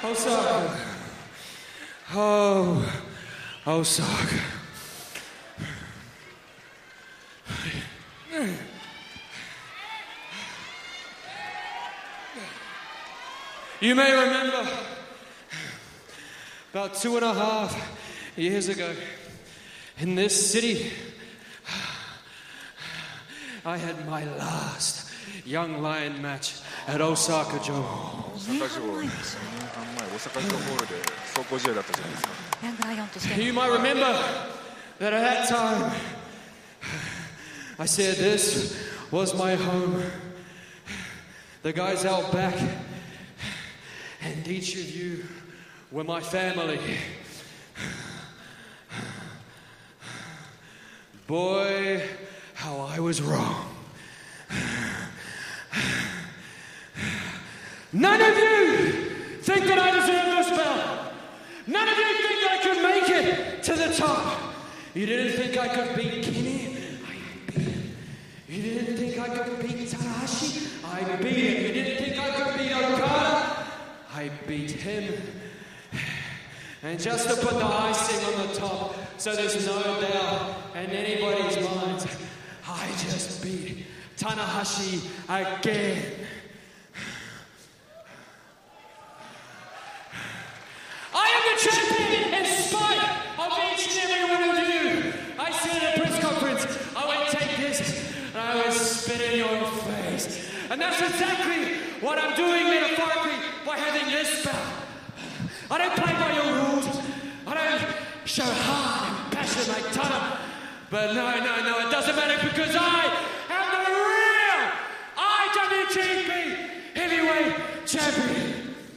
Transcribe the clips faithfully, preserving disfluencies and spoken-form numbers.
Osaka. Oh, Osaka. You may remember about two and a half years ago in this city, I had my last Young Lion match at Osaka Joe. 大阪城、にねんはん前、大阪城ホールで壮行試合だったじゃないですか。 ヤングライオンとして。 You might remember that at that time I said this was my home. The guys out back and each of you were my family. Boy, how I was wrong. None of you think that I deserve this belt. None of you think I could make it to the top. You didn't think I could beat Kenny? I beat him. You didn't think I could beat Tanahashi? I beat him. You didn't think I could beat Okada? I beat him. And just to put the icing on the top, so there's no doubt in anybody's mind, I just beat Tanahashi again. I am the champion in spite of each and every one of you. I said at a press conference, I would take this and I would spit in your face. And that's exactly what I'm doing metaphorically by having this belt. I don't play by your rules. I don't show heart and passion like Tana. But no, no, no, it doesn't matter because I am the real I W G P Heavyweight Champion.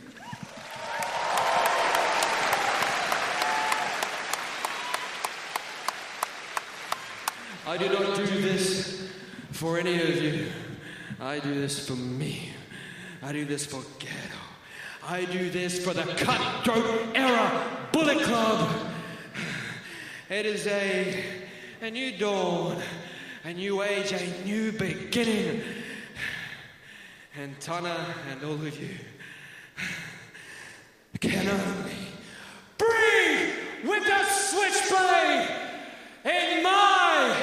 I do not do this for any of you. I do this for me. I do this for Gato. I do this for the Cutthroat Era Bullet Club. It is a, a new dawn, a new age, a new beginning. And Tana and all of you can only breathe with the switchblade in my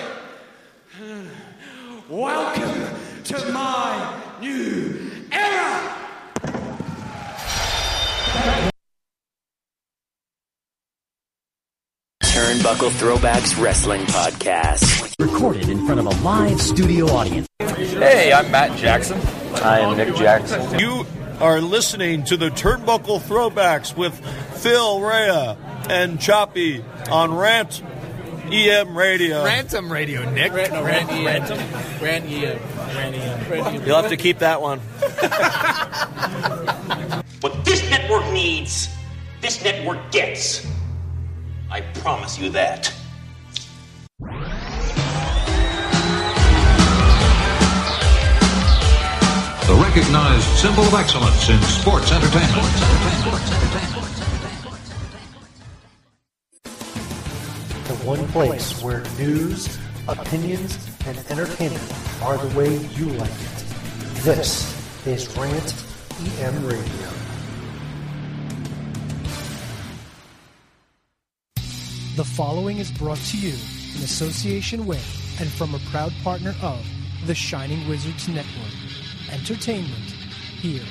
welcome to my new era. Turnbuckle Throwbacks Wrestling Podcast. Recorded in front of a live studio audience. Hey, I'm Matt Jackson. I am Nick Jackson. You are listening to the Turnbuckle Throwbacks with Phil Rea and Choppy on Rant E M Radio. Rantom Radio, Nick. Rant, no, Rant, Rant, Rantom. Rant E M. Rant E M. Rant E M. You'll have to keep that one. What this network needs, this network gets. I promise you that. The recognized symbol of excellence in sports entertainment. The one place where news, opinions, and entertainment are the way you like it. This is Rant E M Radio. The following is brought to you in association with and from a proud partner of the Shining Wizards Network. Entertainment here.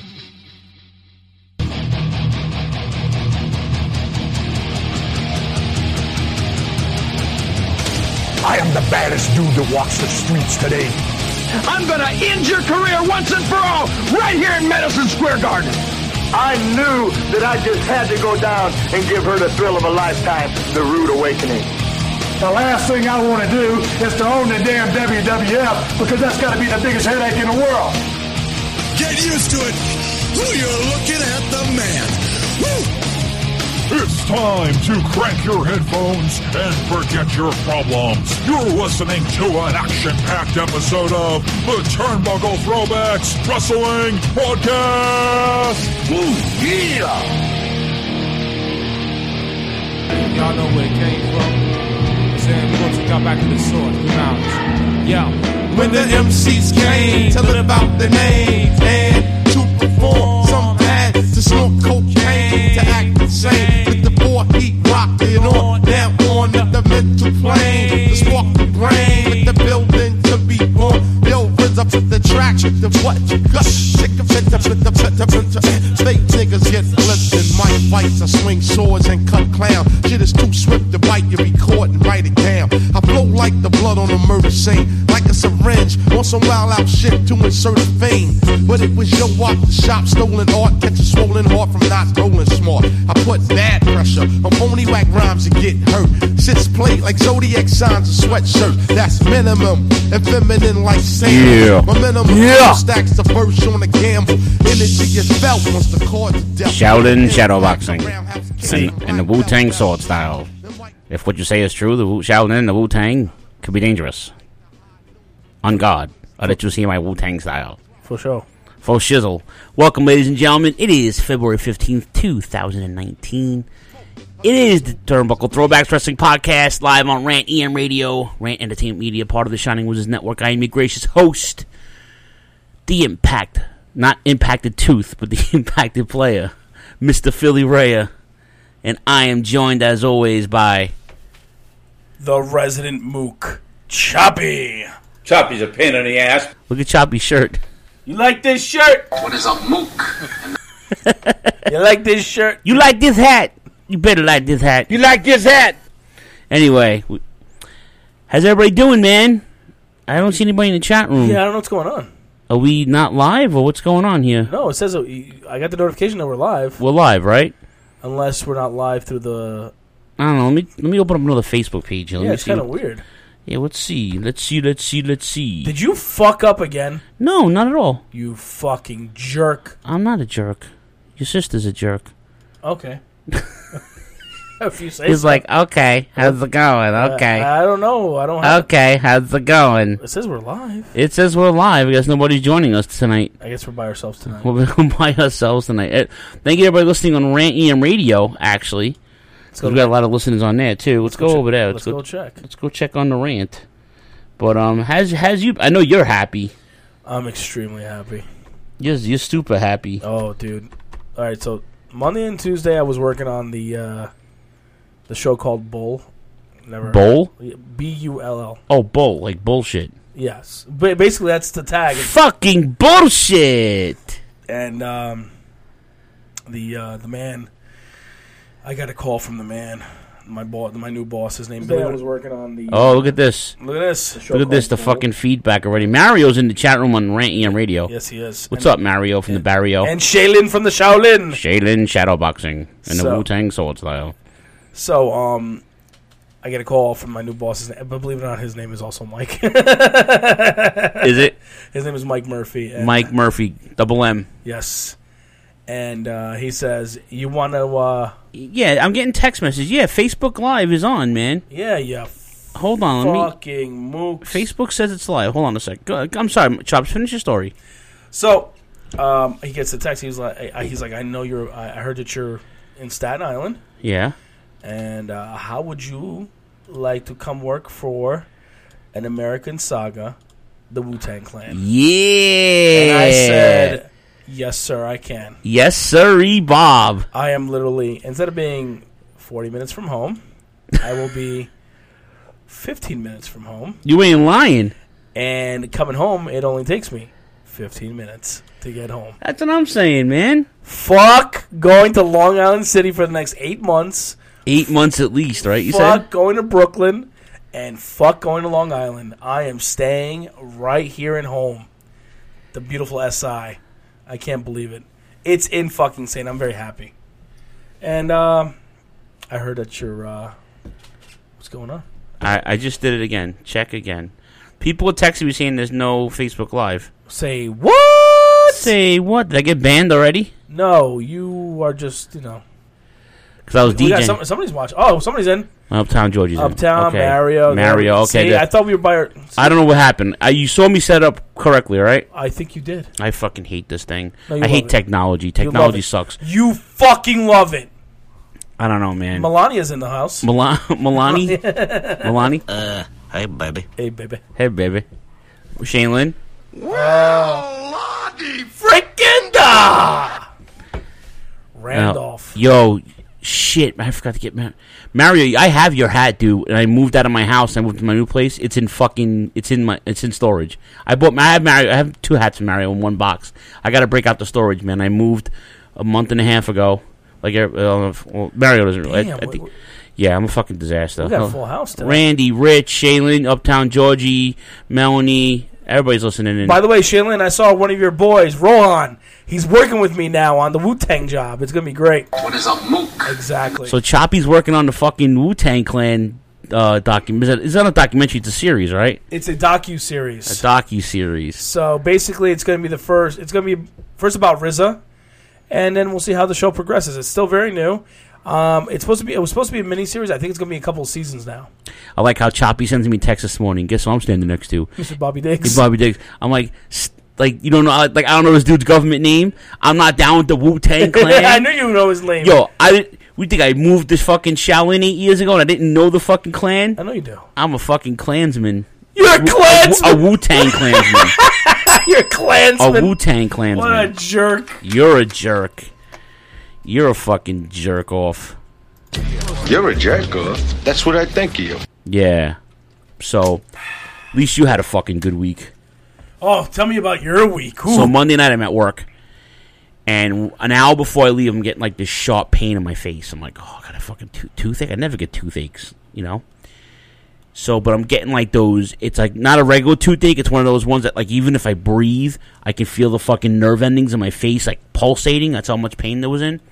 I am the baddest dude that walks the streets today. I'm gonna end your career once and for all right here in Madison Square Garden. I knew that I just had to go down and give her the thrill of a lifetime, the rude awakening. The last thing I want to do is to own the damn W W F because that's got to be the biggest headache in the world. Get used to it. Ooh, you're looking at the man. Woo! It's time to crank your headphones and forget your problems. You're listening to an action-packed episode of the Turnbuckle Throwbacks Wrestling Podcast. Ooh, yeah! Y'all know where it came from. Saying we're going to take y'all back to the source, the mountains. Yeah. When the M Cs came, tell it about the name. And to perform, some had to snort cocaine. lights. I swing swords and cut clown. Shit is too swift to bite, you record and write it down. I flow like the blood on a murder scene, like a syringe on some wild out shit to insert a vein. But it was your walk the shop, stolen art, catch a swollen heart from not rolling smart. I put bad pressure on phony whack rhymes and get hurt. Sits plate like zodiac signs and sweatshirt. That's minimum and feminine like sand. Yeah. My minimum Yeah. stacks the verse on the gamble. Energy is felt once the chord to death. Shaolin shadowboxing and, and the Wu-Tang sword style. If what you say is true, the Wu- Shaolin and the Wu-Tang could be dangerous. On God, I'll let you see my Wu-Tang style. For sure. For shizzle. Welcome, ladies and gentlemen. It is February fifteenth, two thousand nineteen. It is the Turnbuckle Throwbacks Wrestling Podcast, live on Rant E M Radio, Rant Entertainment Media, part of the Shining Wizards Network. I am your gracious host, the Impact, not impacted tooth, but the impacted player, Mister Philly Rhea. And I am joined, as always, by the resident mook, Choppy. Choppy's a pain in the ass. Look at Choppy's shirt. You like this shirt? What is a mook? You like this shirt? You like this hat? You better like this hat. You like this hat? Anyway, we, how's everybody doing, man? I don't see anybody in the chat room. Yeah, I don't know what's going on. Are we not live, or what's going on here? No, it says uh, I got the notification that we're live. We're live, right? Unless we're not live through the. I don't know. Let me let me open up another Facebook page. Let Yeah, me it's see. kind of weird. Yeah, let's see. Let's see. Let's see. Let's see. Did you fuck up again? No, not at all. You fucking jerk. I'm not a jerk. Your sister's a jerk. Okay. If you say He's so. like, okay, how's it going? Okay. Uh, I don't know. I don't have. Okay, how's it going? It says we're live. It says we're live. I guess nobody's joining us tonight. I guess we're by ourselves tonight. We're by ourselves tonight. Uh, Thank you, everybody, listening on Rant E M Radio, actually. We've got a lot of listeners on there, too. Let's, Let's go go over check- there. let's go check. Let's go check on the rant. But, um, has has you... I know you're happy. I'm extremely happy. You're, you're super happy. Oh, dude. All right, so Monday and Tuesday I was working on the uh, the show called Bull. Never Bull? B U L L. Oh, bull. Like bullshit. Yes. But basically, that's the tag. Fucking bullshit! And um, the uh, the man, I got a call from the man, my boss, my new boss. His name. Billy was working on the. Oh, look at this! Look at this! Look at this! The fucking feedback already. Mario's in the chat room on Rant E M Radio. Yes, he is. What's and, up, Mario from the Barrio? And Shaylin from the Shaolin. Shaolin shadowboxing and So- the Wu-Tang sword style. So, um, I get a call from my new boss. But believe it or not, his name is also Mike. Is it? His name is Mike Murphy. And Mike Murphy, double M. Yes. And uh, he says, you want to... Uh, Yeah, I'm getting text messages. Yeah, Facebook Live is on, man. yeah, yeah. Hold on, let me... Fucking mooks. Facebook says it's live. Hold on a sec. Go, I'm sorry, Chops, finish your story. So, um, he gets the text. He's like, I, he's like, I know you're... I I heard that you're in Staten Island. Yeah. And uh, how would you like to come work for an American Saga, the Wu-Tang Clan? Yeah. And I said, yes, sir, I can. Yes, sirree, Bob. I am literally, instead of being forty minutes from home, I will be fifteen minutes from home. You ain't lying. And coming home, it only takes me fifteen minutes to get home. That's what I'm saying, man. Fuck going to Long Island City for the next eight months. Eight months at least, right? You fuck said? going to Brooklyn. And fuck going to Long Island. I am staying right here at home. The beautiful S I. I can't believe it. It's in fucking insane. I'm very happy. And um, I heard that you're... Uh, what's going on? I, I just did it again. Check again. People are texting me saying there's no Facebook Live. Say what? Say what? Did I get banned already? No, you are just, you know... Because I was We got DJing. some, somebody's watching. Oh, somebody's in. Uptown Georgie's in. Uptown, Okay. Mario. Mario, okay. See, that- I thought we were by our... I don't know what happened. I, you saw me set up correctly, right? I think you did. I fucking hate this thing. No, you I love hate it. technology. You love Technology it. sucks. You fucking love it. I don't know, man. Melania's in the house. Milan- Milani? Milani? Uh, hey, baby. Hey, baby. Hey, baby. Shane Lynn? Well, Lottie freaking da! Randolph. Uh, yo, shit. I forgot to get... Ma- Mario, I have your hat, dude, and I moved out of my house. I moved to my new place. It's in fucking... It's in my... It's in storage. I bought... I have Mario... I have two hats from Mario in one box. I got to break out the storage, man. I moved a month and a half ago. Like, uh, well, Mario doesn't really. Damn, I, I what- think, what- yeah, I'm a fucking disaster. We got a Oh, full house today. Randy, Rich, Shaylin, Uptown Georgie, Melanie, everybody's listening in. By the way, Shaylin, I saw one of your boys, Rohan. He's working with me now on the Wu-Tang job. It's going to be great. What is a mook? Exactly. So Choppy's working on the fucking Wu-Tang Clan uh, document. It's not a documentary; it's a series, right? It's a docu-series. A docu-series. So basically, it's going to be the first. It's going to be first about R Z A, and then we'll see how the show progresses. It's still very new. Um, it's supposed to be. It was supposed to be a miniseries. I think it's going to be a couple of seasons now. I like how Choppy sends me a text this morning. Guess who I'm standing next to? Mister Bobby Diggs. It's Bobby Diggs. I'm like, st- like you don't know, like I don't know this dude's government name. I'm not down with the Wu-Tang Clan. I knew you know his name. Yo, I didn't. We think I moved this fucking Shaolin eight years ago and I didn't know the fucking clan. I know you do. I'm a fucking Klansman. You're a Klansman. A, a Wu-Tang Klansman. You're a Klansman. A Wu-Tang Klansman. What a jerk. You're a jerk. You're a fucking jerk off. You're a jerk off. That's what I think of you. Yeah. So, at least you had a fucking good week. Oh, tell me about your week. Ooh. So Monday night I'm at work, and an hour before I leave, I'm getting like this sharp pain in my face. I'm like, oh, I got a fucking to- toothache. I never get toothaches, you know. So, but I'm getting like those. It's like not a regular toothache. It's one of those ones that like even if I breathe, I can feel the fucking nerve endings in my face like pulsating. That's how much pain there was in.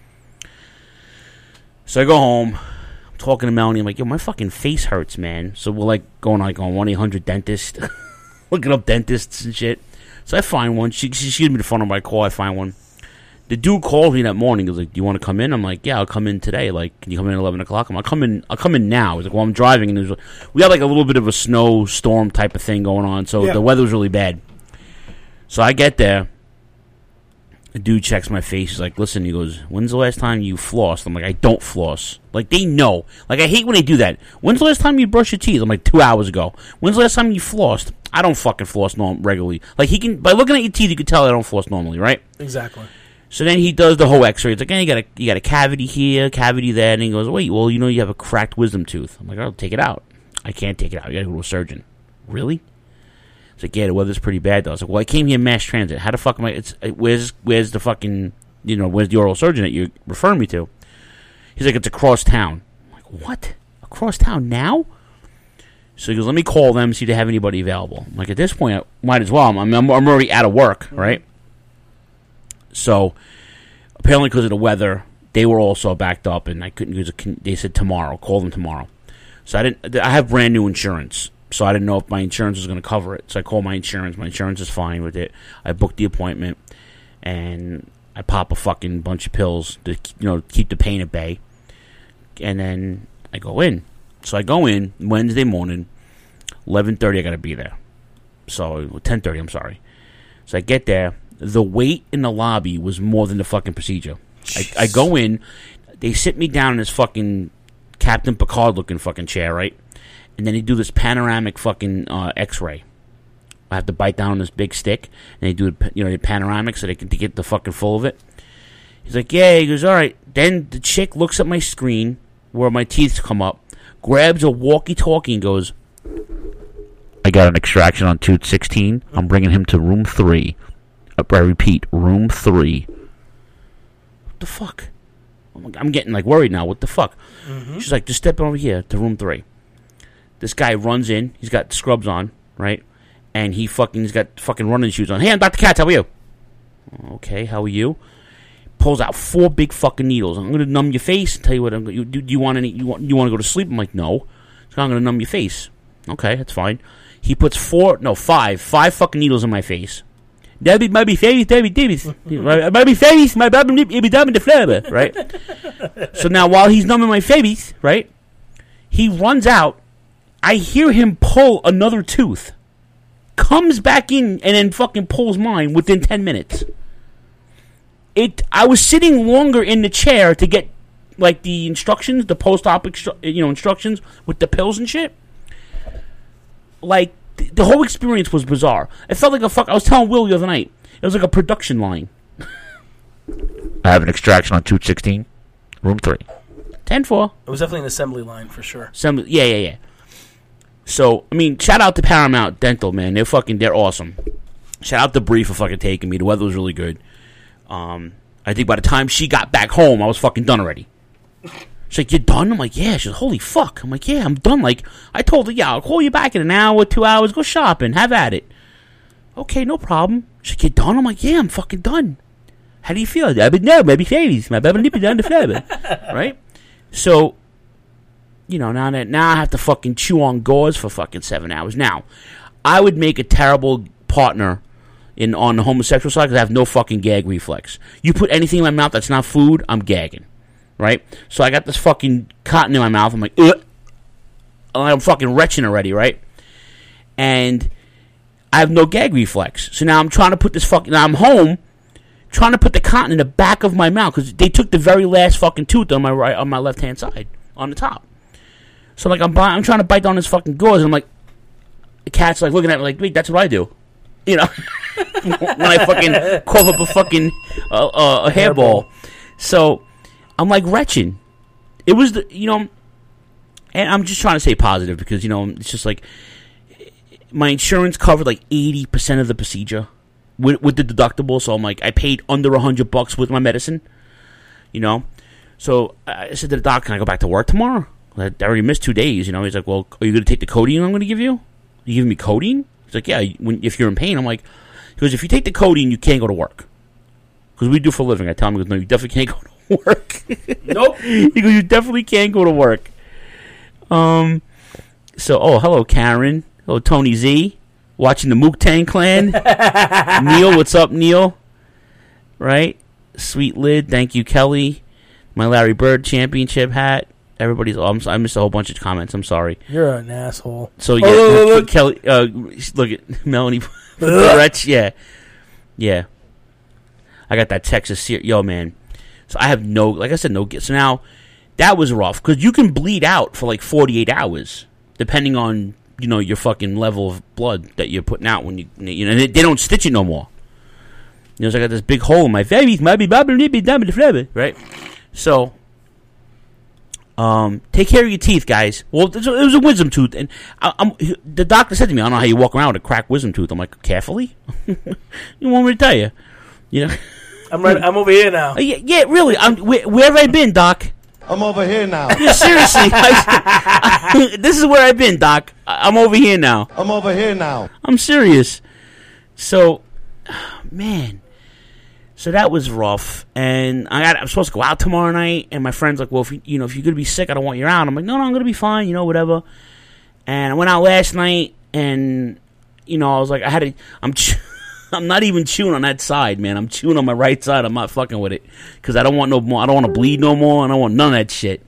So I go home. I'm talking to Melanie. I'm like, yo, my fucking face hurts, man. So we're like going like on one eight hundred dentist, looking up dentists and shit. So I find one. She she, she gives me the phone number. I call. I find one. The dude called me that morning. He was like, "Do you want to come in?" I'm like, "Yeah, I'll come in today. Like, can you come in at eleven o'clock?" I'm like, "I'll come in. I'll come in now." He's like, "Well, I'm driving." And there's we had like a little bit of a snowstorm type of thing going on, so Yeah. the weather was really bad. So I get there. The dude checks my face. He's like, "Listen," he goes, "When's the last time you flossed?" I'm like, "I don't floss." Like they know. Like I hate when they do that. When's the last time you brush your teeth? I'm like, two hours ago. When's the last time you flossed? I don't fucking floss norm- regularly. Like he can by looking at your teeth, you can tell I don't floss normally, right? Exactly. So then he does the whole X-ray. It's like, hey, you got a you got a cavity here, cavity there, and he goes, wait, well, you know, you have a cracked wisdom tooth. I'm like, I'll take it out. I can't take it out. You got to go to a surgeon. Really? It's like, yeah, the weather's pretty bad though. I was like, well, I came here mass transit. How the fuck am I? It's where's where's the fucking you know where's the oral surgeon that you referring me to? He's like, it's across town. I'm like, what? Across town now? So he goes, let me call them, see if they have anybody available. I'm like, at this point, I might as well. I'm I'm, I'm already out of work, right? So apparently, because of the weather, they were also backed up, and I couldn't use a. They said tomorrow, call them tomorrow. So I didn't. I have brand new insurance, so I didn't know if my insurance was going to cover it. So I called my insurance. My insurance is fine with it. I booked the appointment, and I pop a fucking bunch of pills to you know keep the pain at bay, and then I go in. So I go in Wednesday morning, eleven thirty. I got to be there. So ten thirty. I'm sorry. So I get there. The wait in the lobby was more than the fucking procedure. I, I go in, they sit me down in this fucking Captain Picard looking fucking chair, right? And then they do this panoramic fucking uh, X-ray. I have to bite down on this big stick, and they do it, you know, the panoramic so they can to get the fucking full of it. He's like, yeah. He goes, all right. Then the chick looks at my screen where my teeth come up, grabs a walkie-talkie and goes, I got an extraction on tooth sixteen. I'm bringing him to room three. I repeat, room three. What the fuck? I'm getting like worried now. What the fuck? Mm-hmm. She's like, just step over here to room three. This guy runs in. He's got scrubs on, right? And he fucking he's got fucking running shoes on. Hey, I'm Doctor Katz. How are you? Okay, how are you? Pulls out four big fucking needles. I'm gonna numb your face and tell you what. I'm. You, do, do you want any? You want? You want to go to sleep? I'm like, no. So I'm gonna numb your face. Okay, that's fine. He puts four, no, five, five fucking needles in my face. That might be face, David Davis. Might be face, my baby be dumb in the flavor, right? So now while he's numbing my face, right, he runs out. I hear him pull another tooth, comes back in, and then fucking pulls mine within ten minutes. It. I was sitting longer in the chair to get like the instructions, the post-op, instru- you know, instructions with the pills and shit. Like. The whole experience was bizarre. It felt like a fuck. I was telling Will the other night. It was like a production line. I have an extraction on tooth sixteen, room three. ten four. It was definitely an assembly line for sure. Assembly, yeah, yeah, yeah. So, I mean, shout out to Paramount Dental, man. They're fucking, they're awesome. Shout out to Bree for fucking taking me. The weather was really good. Um, I think by the time she got back home, I was fucking done already. She's like, "You're done?" I'm like, "Yeah." She's like, "Holy fuck." I'm like, "Yeah, I'm done." Like, I told her, "Yeah, I'll call you back in an hour, two hours. Go shopping. Have at it." Okay, no problem. She's like, "You're done?" I'm like, "Yeah, I'm fucking done." How do you feel? I've been no, maybe babies. My baby be done the flavor. Right? So, you know, now that now I have to fucking chew on gauze for fucking seven hours. Now, I would make a terrible partner in on the homosexual side because I have no fucking gag reflex. You put anything in my mouth that's not food, I'm gagging. Right? So I got this fucking cotton in my mouth. I'm like, ugh. I'm fucking retching already, right? And I have no gag reflex. So now I'm trying to put this fucking... Now I'm home trying to put the cotton in the back of my mouth because they took the very last fucking tooth on my right, on my left-hand side, on the top. So like I'm I'm trying to bite down this fucking gauze, and I'm like... The cat's like looking at me like, wait, that's what I do. You know? When I fucking cough up a fucking uh, uh, a hairball. So... I'm like retching. It was the, you know, and I'm just trying to stay positive because, you know, it's just like my insurance covered like eighty percent of the procedure with, with the deductible. So I'm like, I paid under a hundred bucks with my medicine, you know. So I said to the doc, "Can I go back to work tomorrow? I already missed two days, you know." He's like, "Well, are you going to take the codeine I'm going to give you? Are you giving me codeine?" He's like, "Yeah, when, if you're in pain." I'm like, he goes, "If you take the codeine, you can't go to work." Because we do for a living. I tell him, he goes, "No, you definitely can't go to work." work. Nope. He goes, "You definitely can't go to work." Um. So, oh, hello, Karen. Hello, Tony Z. Watching the Mook Tang Clan. Neil, what's up, Neil? Right? Sweet Lid. Thank you, Kelly. My Larry Bird championship hat. Everybody's. Oh, I'm, I missed a whole bunch of comments. I'm sorry. You're an asshole. So yeah, oh, look, look. Kelly. Uh, look at Melanie. Retch. Yeah, yeah. I got that Texas ser- yo man. So I have no, like I said, no. So now that was rough because you can bleed out for like forty-eight hours, depending on you know your fucking level of blood that you're putting out when you you know. And they, they don't stitch it no more. You know, so I got this big hole in my face, right? So, um, take care of your teeth, guys. Well, it was a wisdom tooth, and I, I'm, the doctor said to me, "I don't know how you walk around with a cracked wisdom tooth." I'm like, "Carefully." You want me to tell you? You know. I'm right. I'm over here now. Uh, yeah, yeah, really. I'm, where, where have I been, Doc? I'm over here now. Yeah, seriously. I, I, this is where I've been, Doc. I, I'm over here now. I'm over here now. I'm serious. So, man. So that was rough, and I got. I'm supposed to go out tomorrow night, and my friend's like, "Well, if you, you know, if you're gonna be sick, I don't want you out." I'm like, "No, no, I'm gonna be fine. You know, whatever." And I went out last night, and you know, I was like, I had to. I'm. Ch- I'm not even chewing on that side, man. I'm chewing on my right side. I'm not fucking with it because I don't want no more. I don't want to bleed no more. I don't want none of that shit.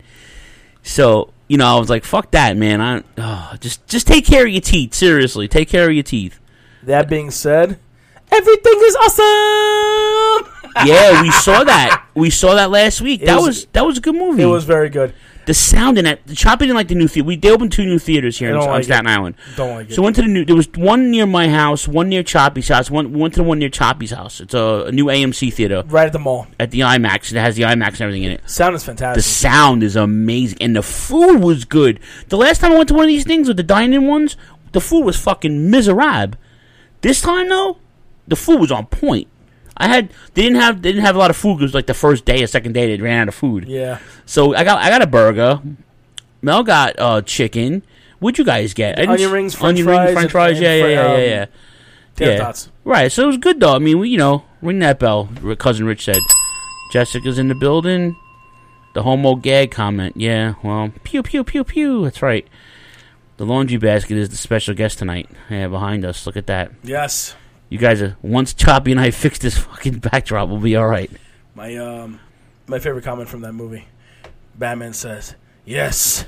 So you know, I was like, "Fuck that, man." I oh, just just take care of your teeth. Seriously, take care of your teeth. That being said, everything is awesome. Yeah, we saw that. We saw that last week. It that was, was that was a good movie. It was very good. The sound in that, the Choppy didn't like the new theater. We they opened two new theaters here in, like on Staten it. Island. Don't like it. So went to the new. There was one near my house, one near Choppy's house. One we went to the one near Choppy's house. It's a, a new A M C theater right at the mall at the IMAX. It has the IMAX and everything in it. Sound is fantastic. The sound is amazing, and the food was good. The last time I went to one of these things with the dine-in ones, the food was fucking miserable. This time though, the food was on point. I had they didn't have they didn't have a lot of food. It was like the first day or second day they ran out of food. Yeah. So I got I got a burger. Mel got uh, chicken. What'd you guys get? I onion rings, French onion fries, rings, French fries. and, Yeah, and yeah, yeah, um, yeah, yeah. Tater yeah. tots. Right. So it was good though. I mean, we, you know, ring that bell. Cousin Rich said, "Jessica's in the building." The homo gag comment. Yeah. Well, pew pew pew pew. That's right. The laundry basket is the special guest tonight. Yeah, behind us. Look at that. Yes. You guys are once Choppy and I fix this fucking backdrop, we'll be all right. My um, my favorite comment from that movie. Batman says, "Yes,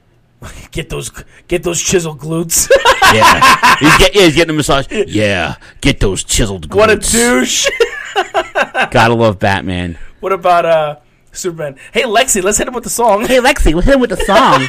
get those get those chiseled glutes." Yeah, he's, get, yeah, he's getting a massage. Yeah, get those chiseled glutes. What a douche! Gotta love Batman. What about uh, Superman? Hey Lexi, let's hit him with the song. Hey Lexi, let's hit him with the song.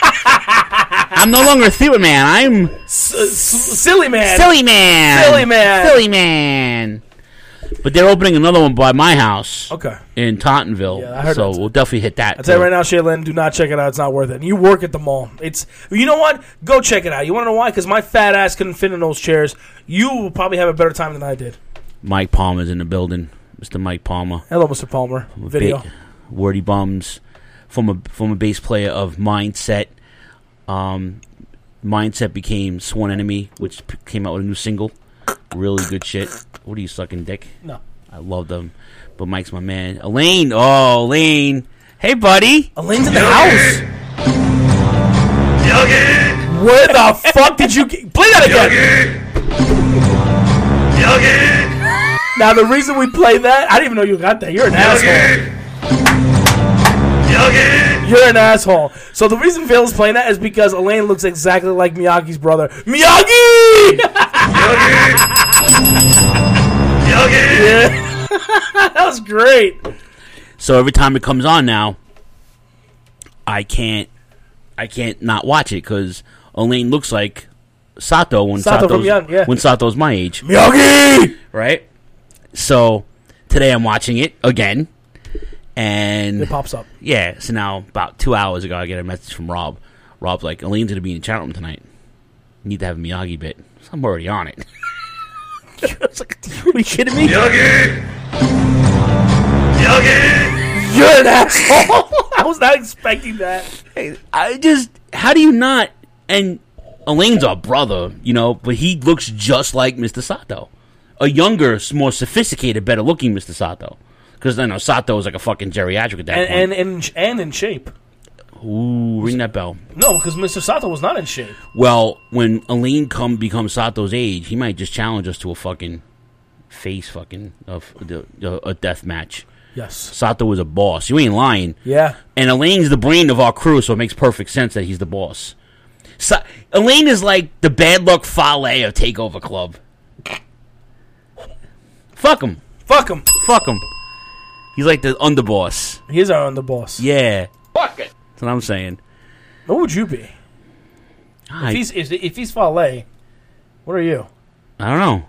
I'm no longer a theater man. I'm S- s- silly man. Silly man. Silly man. Silly man. But they're opening another one by my house. Okay. In Tottenville. Yeah, I heard so that. we'll definitely hit that. I'll tell you right now, Shaylin, do not check it out. It's not worth it. And you work at the mall. It's you know what? Go check it out. You want to know why? Because my fat ass couldn't fit in those chairs. You will probably have a better time than I did. Mike Palmer's in the building. Mister Mike Palmer. Hello, Mister Palmer. Video. Ba- Wordy Bums, former former bass player of Mindset. Um, Mindset became Sworn Enemy, which p- came out with a new single. Really good shit. What are you sucking, dick? No. I love them. But Mike's my man. Elaine. Oh, Elaine. Hey, buddy. Elaine's in the house. Yogi! Where the fuck did you get? Play that again. Yogi! Now, the reason we play that, I didn't even know you got that. You're an asshole. Yogi! You're an asshole. So the reason Phil's playing that is because Elaine looks exactly like Miyagi's brother. Miyagi! Yogi! Yeah. That was great. So every time it comes on now, I can't, I can't not watch it because Elaine looks like Sato when Sato Sato's from young, yeah. when Sato's my age. Miyagi! Right? So today I'm watching it again, and It pops up. Yeah. So now about two hours ago, I get a message from Rob. Rob's like, Elaine's gonna be in the chat room tonight. You need to have a Miyagi bit. So I'm already on it. I was like, are you kidding me? Yogi! Yogi! You're an asshole. I was not expecting that. Hey, I just, how do you not? And Elaine's our brother, you know, but he looks just like Mister Sato. A younger, more sophisticated, better looking Mister Sato. Because I know Sato was like a fucking geriatric at that And, point. and, and, and in shape. Ooh, ring that bell. No, because Mister Sato was not in shape. Well, when Elaine come becomes Sato's age, he might just challenge us to a fucking face fucking of the a death match. Yes. Sato was a boss. You ain't lying. Yeah. And Elaine's the brain of our crew, so it makes perfect sense that he's the boss. Sa- Elaine is like the bad luck Fale of Takeover Club. Fuck him. Fuck him. Fuck him. He's like the underboss. He is our underboss. Yeah. Fuck it. That's what I'm saying. What would you be? I, if he's if, if he's Fale, what are you? I don't know.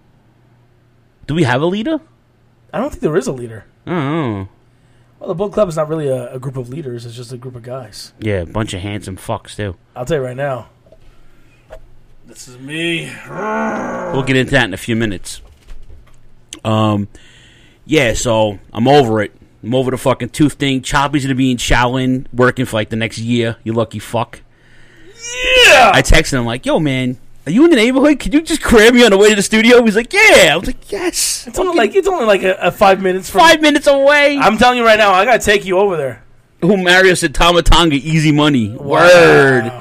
Do we have a leader? I don't think there is a leader. I don't know. Well, the book club is not really a, a group of leaders. It's just a group of guys. Yeah, a bunch of handsome fucks, too. I'll tell you right now. This is me. We'll get into that in a few minutes. Um, yeah, so I'm over it. I'm over the fucking tooth thing. Choppy's gonna be in Shaolin working for like the next year. You lucky fuck. Yeah! I texted him like, yo, man, are you in the neighborhood? Could you just grab me on the way to the studio? He's like, yeah. I was like, yes. It's only like it's only like a, a five minutes. From Five minutes away. I'm telling you right now, I gotta take you over there. Who Mario said Tamatanga, easy money. Wow. Word.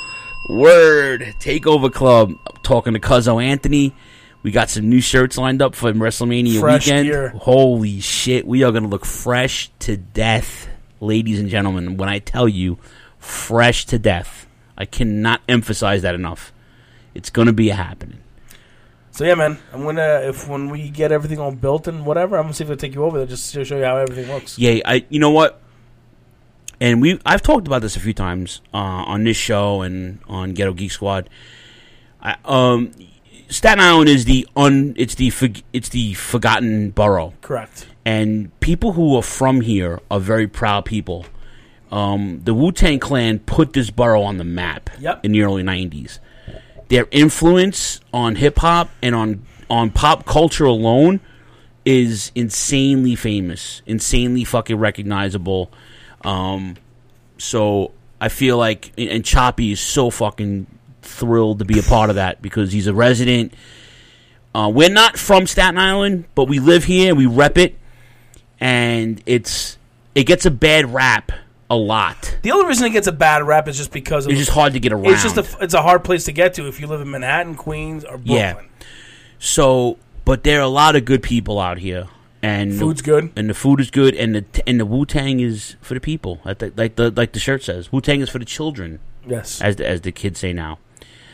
Word. Takeover Club. I'm talking to Cuzzo Anthony. We got some new shirts lined up for WrestleMania Fresh weekend. gear. Holy shit. We are going to look fresh to death, ladies and gentlemen. When I tell you, fresh to death. I cannot emphasize that enough. It's going to be a happening. So yeah, man, I'm gonna if when we get everything all built and whatever, I'm gonna see if I take you over there just to show you how everything looks. Yeah, I. You know what? And we, I've talked about this a few times uh, on this show and on Ghetto Geek Squad. I, um, Staten Island is the un, it's the it's the forgotten borough. Correct. And people who are from here are very proud people. Um, the Wu-Tang Clan put this borough on the map Yep. in the early nineties. Their influence on hip-hop and on, on pop culture alone is insanely famous, insanely fucking recognizable. Um, so I feel like, and Choppy is so fucking thrilled to be a part of that because he's a resident. Uh, we're not from Staten Island, but we live here and we rep it, and it's it gets a bad rap a lot. The only reason it gets a bad rap is just because of It's just hard to get around. It's just a, it's a hard place to get to if you live in Manhattan, Queens, or Brooklyn. Yeah. So, but there are a lot of good people out here, and Food's good, and the food is good, and the and the Wu-Tang is for the people, like the like the, like the shirt says. Wu-Tang is for the children. Yes, as the, as the kids say now.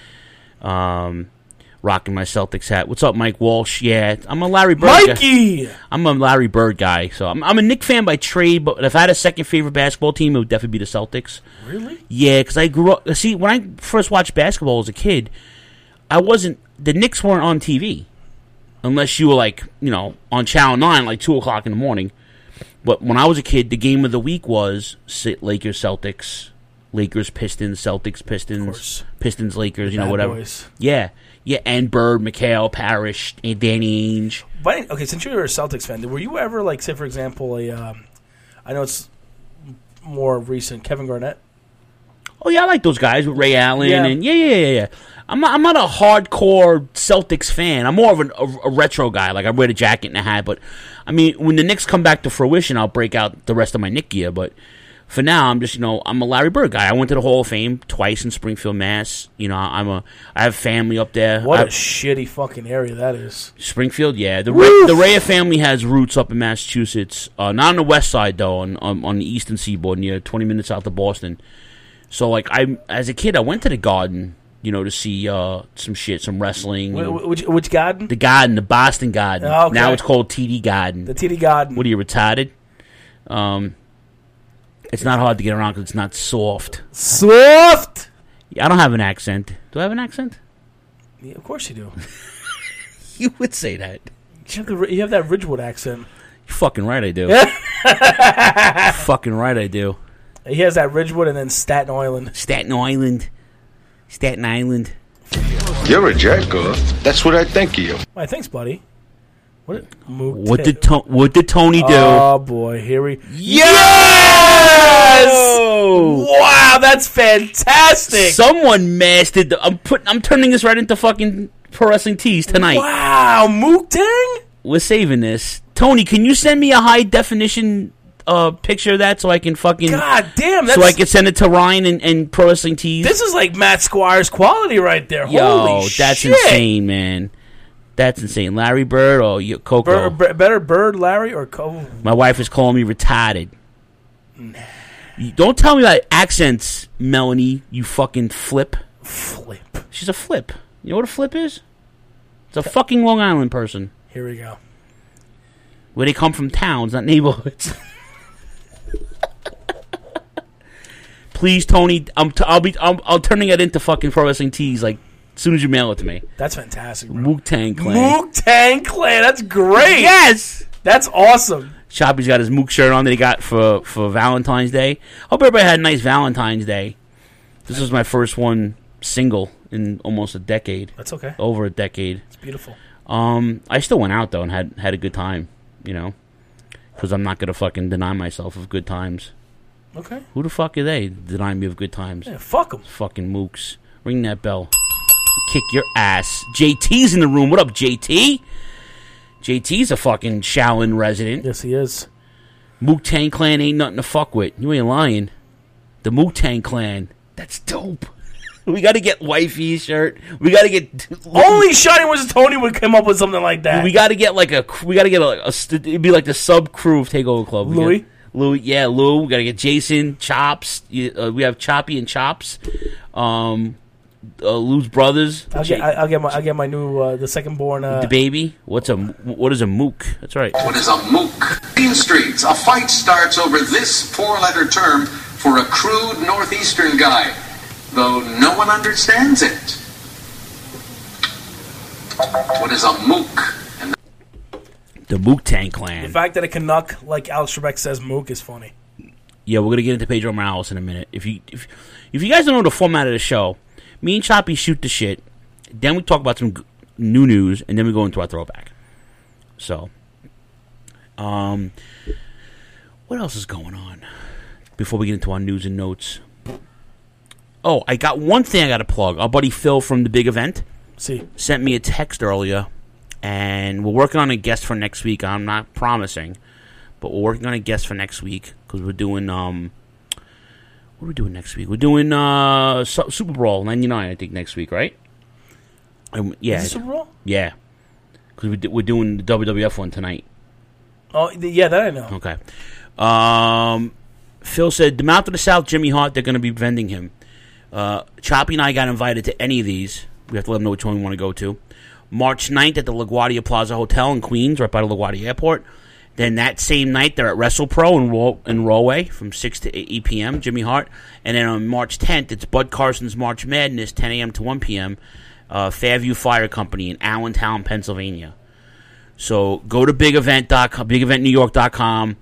Um, rocking my Celtics hat. What's up, Mike Walsh? Yeah, I'm a Larry Bird Mikey! guy. I'm a Larry Bird guy. So I'm I'm a Knick fan by trade, but if I had a second favorite basketball team, it would definitely be the Celtics. Really? Yeah, because I grew up. See, when I first watched basketball as a kid, I wasn't. The Knicks weren't on T V. Unless you were, like, you know, on Channel nine, like two o'clock in the morning. But when I was a kid, the game of the week was Lakers, Celtics, Lakers, Pistons, Celtics, Pistons, Pistons, Lakers, you know, bad whatever. boys. Yeah, yeah, and Bird, McHale, Parrish, and Danny Ainge. But okay, since you were a Celtics fan, were you ever like, say, for example, a? Um, I know it's more recent, Kevin Garnett. Oh yeah, I like those guys with Ray Allen Yeah. and yeah, yeah, yeah, yeah. I'm not, I'm not a hardcore Celtics fan. I'm more of an, a, a retro guy. Like I wear the jacket and the hat, but I mean, when the Knicks come back to fruition, I'll break out the rest of my Knick gear. But for now, I'm just you know I'm a Larry Bird guy. I went to the Hall of Fame twice in Springfield, Mass. You know, I'm a I have family up there. What I, a shitty fucking area that is. Springfield, yeah. The Ray, the Rhea family has roots up in Massachusetts. Uh, not on the west side though, on, on on the eastern seaboard, near twenty minutes south of Boston. So like I, as a kid, I went to the Garden. You know, to see uh, some shit, some wrestling. Wh- you know. wh- which, which garden? The Garden, the Boston Garden. Oh, okay. Now it's called T D Garden. The T D Garden. What are you, retarded? Um, it's not hard to get around because it's not soft. Soft? Yeah, I don't have an accent. Do I have an accent? Yeah, of course you do. You would say that. You have, the, you have that Ridgewood accent. You're fucking right I do. Fucking right I do. He has that Ridgewood and then Staten Island. Staten Island. Staten Island. You're a jerk off. That's what I think of you. Why, thanks, buddy. What? Mook What tip. did to- What did Tony do? Oh boy, here we. Yes! Wow, that's fantastic. Someone mastered. The, I'm putting. I'm turning this right into fucking pro wrestling tees tonight. Wow, Mook Tang. We're saving this. Tony, can you send me a high definition uh, picture of that so I can fucking God damn, that's, so I can send it to Ryan and, and Pro Wrestling Tees? This is like Matt Squires quality right there. Yo, Holy that's shit. insane, man. That's insane. Larry Bird or you, Coco? Bir- better Bird, Larry, or Co? My wife is calling me retarded. You don't tell me about accents, Melanie. You fucking flip. Flip. She's a flip. You know what a flip is? It's a fucking Long Island person. Here we go. Where they come from towns, not neighborhoods. Please, Tony, I'm t- I'll be I'm, I'll turning it into fucking Pro Wrestling Tees like as soon as you mail it to me. That's fantastic, bro. Mook Tang Clan. Mook Tang Clan. That's great. Yes, that's awesome. Choppy's got his Mook shirt on that he got for, for Valentine's Day. Hope everybody had a nice Valentine's Day. This was my first one single in almost a decade. That's okay. Over a decade. It's beautiful. Um, I still went out though and had had a good time. You know, because I'm not gonna fucking deny myself of good times. Okay. Who the fuck are they denying me of good times? Yeah, fuck them. Fucking mooks. Ring that bell. Kick your ass. J T's in the room. What up, J T? J T's a fucking Shaolin resident. Yes, he is. Mook Tang Clan ain't nothing to fuck with. You ain't lying. The Mook Tang Clan. That's dope. We got to get wifey's shirt. We got to get only Shining Wizard Tony would come up with something like that. We got to get like a. We got to get a, a. It'd be like the sub crew of Takeover Club. We Louis, got, Louis, yeah, Lou. We got to get Jason, Chops. Uh, we have Choppy and Chops. Um, uh, Lou's brothers. I'll get. I'll get my. I'll get my new. Uh, the second born. Uh, the baby. What's a? What is a mook? That's right. What is a mook? Main Streets. A fight starts over this four-letter term for a crude northeastern guy, though no one understands it. What is a mook? And the Mook Tang Clan. The fact that a Canuck, like Alex Trebek says, mook is funny. Yeah, we're gonna get into Pedro Morales in a minute. If you if, if you guys don't know the format of the show, me and Choppy shoot the shit, then we talk about some g- new news, and then we go into our throwback. So, um, what else is going on before we get into our news and notes? Oh, I got one thing I got to plug. Our buddy Phil from the big event See. sent me a text earlier, and we're working on a guest for next week. I'm not promising, but we're working on a guest for next week because we're doing um, what are we doing next week? We're doing uh Su- Super Bowl ninety-nine, I think, next week, right? Um, yeah, Is it Super Bowl? Yeah, because we d- we're doing the W W F one tonight. Oh yeah, that I know. Okay. Um, Phil said the Mouth of the South, Jimmy Hart. They're going to be vending him. Uh, Choppy and I got invited to any of these. We have to let them know which one we want to go to. March ninth at the LaGuardia Plaza Hotel in Queens, right by the LaGuardia Airport. Then that same night, they're at WrestlePro in, Ro- in Rahway from six to eight p.m., Jimmy Hart. And then on March tenth, it's Bud Carson's March Madness, ten a.m. to one p.m., uh, Fairview Fire Company in Allentown, Pennsylvania. So go to big event dot com, big event new york dot com.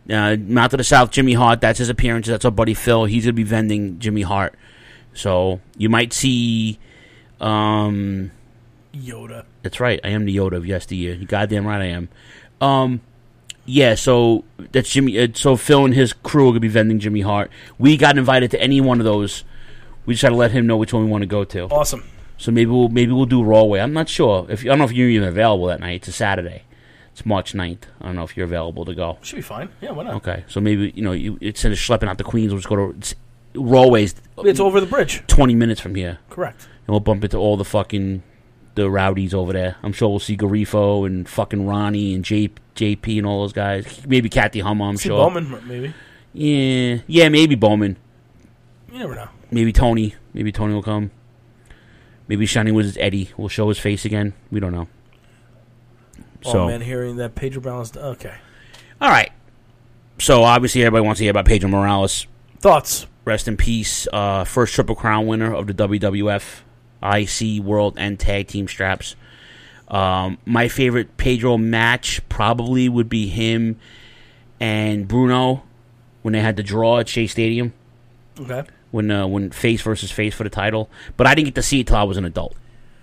Uh, Mouth of the South, Jimmy Hart. That's his appearance. That's our buddy Phil. He's gonna be vending Jimmy Hart. So you might see. Um, Yoda. That's right. I am the Yoda of yesteryear. You goddamn right I am. Um, yeah. So that's Jimmy. Uh, so Phil and his crew are gonna be vending Jimmy Hart. We got invited to any one of those. We just had to let him know which one we want to go to. Awesome. So maybe we'll maybe we'll do Rawway. I'm not sure if I don't know if you're even available that night. It's a Saturday. It's March ninth. I don't know if you're available to go. Should be fine. Yeah, why not? Okay, so maybe you know you instead of schlepping out to Queens, we'll just go to it's, Rawway's. It's over the bridge. Twenty minutes from here. Correct. And we'll bump into all the fucking the rowdies over there. I'm sure we'll see Garifo and fucking Ronnie and J, JP and all those guys. Maybe Kathy Hummer. I'm see sure. Bowman, maybe. Yeah, yeah, maybe Bowman. You never know. Maybe Tony. Maybe Tony will come. Maybe Shining Wizards Eddie will show his face again. We don't know. Oh, So, man, hearing that Pedro Morales... Okay. all right. So, obviously, everybody wants to hear about Pedro Morales. Thoughts? Rest in peace. Uh, first Triple Crown winner of the W W F, I C, World, and Tag Team straps. Um, my favorite Pedro match probably would be him and Bruno when they had the draw at Shea Stadium. Okay. When uh, when face versus face for the title. But I didn't get to see it till I was an adult.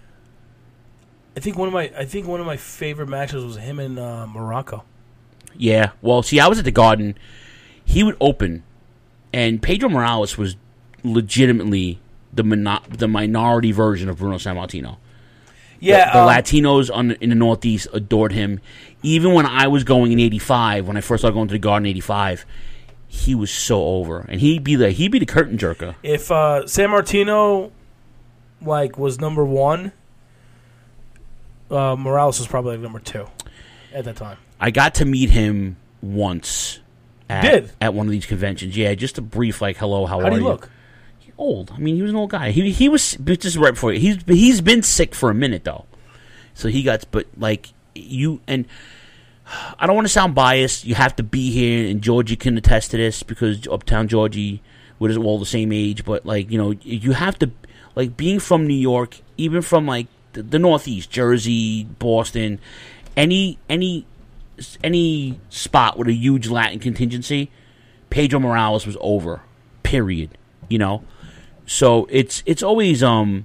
I think one of my I think one of my favorite matches was him in uh, Morocco. Yeah. Well, see, I was at the Garden. He would open, and Pedro Morales was legitimately the mono- the minority version of Bruno Sammartino. Yeah, the, the um, Latinos on, in the Northeast adored him. Even when I was going in eighty-five, when I first started going to the Garden in eighty-five, he was so over, and he'd be the he'd be the curtain jerker. If uh, Sammartino like was number one, uh, Morales was probably like number two at that time. I got to meet him once. At, Did? At one of these conventions. Yeah, just a brief, like, hello, how, How are did he you? look? He old. I mean, he was an old guy. He he was, just right before, he's, he's been sick for a minute, though. So he got, but, like, you, and I don't want to sound biased. You have to be here, and Georgie can attest to this, because Uptown Georgie, we're all the same age, but, like, you know, you have to, like, being from New York, even from, like, the, the Northeast, Jersey, Boston, any, any, any spot with a huge Latin contingency, Pedro Morales was over. Period. You know, so it's it's always um,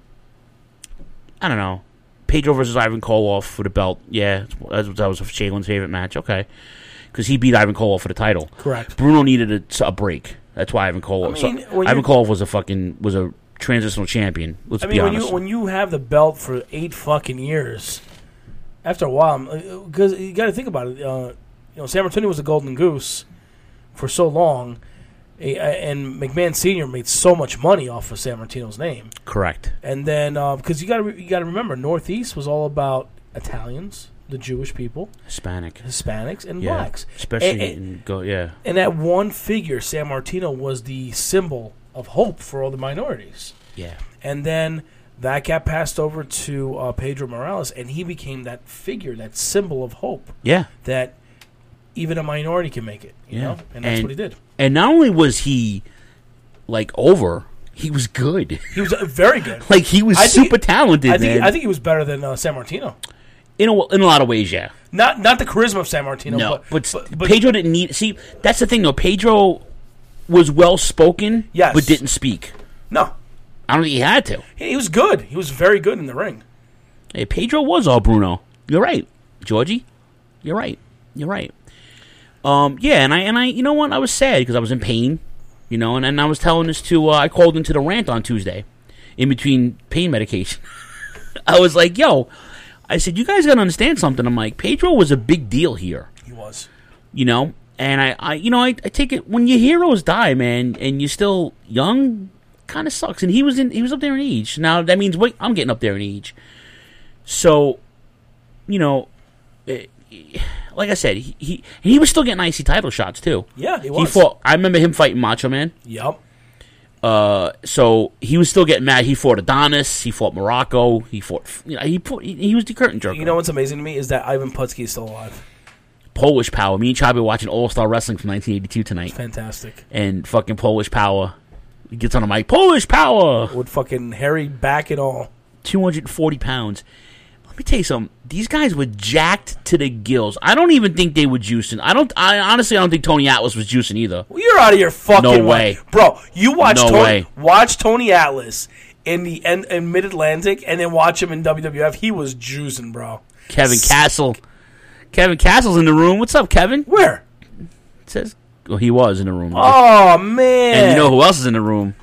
I don't know, Pedro versus Ivan Koloff for the belt. Yeah, that was Shaylin's favorite match. Okay, because he beat Ivan Koloff for the title. Correct. Bruno needed a, a break. That's why Ivan Koloff. I mean, so, when Ivan you- Koloff was a fucking was a transitional champion. Let's I be mean, when honest. you when you have the belt for eight fucking years, after a while, because you got to think about it. Uh, you know, Sammartino was a golden goose for so long, eh, and McMahon Senior made so much money off of Sammartino's name. Correct. And then because you got to you got to remember, Northeast was all about Italians, the Jewish people, Hispanic, Hispanics, and yeah, blacks, especially And- in go yeah. And that one figure, Sammartino, was the symbol of hope for all the minorities. Yeah. And then that got passed over to uh, Pedro Morales, and he became that figure, that symbol of hope. Yeah. That even a minority can make it, you Yeah. know? And that's what he did. And not only was he, like, over, he was good. He was uh, very good. Like, he was I think- super talented, I think, man. I think he was better than uh, Sammartino. In a, in a lot of ways, yeah. Not not the charisma of Sammartino, No, but, but, but, but Pedro didn't need... See, that's the thing, though. Pedro was well-spoken, Yes. but didn't speak. No. I don't think he had to. he, he was good. He was very good in the ring. Hey, Pedro was all Bruno. You're right, Georgie. You're right. You're right. Um, yeah, and I, and I, you know what? I was sad because I was in pain, you know, and, and I was telling this to, uh, I called into the rant on Tuesday, in between pain medication. I was like, yo, I said, you guys got to understand something. I'm like, Pedro was a big deal here. He was. You know, and I, I you know, I, I take it, when your heroes die, man, and you're still young, kind of sucks. And he was in, he was up there in age. Now, that means, wait, I'm getting up there in age. So, you know, eh, like I said, he, he he was still getting I C title shots too. Yeah, he He was. fought. I remember him fighting Macho Man. Yep. Uh, so he was still getting mad. He fought Adonis. He fought Morocco. He fought. You know, he put. He, he was the curtain jerker. You know what's amazing to me is that Ivan Putski is still alive. Polish Power. Me and Chabi were watching All Star Wrestling from nineteen eighty-two tonight. Fantastic. And fucking Polish Power. He gets on the mic. Polish Power with fucking hairy back and all. two hundred forty pounds. Let me tell you something. These guys were jacked to the gills. I don't even think they were juicing. I don't. I honestly, I don't think Tony Atlas was juicing either. Well, you're out of your fucking no mind. way, bro. You watch no Tony, way. watch Tony Atlas in the in, in Mid Atlantic, and then watch him in W W F. He was juicing, bro. Kevin Castle. Kevin Castle's in the room. What's up, Kevin? Where? It says. Well, he was in the room. Oh man! And you know who else is in the room?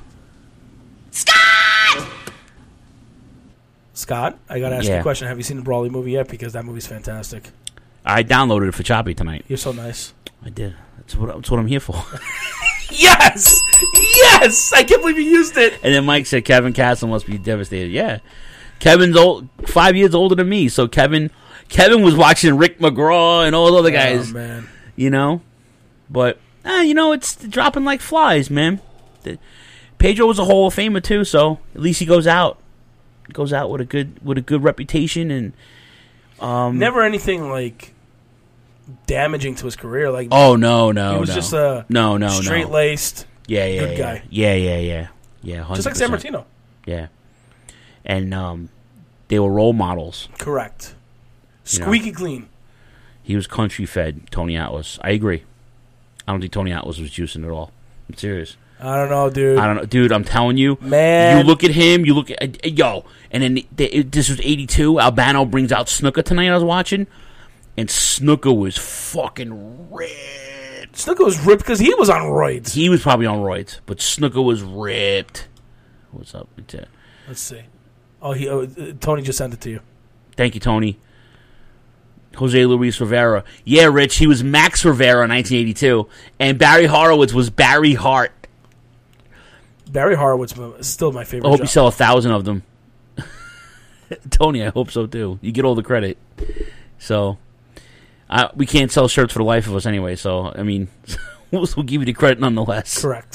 Scott, I gotta ask Yeah. you a question. Have you seen the Brawley movie yet? Because that movie's fantastic. I downloaded it for Choppy tonight. You're so nice. I did. That's what. That's what I'm here for. Yes, yes. I can't believe you used it. And then Mike said Kevin Castle must be devastated. Yeah, Kevin's old, five years older than me. So Kevin, Kevin was watching Rick McGraw and all the other guys. Oh man, you know, but eh, you know it's dropping like flies, man. The, Pedro was a Hall of Famer too, so at least he goes out, goes out with a good with a good reputation and um, never anything like damaging to his career. Like oh no no he was no. just a no no straight laced yeah yeah good yeah. guy yeah yeah yeah yeah one hundred percent. Just like San Martino. Yeah, and um, they were role models. Correct. You know? Squeaky clean. He was country fed. Tony Atlas. I agree. I don't think Tony Atlas was juicing at all. I'm serious. I don't know, dude. I don't know, dude. I'm telling you, man. You look at him. You look at uh, yo, and then they, it, this was eighty-two. Albano brings out Snuka tonight. I was watching, and Snuka was fucking ripped. Snuka was ripped because he was on roids. He was probably on roids, but Snuka was ripped. What's up? Let's see. Oh, he. Oh, uh, Tony just sent it to you. Thank you, Tony. Jose Luis Rivera. Yeah, Rich. He was Max Rivera in nineteen eighty-two, and Barry Horowitz was Barry Hart. Barry Horowitz is still my favorite. I hope job. you sell a thousand of them. Tony, I hope so too. You get all the credit. So, I, we can't sell shirts for the life of us anyway. So, I mean, we'll, we'll give you the credit nonetheless. Correct.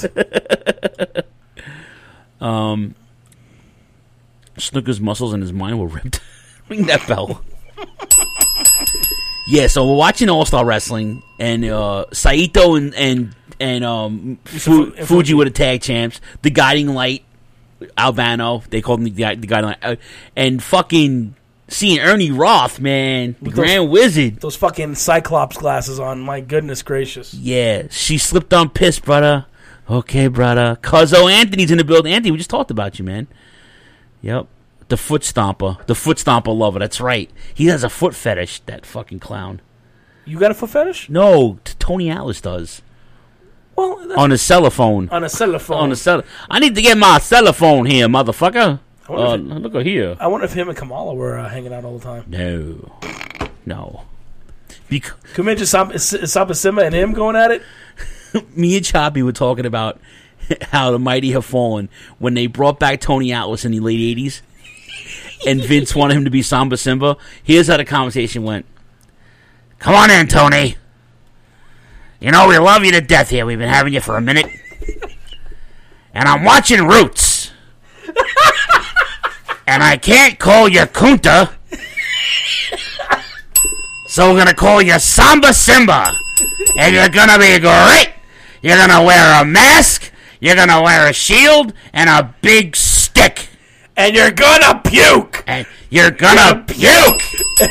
um, Snooker's muscles and his mind were ripped. Ring that bell. Yeah, so we're watching All Star Wrestling, and uh, Saito and and and um, Fu- Fuji were the tag champs. The Guiding Light, Albano, they called him the, the Guiding Light, uh, and fucking seeing Ernie Roth, man, the With Grand those, Wizard, those fucking Cyclops glasses on. My goodness gracious! Yeah, she slipped on piss, brother. Okay, brother. Cuzzo Anthony's in the building. Anthony, we just talked about you, man. Yep. The foot stomper. The foot stomper lover. That's right. He has a foot fetish, that fucking clown. You got a foot fetish? No, t- Tony Atlas does. Well, that's on a cell phone. On a cell phone. On a cell. I need to get my cell phone here, motherfucker. Uh, it, look at here. I wonder if him and Kamala were uh, hanging out all the time. No. No. Bec- Can we imagine Samba Simba and him going at it? Me and Choppy were talking about how the mighty have fallen when they brought back Tony Atlas in the late eighties. And Vince wanted him to be Samba Simba. Here's how the conversation went. Come on in, Tony. You know, we love you to death here. We've been having you for a minute. And I'm watching Roots. And I can't call you Kunta. So we're going to call you Samba Simba. And you're going to be great. You're going to wear a mask. You're going to wear a shield and a big stick. And you're gonna puke. And you're gonna puke.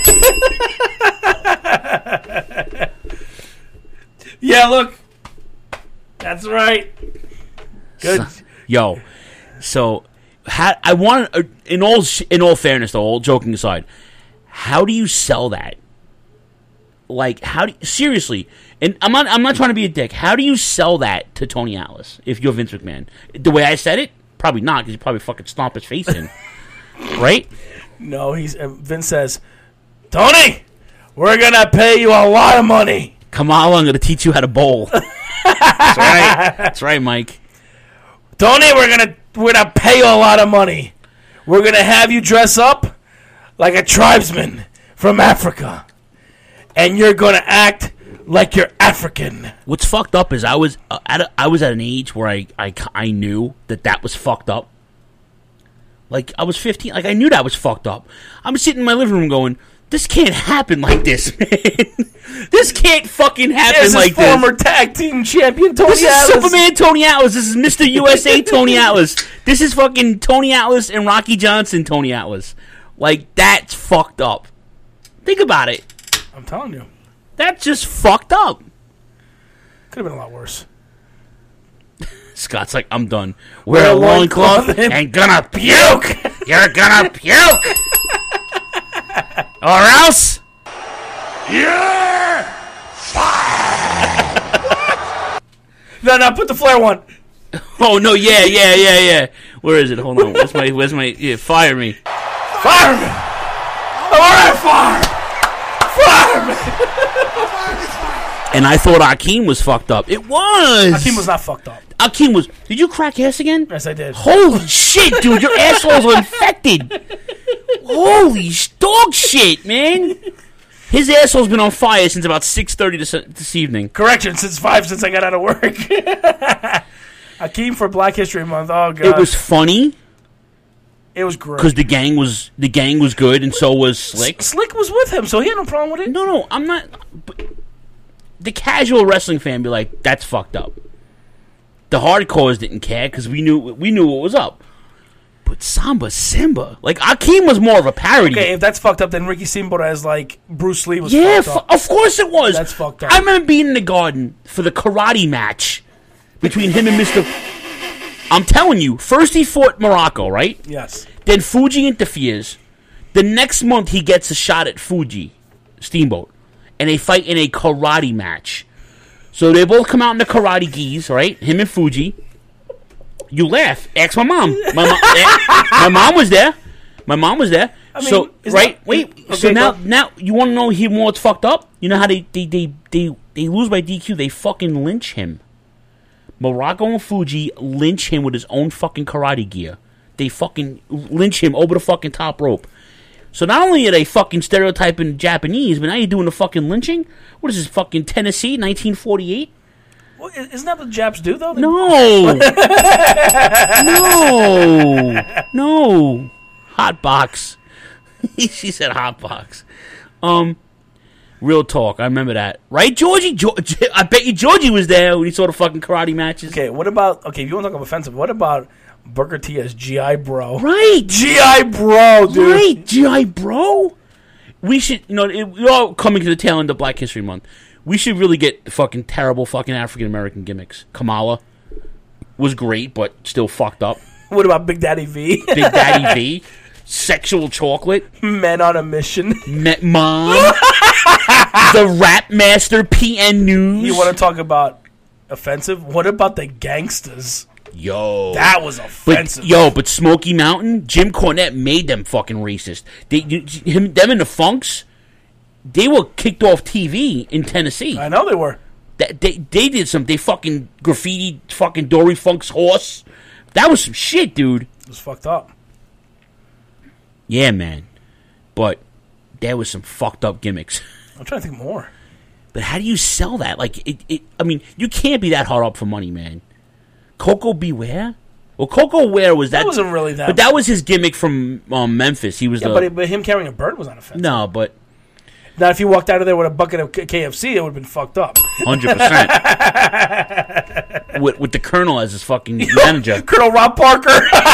Yeah, look. That's right. Good. So, yo, so how, I want uh, in all in all fairness, though, all joking aside, how do you sell that? Like, how do you, seriously? And I'm not I'm not trying to be a dick. How do you sell that to Tony Atlas if you're Vince McMahon? The way I said it. Probably not, because he probably fucking stomp his face in. Right? No, he's uh, Vince says, Tony, we're going to pay you a lot of money. Kamala, I'm going to teach you how to bowl. That's right. That's right, Mike. Tony, we're going to we're gonna pay you a lot of money. We're going to have you dress up like a tribesman from Africa. And you're going to act like you're African. What's fucked up is I was uh, at a, I was at an age where I, I, I knew that that was fucked up. Like, I was fifteen. Like, I knew that was fucked up. I'm sitting in my living room going, this can't happen like this, man. This can't fucking happen this like is this. Former tag team champion Tony this Atlas. This is Superman Tony Atlas. This is Mister U S A Tony Atlas. This is fucking Tony Atlas and Rocky Johnson Tony Atlas. Like, that's fucked up. Think about it. I'm telling you. That's just fucked up. Could have been a lot worse. Scott's like, I'm done. Wear a loincloth and gonna puke. You're gonna puke. Or else. Yeah! no, no, put the flare one. Oh, no, yeah, yeah, yeah, yeah. Where is it? Hold on. Where's my, where's my, yeah, fire me. Fire me! I'm alright, fire! Fire me! And I thought Akeem was fucked up. It was. Akeem was not fucked up. Akeem was. Did you crack ass again? Yes, I did. Holy shit, dude. Your assholes are infected. Holy sh- dog shit, man. His asshole's been on fire since about six thirty this, this evening. Correction, since five since I got out of work. Akeem for Black History Month. Oh, God. It was funny. It was great. Because the gang was the gang was good, and so was Slick. S- Slick was with him, so he had no problem with it. No, no, I'm not. But the casual wrestling fan be like, that's fucked up. The hardcores didn't care because we knew we knew what was up. But Samba Simba, like Akeem was more of a parody. Okay, if that's fucked up, then Ricky Steamboat as like Bruce Lee was. Yeah, fucked up. F- of course it was. That's fucked up. I remember being in the Garden for the karate match between him and Mister I'm telling you, first he fought Morocco, right? Yes. Then Fuji interferes. The next month he gets a shot at Fuji, Steamboat, and they fight in a karate match. So they both come out in the karate gis, right? Him and Fuji. You laugh. Ask my mom. My, mom, my mom was there. My mom was there. I mean, so right, that, wait. Okay, so now, go. now you want to know he more what's fucked up? You know how they they, they they they lose by D Q? They fucking lynch him. Morocco and Fuji lynch him with his own fucking karate gear. They fucking lynch him over the fucking top rope. So not only are they fucking stereotyping Japanese, but now you're doing the fucking lynching? What is this, fucking Tennessee, nineteen forty-eight? Well, isn't that what the Japs do, though? They- No! no! No! Hot box. She said hot box. Um, real talk, I remember that. Right, Georgie? Georgie? I bet you Georgie was there when he saw the fucking karate matches. Okay, what about... Okay, if you want to talk about offensive, what about Booker T as G I Bro? Right! G I Bro, dude! Right, G I Bro? We should, you know, it, we're all coming to the tail end of Black History Month. We should really get fucking terrible fucking African-American gimmicks. Kamala was great, but still fucked up. What about Big Daddy V? Big Daddy V. Sexual chocolate. Men on a mission. Me- Mom. The Rap Master P N News. You want to talk about offensive? What about the gangsters? Yo. That was offensive. But, yo, but Smoky Mountain, Jim Cornette made them fucking racist. They, you, him, them and the Funks, they were kicked off T V in Tennessee. I know they were. They, they, they did some, they fucking graffiti fucking Dory Funk's horse. That was some shit, dude. It was fucked up. Yeah, man. But there was some fucked up gimmicks. I'm trying to think more. But how do you sell that? Like, it, it I mean, you can't be that hard up for money, man. Coco Beware? Well, Coco Ware was that. That wasn't really that. But that was his gimmick from um, Memphis. He was Yeah, the. but, it, but him carrying a bird was not offensive. No, but. Now, if you walked out of there with a bucket of K F C, it would have been fucked up. one hundred percent. with, with the Colonel as his fucking manager. Colonel Rob Parker.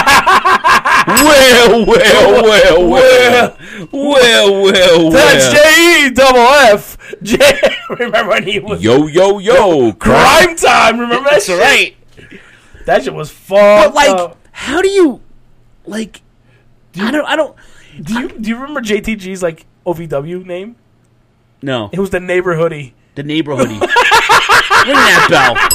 well, well, well, well. Well, well, well. That's J E double F. J. Remember when he was. Yo, yo, yo. Crime Time. Remember that That's shit? right. That shit was fucked But, like, up. how do you. Like. Do you, I don't. I don't. Do you, do you remember J T G's, like, O V W name? No. It was the neighborhoodie. The neighborhoodie. Ring that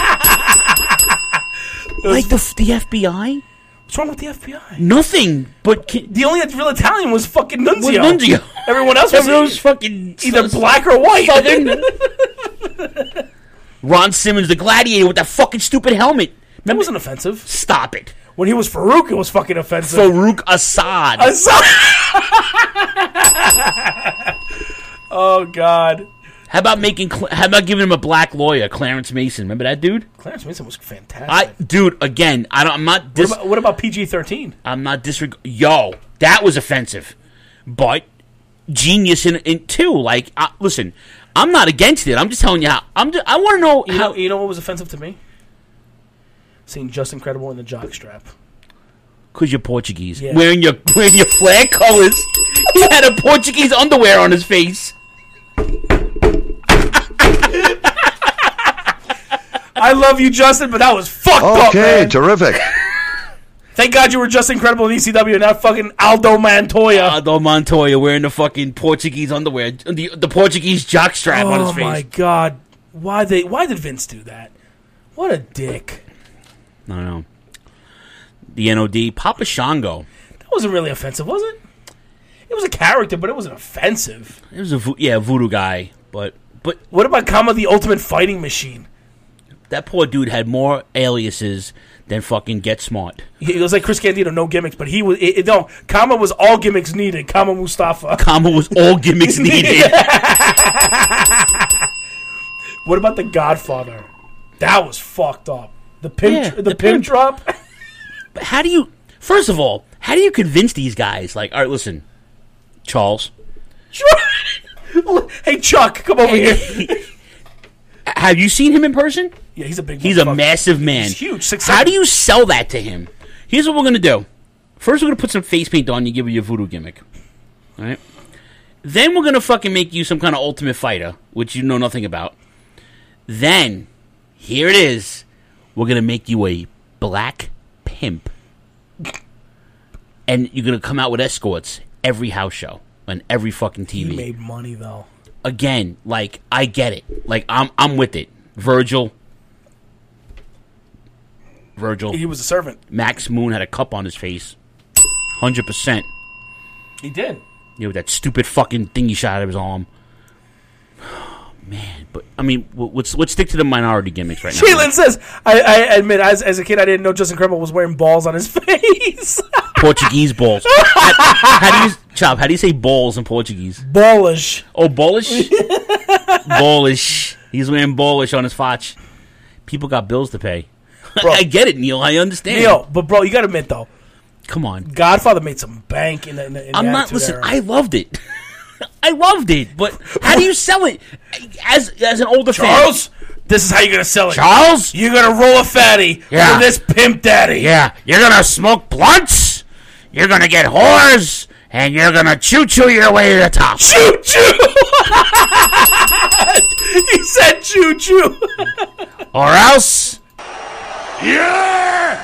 bell. Like the the F B I? What's wrong with the F B I? Nothing. But can, the only real Italian was fucking Nunzio. Was Nunzio. Everyone else was, Everyone was fucking either black or white. Southern. Ron Simmons, the gladiator with that fucking stupid helmet. That wasn't offensive. Stop it. When he was Farouk, it was fucking offensive. Farouk Assad. Assad. Oh God! How about making? How about giving him a black lawyer, Clarence Mason? Remember that dude? Clarence Mason was fantastic. I, dude, again, I don't. I'm not. Dis- what about, what about P G thirteen? I'm not disreg. Yo, that was offensive, but genius in in too. Like, uh, listen, I'm not against it. I'm just telling you how. I'm. Just, I want to know you how. Know, you know what was offensive to me? Seeing Justin Credible in the jockstrap. Because you're Portuguese. Yeah. Wearing your wearing your flag colors. He had a Portuguese underwear on his face. I love you, Justin, but that was fucked up, Okay, man. terrific. Thank God you were just incredible in E C W and not fucking Aldo Montoya. Aldo Montoya wearing the fucking Portuguese underwear. The, the Portuguese jockstrap oh on his face. my God. Why they? Why did Vince do that? What a dick. I don't know. The N O D. Papa Shango. That wasn't really offensive, was it? It was a character, but it wasn't offensive. It was a vo- yeah voodoo guy, but but what about Kama the Ultimate Fighting Machine? That poor dude had more aliases than fucking Get Smart. He was like Chris Candido, no gimmicks, but he was it, it, no. Kama was all gimmicks needed. Kama Mustafa. Kama was all gimmicks needed. What about the Godfather? That was fucked up. The pimp, Yeah, the, the pimp, pimp. drop. But how do you? First of all, how do you convince these guys? Like, all right, listen, Charles. Hey Chuck, come over here. Have you seen him in person? Yeah, he's a big. He's a motherfucker. massive man. He's huge. Six, How seven. do you sell that to him? Here's what we're gonna do. First, we're gonna put some face paint on you, give you your voodoo gimmick. All right. Then we're gonna fucking make you some kind of Ultimate Fighter, which you know nothing about. Then, here it is. We're gonna make you a black pimp, and you're gonna come out with escorts every house show and every fucking T V. He made money though. Again, like, I get it. Like, I'm I'm with it. Virgil. Virgil. He was a servant. Max Moon had a cup on his face. one hundred percent. He did. You know, that stupid fucking thing he shot out of his arm. Man, but, I mean, w- let's, let's stick to the minority gimmicks right now. Caitlin says, I, I admit, as, as a kid, I didn't know Justin Credible was wearing balls on his face. Portuguese balls. how, how do you, Chop, how do you say balls in Portuguese? Ballish. Oh, ballish? Ballish. He's wearing ballish on his fotch. People got bills to pay. Bro. I get it, Neil. I understand. Neil, but bro, you gotta admit though, come on, Godfather made some bank in the. In the in I'm the not. Attitude Listen, Era. I loved it. I loved it, but how do you sell it as as an older Charles, fan? this is how you're gonna sell it. Charles, you're gonna roll a fatty Yeah. for this pimp daddy. Yeah, you're gonna smoke blunts. You're gonna get whores, and you're gonna choo choo your way to the top. Choo choo. He said choo choo. Or else. Yeah!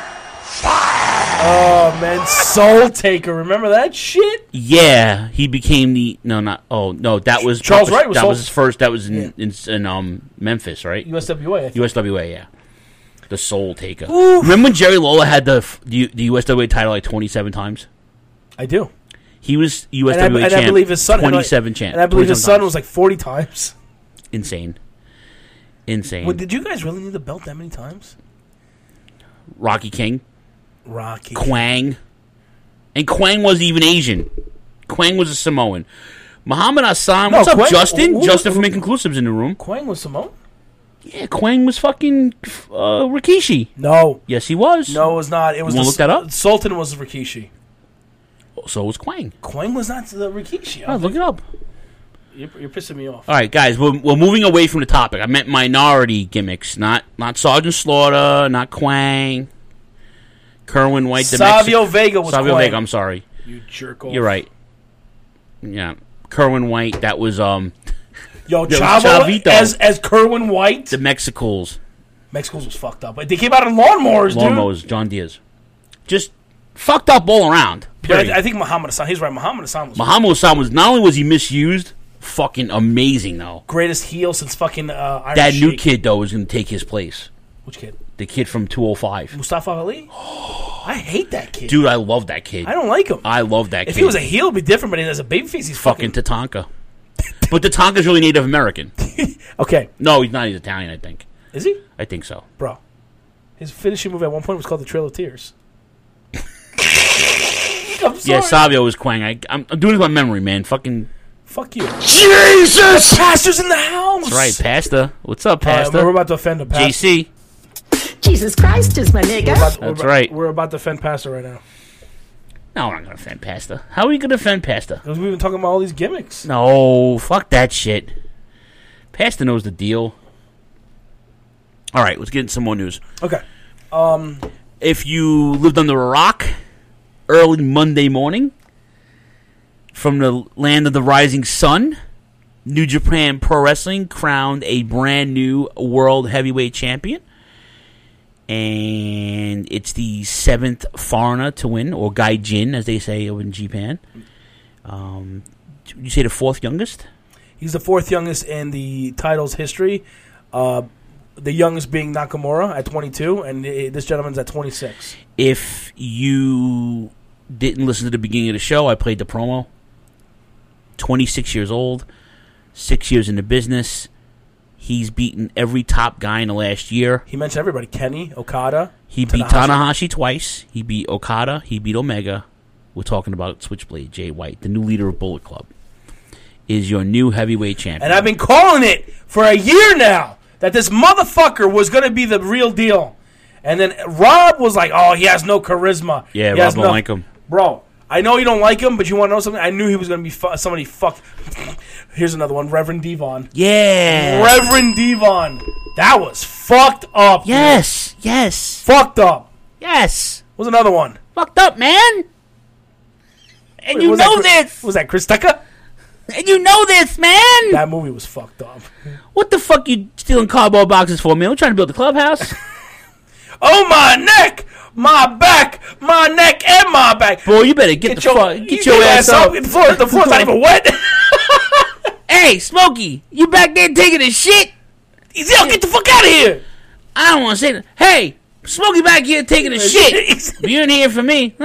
Oh man, Soul Taker. Remember that shit? Yeah, he became the no, not oh no. That was Charles that was, Wright was that Soul- was his first. That was in Yeah. in, in um Memphis, right? U S W A. I think. U S W A, yeah. The Soul Taker. Oof. Remember when Jerry Lawler had the f- the, the U S W A title like twenty-seven times? I do. He was U S And I, W A and champ. I believe his son had, like- twenty-seven champ. And I believe his twenty-seven son times. was like forty times. Insane. Insane. Well, did you guys really need the belt that many times? Rocky King, Rocky. Quang, and Quang wasn't even Asian. Quang was a Samoan. Muhammad Hassan, No, what's up, Quang- Justin? who- who- Justin who- from Inconclusives in the room. Quang was Samoan? Yeah, Quang was fucking uh, Rikishi. No. Yes, he was. No, it was not. It was You wanna the, look that up? Sultan was Rikishi. So was Quang. Quang was not the Rikishi. Oh, look it up. You're, you're pissing me off. All right, guys, we're, we're moving away from the topic. I meant minority gimmicks, not not Sergeant Slaughter, not Quang, Kerwin White. the Savio Mexican- Vega was Savio Quang. Vega. I'm sorry. You jerk off. You're right. Yeah, Kerwin White. That was um. Yo, that was Chavo Chavito. as as Kerwin White. The Mexicals. Mexico's was fucked up. They came out in lawnmowers, dude. Lawnmowers. John Diaz. Just fucked up all around. But Period. I, I think Muhammad Hassan. He's right. Muhammad Hassan was Muhammad Hassan was not only was he misused, fucking amazing though. greatest heel since fucking uh, Iron That new Sheik. kid though was going to take his place. Which kid? The kid from two oh five. Mustafa Ali. I hate that kid. Dude, I love that kid. I don't like him. I love that If kid. he was a heel, it'd be different. But as a babyface, he's fucking fucking. Tatanka. But Tatanka's really Native American. Okay. No, he's not. He's Italian, I think. Is he? I think so. Bro, his finishing move at one point was called the Trail of Tears. I'm sorry. Yeah, Savio was Quang. I, I'm, I'm doing it by memory, man. Fucking. Fuck you. Jesus! The pastor's in the house. That's right, Pasta. What's up, Uh, Pasta? we're about to offend a pastor. J C. Jesus Christ is my nigga. We're about, we're That's about- right. We're about to offend pastor right now. No, we're not going to offend Pasta. How are we going to offend Pasta? Because we've been talking about all these gimmicks. No, fuck that shit. Pasta knows the deal. All right, let's get into some more news. Okay. Um, If you lived under a rock, early Monday morning from the land of the rising sun. New Japan Pro Wrestling crowned a brand new world heavyweight champion. And it's the seventh foreigner to win, or gaijin, as they say over in Japan. Um, you say the fourth youngest? He's the fourth youngest in the title's history. Uh, the youngest being Nakamura at twenty-two, and this gentleman's at twenty-six. If you didn't listen to the beginning of the show, I played the promo. twenty-six years old. Six years in the business. He's beaten every top guy in the last year. He mentioned everybody. Kenny, Okada. He beat Tanahashi twice. He beat Okada. He beat Omega. We're talking about Switchblade, Jay White, the new leader of Bullet Club, is your new heavyweight champion. And I've been calling it for a year now that this motherfucker was going to be the real deal. And then Rob was like, oh, he has no charisma. Yeah, he Rob don't no- like him. Bro, I know you don't like him, but you want to know something? I knew he was going to be fu- somebody fucked. Here's another one, Reverend Devon. Yeah. Reverend Devon. That was fucked up. Yes, man. yes. Fucked up. Yes. What was another one? Fucked up, man. And Wait, you was know that, this. Was that Chris Tucker? And you know this, man. That movie was fucked up. What the fuck you stealing cardboard boxes for, man? We're trying to build the clubhouse. Oh, my neck. My back, my neck, and my back. Boy, you better get, get the your, fuck, get you your ass up. The, floor, the floor's not even wet. Hey, Smokey, you back there taking a shit? Yo, get the fuck out of here. I don't want to say that. Hey, Smokey back here taking a shit. You ain't here for me.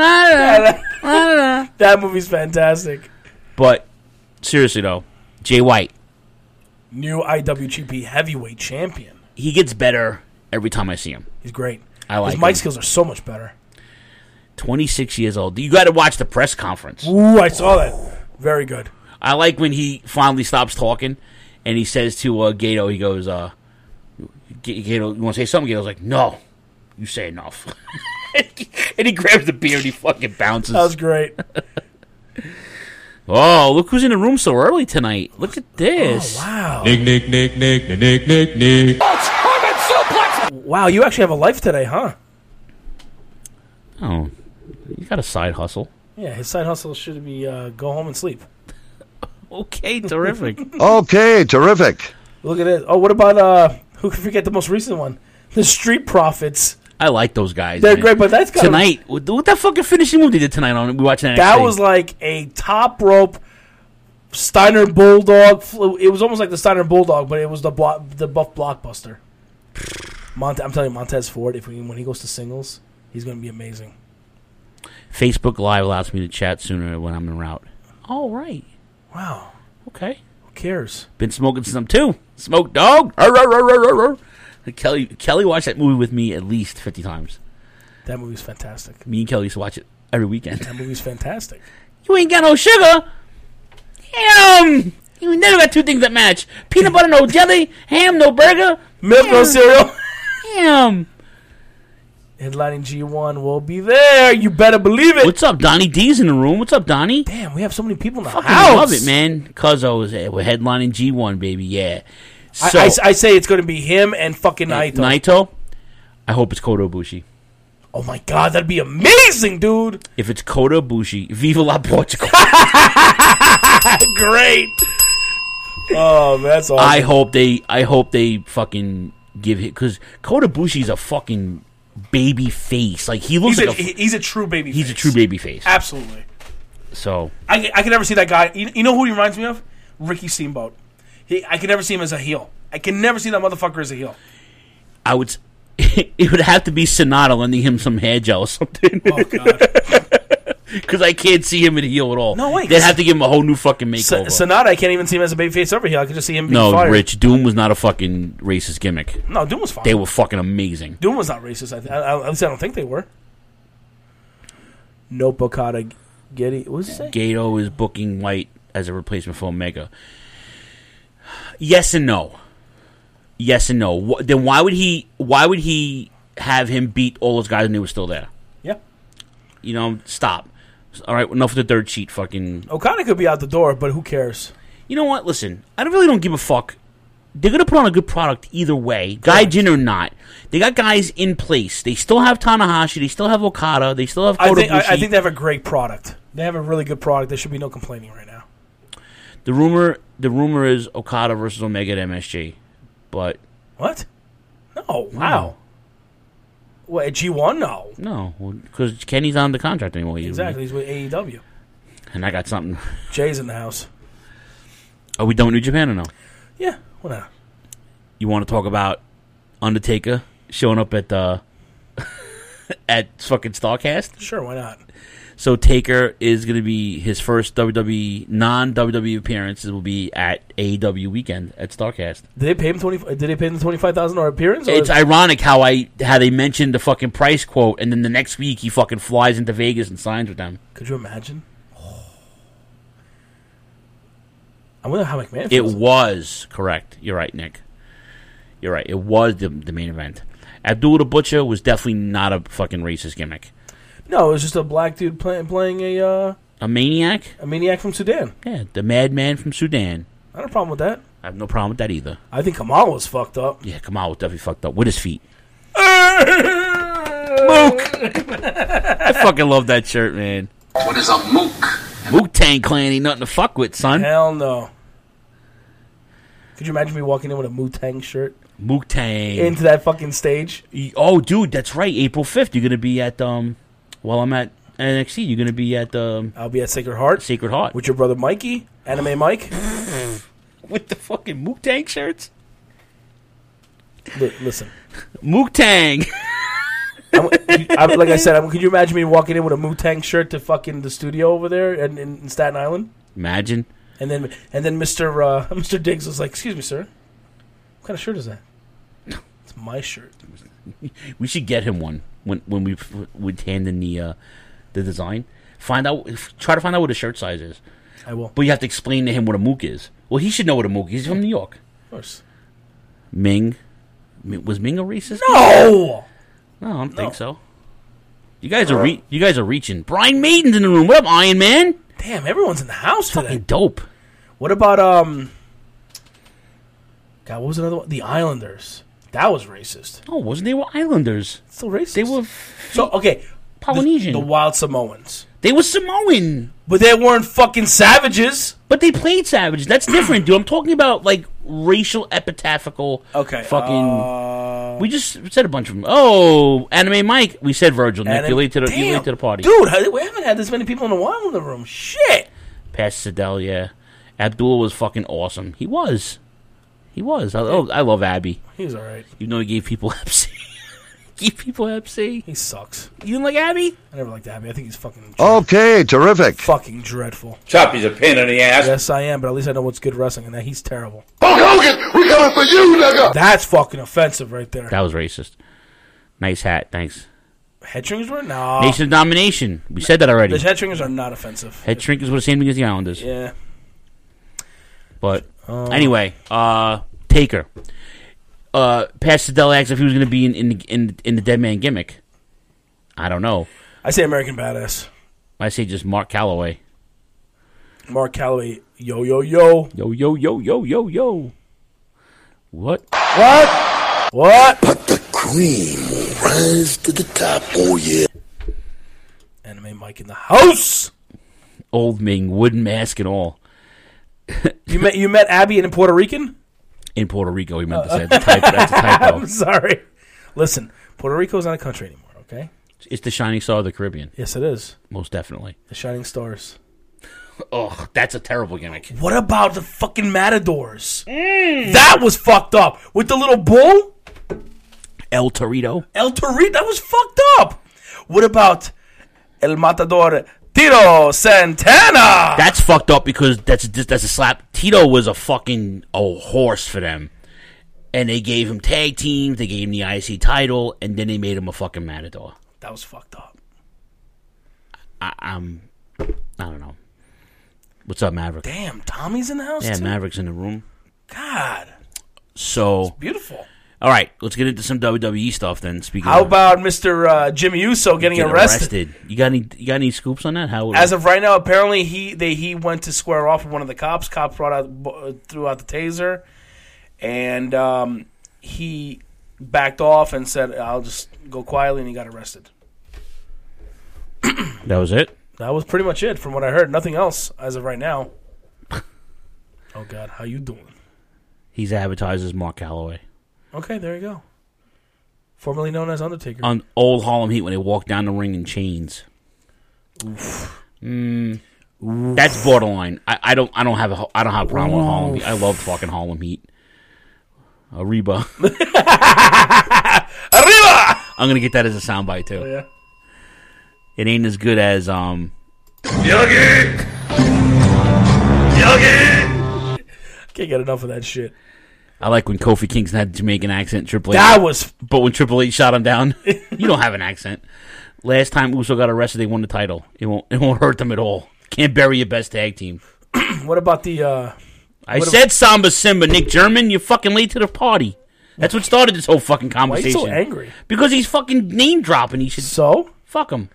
That movie's fantastic. But, seriously, though, Jay White. New I W G P heavyweight champion. He gets better every time I see him. He's great. I like His mic him. skills are so much better. twenty-six years old. You got to watch the press conference. Ooh, I saw that. Very good. I like when he finally stops talking and he says to uh, Gato, he goes, uh, Gato, you want to say something? Gato's like, no, you say enough. And he grabs the beer and he fucking bounces. That was great. Oh, look who's in the room so early tonight. Look at this. Oh, wow. Nick, Nick, Nick, Nick, Nick, Nick, Nick. Wow, you actually have a life today, huh? Oh, you got a side hustle. Yeah, his side hustle should be uh, go home and sleep. Okay, terrific. Okay, terrific. Look at it. Oh, what about, uh, who can forget the most recent one? The Street Profits. I like those guys. They're man. great, but that's kind tonight. Of, what that fucking finishing move they did tonight on? We watching N X T. That was like a top rope Steiner Bulldog. It was almost like the Steiner Bulldog, but it was the blo- the Buff Blockbuster. Mont- I'm telling you, Montez Ford. If we, when he goes to singles, he's going to be amazing. Facebook Live allows me to chat sooner when I'm en route. All right. Wow. Okay. Who cares? Been smoking some too. Smoke dog. Arr, arr, arr, arr, arr. Kelly Kelly watched that movie with me at least fifty times. That movie's fantastic. Me and Kelly used to watch it every weekend. That movie's fantastic. You ain't got no sugar. Ham. You never got two things that match. Peanut butter, no jelly. Ham, no burger. Milk, Ham. no cereal. Ham. Headlining G one will be there. You better believe it. What's up, Donnie D's in the room? What's up, Donnie? Damn, we have so many people in the Fucking house. love it, man. Cuzzo is we're headlining G one, baby. Yeah. So, I, I, I say it's going to be him and fucking Naito. Naito. I hope it's Kota Ibushi. Oh my god, that'd be amazing, dude. If it's Kota Ibushi, Viva la Portugal. Great. Oh, man, that's awesome. I hope they. I hope they fucking give it because Kota Ibushi's a fucking baby face. Like he looks he's like a, a, he's a true baby. He's face. a true baby face. Absolutely. So I, I can never see that guy. You, you know who he reminds me of? Ricky Steamboat. He, I can never see him as a heel. I can never see that motherfucker as a heel. I would. It would have to be Sonata lending him some hair gel or something. Oh god. Because I can't see him in a heel at all. No way. They'd have to give him a whole new fucking makeover. S- Sonata, I can't even see him as a babyface over heel. I could just see him being no, fired. Rich, Doom was not a fucking racist gimmick. No, Doom was fine. They were fucking amazing. Doom was not racist. I th- I, I, at least I don't think they were. Nope, Okada, Getty. What was it say? Gato is booking White as a replacement for Omega. Yes and no. Yes and no. Wh- then why would he? Why would he have him beat all those guys when they were still there? Yeah. You know, stop. All right, enough of the third sheet. Fucking Okada could be out the door, but who cares? You know what? Listen, I really don't give a fuck they're going to put on a good product either way, Gaijin or not. They got guys in place. They still have Tanahashi. They still have Okada. They still have Kota I think, I, Ibushi. I think they have a great product. They have a really good product. There should be no complaining right now. The rumor, the rumor is Okada versus Omega at M S G, but what? No, wow. What, at G one? No. No, because Kenny's on the contract anymore. Exactly, he's with A E W. And I got something. Jay's in the house. Are we done with New Japan or no? Yeah, why not? You want to talk about Undertaker showing up at the at fucking Starrcast? Sure, why not? So Taker is going to be his first W W E non-W W E appearance. It will be at A E W weekend at Starrcast. Did they pay him twenty? Did they pay him the twenty-five thousand dollar appearance? Or It's ironic how I how they mentioned the fucking price quote, and then the next week he fucking flies into Vegas and signs with them. Could you imagine? I wonder how McMahon It feels. was correct. You're right, Nick. You're right. It was the the main event. Abdul the Butcher was definitely not a fucking racist gimmick. No, it was just a black dude play, playing a uh, A maniac? a maniac from Sudan. Yeah, the madman from Sudan. I don't have a problem with that. I have no problem with that either. I think Kamal was fucked up. Yeah, Kamal was definitely fucked up with his feet. Mook! I fucking love that shirt, man. What is a mook? Mook Tang Clan ain't nothing to fuck with, son. Hell no. Could you imagine me walking in with a Wu Tang shirt? Mook Tang. Into that fucking stage? Oh, dude, that's right. April fifth, you're going to be at, um, well, I'm at N X T. You're going to be at, um... I'll be at Sacred Heart. Sacred Heart. With your brother Mikey, Anime Mike. With the fucking Mook Tang shirts? L- listen. Mook Tang. I'm, I'm, like I said, I'm, could you imagine me walking in with a Wu Tang shirt to fucking the studio over there in, in, in Staten Island? Imagine. And then and then Mister Uh, Mister Diggs was like, "Excuse me, sir. What kind of shirt is that?" It's my shirt. We should get him one when when we would hand in the uh, the design. Find out, try to find out what his shirt size is. I will. But you have to explain to him what a mook is. Well, he should know what a mook is. He's from New York. Of course. Ming, was Ming a racist? No. No, I don't No. think so. You guys are re- you guys are reaching. Brian Maiden's in the room. What up, Iron Man? Damn, everyone's in the house today. Fucking dope. What about um? God, what was another one? The Islanders. That was racist. Oh, wasn't they were Islanders? Still racist. They were so okay. Polynesian. The, the Wild Samoans. They were Samoan, but they weren't fucking savages. But they played savages. That's different, dude. I'm talking about like racial epitaphical. Okay. Fucking. Uh, we just said a bunch of them. Oh, Anime Mike. We said Virgil. Nick, Anim- you late to the you Damn. late to the party, Dude, we haven't had this many people in a while in the room. Shit. Pastor Sidell, yeah. Abdul was fucking awesome. He was. He was. I, oh, I love Abby. He was all right. Even though he gave people Hep C. Give people Hep C. He sucks. You didn't like Abby? I never liked Abby. I think he's fucking Okay, terrific. fucking dreadful. Choppy's a pain in the ass. Yes, I am, but at least I know what's good wrestling, and that he's terrible. Hulk Hogan, we coming for you, nigga. That's fucking offensive right there. That was racist. Nice hat. Thanks. Head shrinkers were? No. Nation of Domination. We said that already. The head shrinkers are not offensive. Head shrinkers were the same thing as the Islanders. Yeah. But Um, anyway, uh, Taker. Uh, Pastor Sidell asked if he was going to be in in the, in in the Dead Man gimmick. I don't know. I say American Badass. I say just Mark Calloway. Mark Calloway. Yo, yo, yo. Yo, yo, yo, yo, yo, yo. What? What? What? But the cream will rise to the top. Oh, yeah. Anime Mike in the house. Old Ming, wooden mask and all. You met you met Abby in Puerto Rican? In Puerto Rico, he meant to say. That's a typo. That's a typo. I'm sorry. Listen, Puerto Rico's not a country anymore, okay? It's the shining star of the Caribbean. Yes, it is. Most definitely. The Shining Stars. Oh, that's a terrible gimmick. What about the fucking Matadors? Mm. That was fucked up. With the little bull? El Torito. El Torito? That was fucked up. What about El Matador Tito Santana? That's fucked up because that's that's a slap. Tito was a fucking a horse for them. And they gave him tag teams, they gave him the I C title, and then they made him a fucking Matador. That was fucked up. I, I'm, I don't know. What's up, Maverick? Damn, Tommy's in the house Yeah, too? Maverick's in the room. God. So Beautiful. all right, let's get into some W W E stuff then. Speaking How of about Mister Uh, Jimmy Uso getting getting arrested? You got any? You got any scoops on that? How? As of right now, apparently he they he went to square off with one of the cops. Cops brought out threw out the taser, and um, he backed off and said, "I'll just go quietly," and he got arrested. That was it? That was pretty much it from what I heard. Nothing else as of right now. Oh, God. How you doing? He's advertised as Mark Calloway. Okay, there you go. Formerly known as Undertaker. On old Harlem Heat when they walk down the ring in chains. Oof. Mm, Oof. That's borderline. I, I don't I don't have a I don't have a problem Oof. with Harlem Heat. I love fucking Harlem Heat. Arriba. Arriba! I'm gonna get that as a soundbite too. Oh, yeah. It ain't as good as um Yogi! Yogi! Can't get enough of that shit. I like when Kofi Kingston had the Jamaican accent. Triple H. That was. But when Triple H shot him down, you don't have an accent. Last time Uso got arrested, they won the title. It won't. It won't hurt them at all. Can't bury your best tag team. What about the? Uh, I said about... Samba Simba, Nick German. You're fucking late to the party. That's what started this whole fucking conversation. Why are you so angry? Because he's fucking name dropping. He should. So fuck him.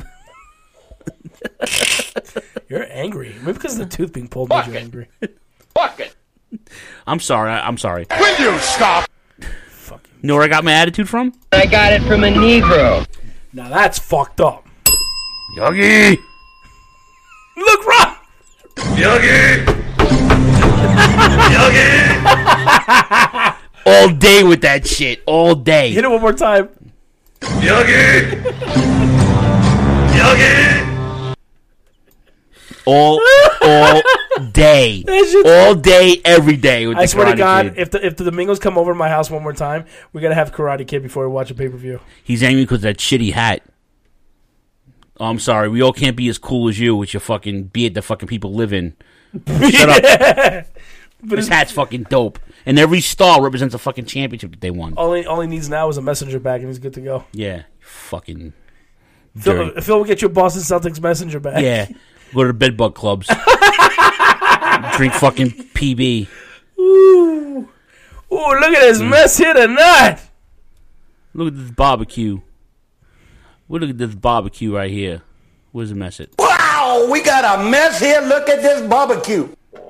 You're angry. Maybe because of the tooth being pulled made you angry. Fuck it. I'm sorry. I, I'm sorry. Will you stop? Fucking. You know where I got my attitude from? I got it from a Negro. Now that's fucked up. Yogi! Look, Rob! Yogi! Yogi! All day with that shit. All day. Hit it one more time. Yogi! Yogi! All, all day, all day, every day. With I the swear to God, Kid. if the if the Domingos come over to my house one more time, we gotta have Karate Kid before we watch a pay per view. He's angry because of that shitty hat. Oh, I'm sorry, we all can't be as cool as you with your fucking beard that fucking people live in. Shut up. But this hat's fucking dope, and every star represents a fucking championship that they won. All he all he needs now is a messenger bag, and he's good to go. Yeah, fucking. Phil, Phil will get you a Boston Celtics messenger bag. Yeah. Go to the bedbug clubs. Drink fucking P B. Ooh. Ooh, look at this mm. mess here tonight. Look at this barbecue. Look at this barbecue right here. Where's the mess at? Wow, we got a mess here. Look at this barbecue.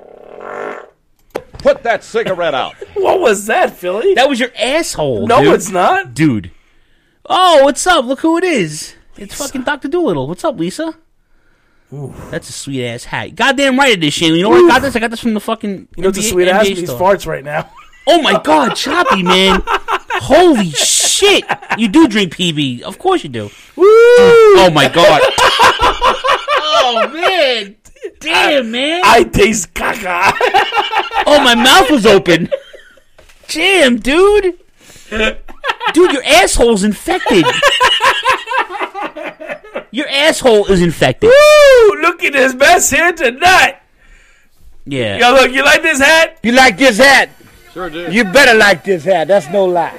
Put that cigarette out. What was that, Philly? That was your asshole, No, dude. it's not. Dude. Oh, what's up? Look who it is. Lisa. It's fucking Doctor Doolittle. What's up, Lisa? Ooh. That's a sweet ass hat. Goddamn right it is, Shane. You know where I got this? I got this from the fucking. You know what's a sweet ass? These farts right now. Oh my God, Choppy, man! Holy shit! You do drink P B, of course you do. Woo! Oh my God! Oh man! Damn, man! I taste caca. Oh, my mouth was open. Damn, dude! Dude, your asshole's infected. Your asshole is infected. Woo! Look at this mess here tonight. Yeah. Yo, look, you like this hat? You like this hat? Sure do. You better like this hat. That's no lie.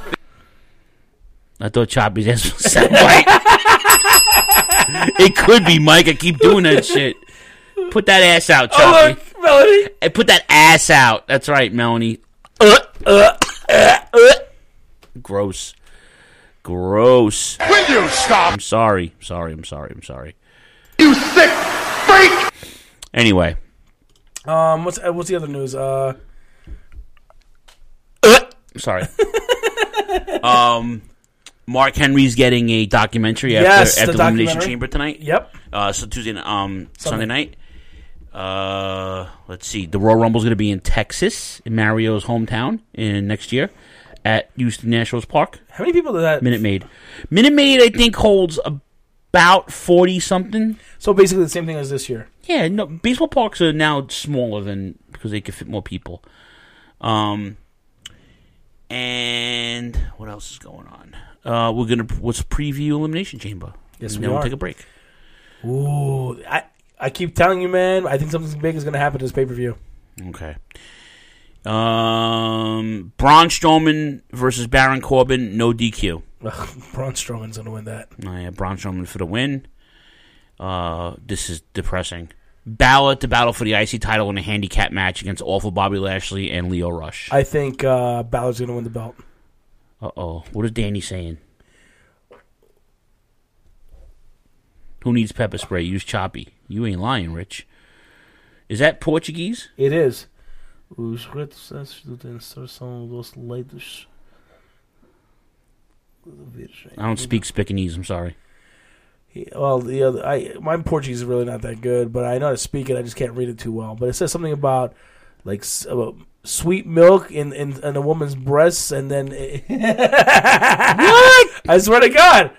I thought Choppy's ass was soundbite. It could be, Mike. I keep doing that shit. Put that ass out, Choppy. Oh, look, Melanie. Hey, put that ass out. That's right, Melanie. Uh, uh, uh, uh. Gross. Gross. Will you stop? I'm sorry. Sorry, I'm sorry, I'm sorry. You sick freak! Um, Anyway. what's uh, what's the other news? Uh, uh. Sorry. um, Mark Henry's getting a documentary after, yes, after the Elimination Chamber tonight. Yep. Uh, so Tuesday, um, Sunday, Sunday night. Uh, let's see. The Royal Rumble's going to be in Texas, in Mario's hometown, in next year at Houston Nationals Park. How many people did that? Minute Maid. Minute Maid, I think, holds about forty something. So basically the same thing as this year. Yeah, no. Baseball parks are now smaller than because they can fit more people. Um, and what else is going on? Uh, we're gonna let's preview Elimination Chamber. Yes, and we then are. We'll take a break. Ooh, I I keep telling you, man. I think something big is gonna happen to this pay per view. Okay. Um, Braun Strowman versus Baron Corbin, no D Q. Ugh, Braun Strowman's gonna win that. Oh, yeah, Braun Strowman for the win. Uh, this is depressing. Balor to battle for the I C title in a handicap match against awful Bobby Lashley and Lio Rush. I think uh, Balor's gonna win the belt. Uh oh, what is Danny saying? Who needs pepper spray? Use Choppy. You ain't lying, Rich. Is that Portuguese? It is. Os retos da inserção dos leitos. I don't speak Spicanese. I'm sorry. Well, the other, I my Portuguese is really not that good, but I know how to speak it. I just can't read it too well. But it says something about like about sweet milk in, in, in a woman's breasts, and then it what? I swear to God.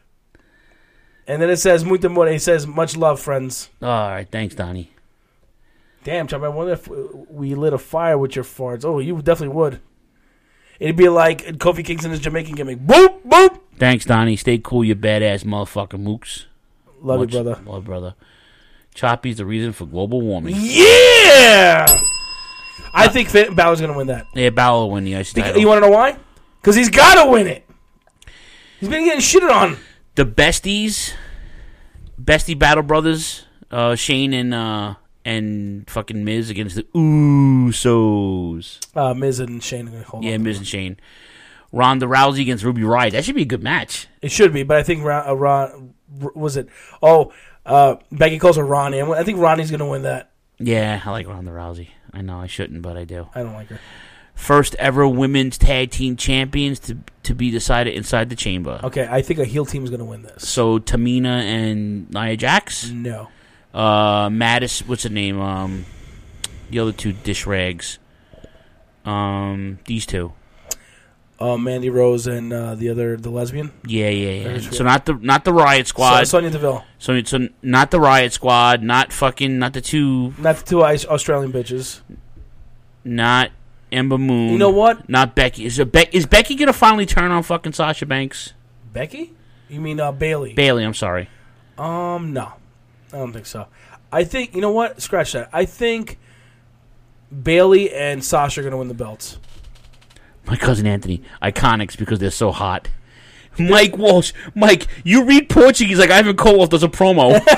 And then it says muito amor. It says much love, friends. All right, thanks, Donnie. Damn, Chop, I wonder if we lit a fire with your farts. Oh, you definitely would. It'd be like Kofi Kingston's Jamaican gimmick. Boop, boop. Thanks, Donnie. Stay cool, you badass motherfucker mooks. Love Much, you, brother. Love, brother. Choppy's the reason for global warming. Yeah! I think Finn Balor's going to win that. Yeah, Balor will win the I C title. You want to know why? Because he's got to win it. He's been getting shitted on. The besties, bestie battle brothers, uh, Shane and uh, and fucking Miz against the Usos. Uh, Miz and Shane are going to hold Yeah, on. Miz and Shane. Ronda Rousey against Ruby Riott. That should be a good match. It should be, but I think Ron, uh, Ron was it? Oh, uh, Becky calls her Ronnie. I think Ronnie's going to win that. Yeah, I like Ronda Rousey. I know I shouldn't, but I do. I don't like her. First ever women's tag team champions to to be decided inside the chamber. Okay, I think a heel team is going to win this. So Tamina and Nia Jax. No. Uh, Mattis. What's her name? Um, the other two dish rags. Um, these two. Uh, Mandy Rose and uh, the other, the lesbian. Yeah, yeah, yeah. So not the not the Riot Squad. So, Sonya Deville. So, so not the Riot Squad. Not fucking. Not the two. Not the two Australian bitches. Not Ember Moon. You know what? Not Becky. Is, Be- is Becky gonna finally turn on fucking Sasha Banks? Becky? You mean uh, Bailey? Bailey. I'm sorry. Um, no, I don't think so. I think you know what? Scratch that. I think Bailey and Sasha are gonna win the belts. My cousin Anthony, Iconics, because they're so hot. Mike Walsh, Mike, you read Portuguese like Ivan Koloff does a promo. That's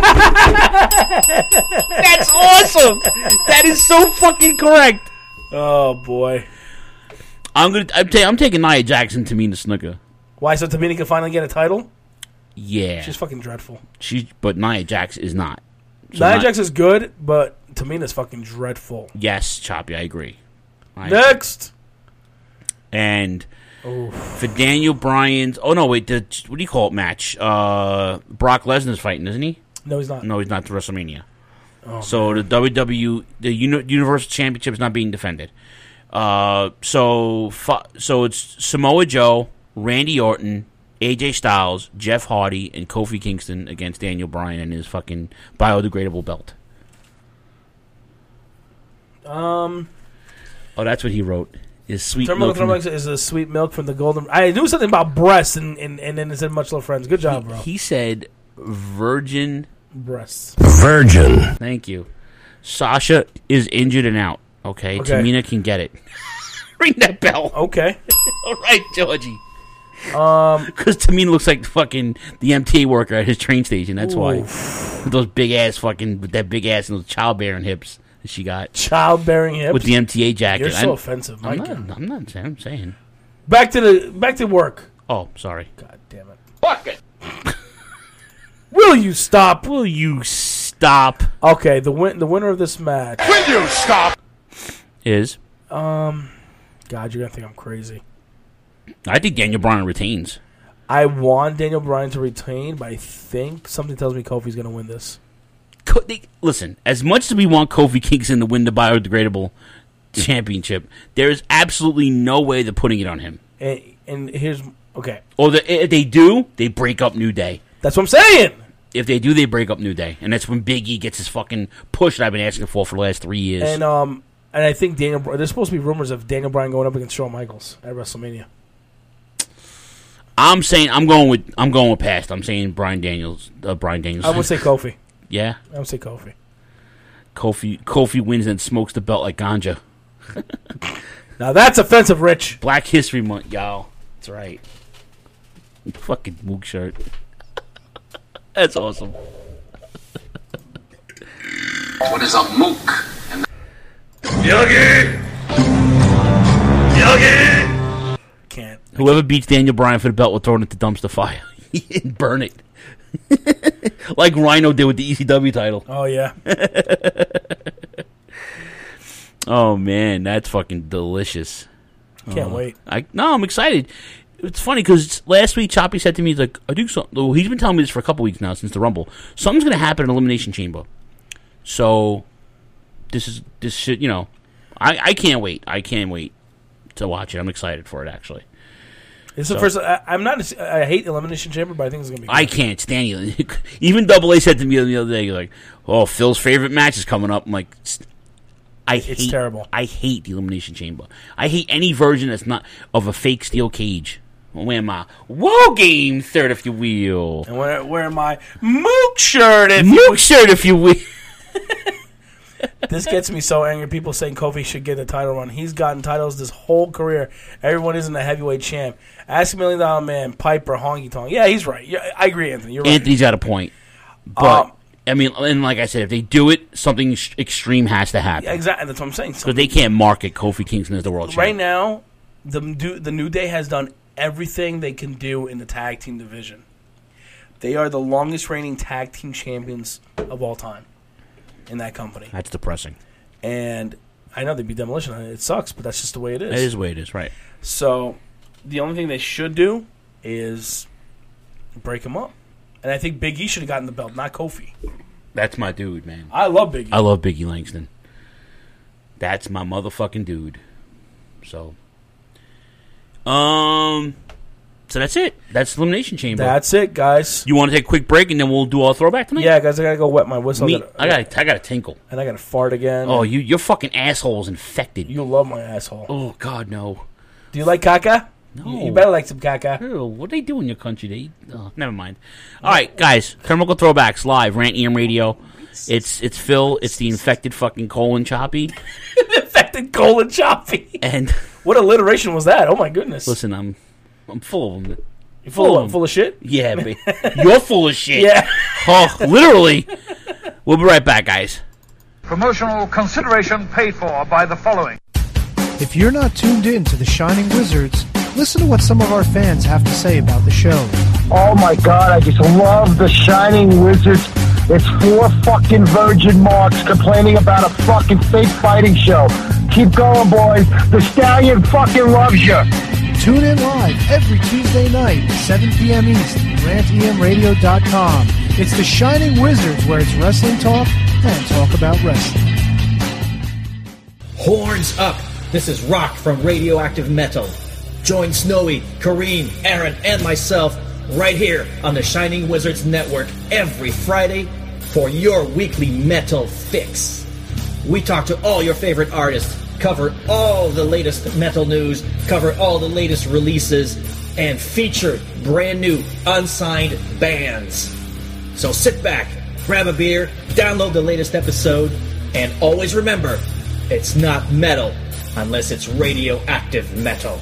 awesome. That is so fucking correct. Oh boy, I'm gonna. I'm, ta- I'm taking Nia Jackson to Tamina Snuka. Why? So Tamina can finally get a title? Yeah, she's fucking dreadful. She, but Nia Jax is not. So Nia not, Jax is good, but Tamina's fucking dreadful. Yes, Choppy, I agree. I Next. Agree. And Oof. for Daniel Bryan's... Oh, no, wait. The, what do you call it match? Uh, Brock Lesnar's fighting, isn't he? No, he's not. No, he's not to WrestleMania. Oh, so man. the W W E... The Uni- Universal Championship is not being defended. Uh, so, fu- so it's Samoa Joe, Randy Orton, A J Styles, Jeff Hardy, and Kofi Kingston against Daniel Bryan and his fucking biodegradable belt. Um... Oh, that's what he wrote. Is sweet Turnbuckle milk. Throwbacks is the sweet milk from the golden. I knew something about breasts, and, and, and then it said much love, friends. Good job, he, bro. He said virgin breasts. Virgin. Thank you. Sasha is injured and out. Okay, okay. Tamina can get it. Ring that bell. Okay. All right, Georgie. Um, because Tamina looks like fucking the M T A worker at his train station. That's oof. why. With those big ass fucking with that big ass and those childbearing hips. She got childbearing hips with the M T A jacket. You're so I'm, offensive, I'm Mike. not, I'm not saying. I'm saying. Back to the back to work. Oh, sorry. God damn it! Fuck it. Will you stop? Will you stop? Okay, the win the winner of this match. Will you stop? Is um, God, you're gonna think I'm crazy. I think Daniel Bryan retains. I want Daniel Bryan to retain, but I think something tells me Kofi's gonna win this. They, listen, as much as we want Kofi Kingston to win the biodegradable championship, there is absolutely no way they're putting it on him. And, and here's okay. Or the, if they do, they break up New Day. That's what I'm saying. If they do, they break up New Day, and that's when Big E gets his fucking push that I've been asking for for the last three years. And um, and I think Daniel. There's supposed to be rumors of Daniel Bryan going up against Shawn Michaels at WrestleMania. I'm saying I'm going with I'm going with past. I'm saying Bryan Daniels. Uh, Bryan Daniels. I would say Kofi. Yeah, I would say Kofi. Kofi Kofi wins and smokes the belt like ganja. Now that's offensive, Rich. Black History Month, y'all. That's right. Fucking mook shirt. That's awesome. What is a mook? And Yogi! Yogi! Can't. Whoever beats Daniel Bryan for the belt will throw it into dumpster fire and burn it. Like Rhino did with the E C W title. Oh, yeah. Oh man, that's fucking delicious. Can't uh, wait. I no, I'm excited. It's funny because last week Choppy said to me, he's like, I think something. Well, he's been telling me this for a couple weeks now since the Rumble. Something's going to happen in Elimination Chamber. So this is this shit. You know, I, I can't wait. I can't wait to watch it. I'm excited for it. Actually, it's so, the first. I, I'm not. I hate Elimination Chamber, but I think it's going to be good. I can't stand you. Even Double A said to me the other day, "You're like, oh, Phil's favorite match is coming up." I'm like, I hate. It's terrible. I hate the Elimination Chamber. I hate any version that's not of a fake steel cage. I'm wearing my War Game shirt, if you will. And wear, wear my Mook shirt, if Mook you will. shirt, if you will. This gets me so angry. People saying Kofi should get a title run. He's gotten titles this whole career. Everyone isn't a heavyweight champ. Ask Million Dollar Man, Piper, Honky Tonk. Yeah, he's right. Yeah, I agree, Anthony. You're right. Anthony's got a point. But, um, I mean, and like I said, if they do it, something sh- extreme has to happen. Yeah, exactly. That's what I'm saying. Because they can't market Kofi Kingston as the world champ. Right now, the, the New Day has done everything they can do in the tag team division. They are the longest reigning tag team champions of all time in that company. That's depressing. And I know they'd be Demolition. It sucks, but that's just the way it is. It is the way it is, right. So the only thing they should do is break them up. And I think Big E should have gotten the belt, not Kofi. That's my dude, man. I love Big E. I love Biggie Langston. That's my motherfucking dude. So... Um, so that's it. That's Elimination Chamber. That's it, guys. You want to take a quick break and then we'll do our throwback tonight? Yeah, guys, I gotta go wet my whistle. Me, I gotta, I got, I got to tinkle, and I gotta fart again. Oh, you, your fucking asshole is infected. You love my asshole. Oh God, no. Do you like caca? No. You, you better like some caca. Ew, what do they do in your country? They, oh, never mind. All right, guys. Turnbuckle Throwbacks live, Rant E M Radio. It's it's Phil. It's the infected fucking colon choppy. Infected colon choppy. And what alliteration was that? Oh my goodness. Listen, I'm. I'm full of them. You full, full of full of shit? Yeah, but you're full of shit. Yeah. Oh, literally. We'll be right back, guys. Promotional consideration paid for by the following. If you're not tuned in to the Shining Wizards, listen to what some of our fans have to say about the show. Oh my God, I just love the Shining Wizards. It's four fucking virgin marks complaining about a fucking fake fighting show. Keep going, boys. The Stallion fucking loves you. Tune in live every Tuesday night, seven p.m. East, rant e m radio dot com. It's the Shining Wizards, where it's wrestling talk and talk about wrestling. Horns up! This is Rock from Radioactive Metal. Join Snowy, Kareem, Aaron, and myself right here on the Shining Wizards Network every Friday for your weekly metal fix. We talk to all your favorite artists, cover all the latest metal news, cover all the latest releases, and feature brand new unsigned bands. So sit back, grab a beer, download the latest episode, and always remember, it's not metal unless it's radioactive metal.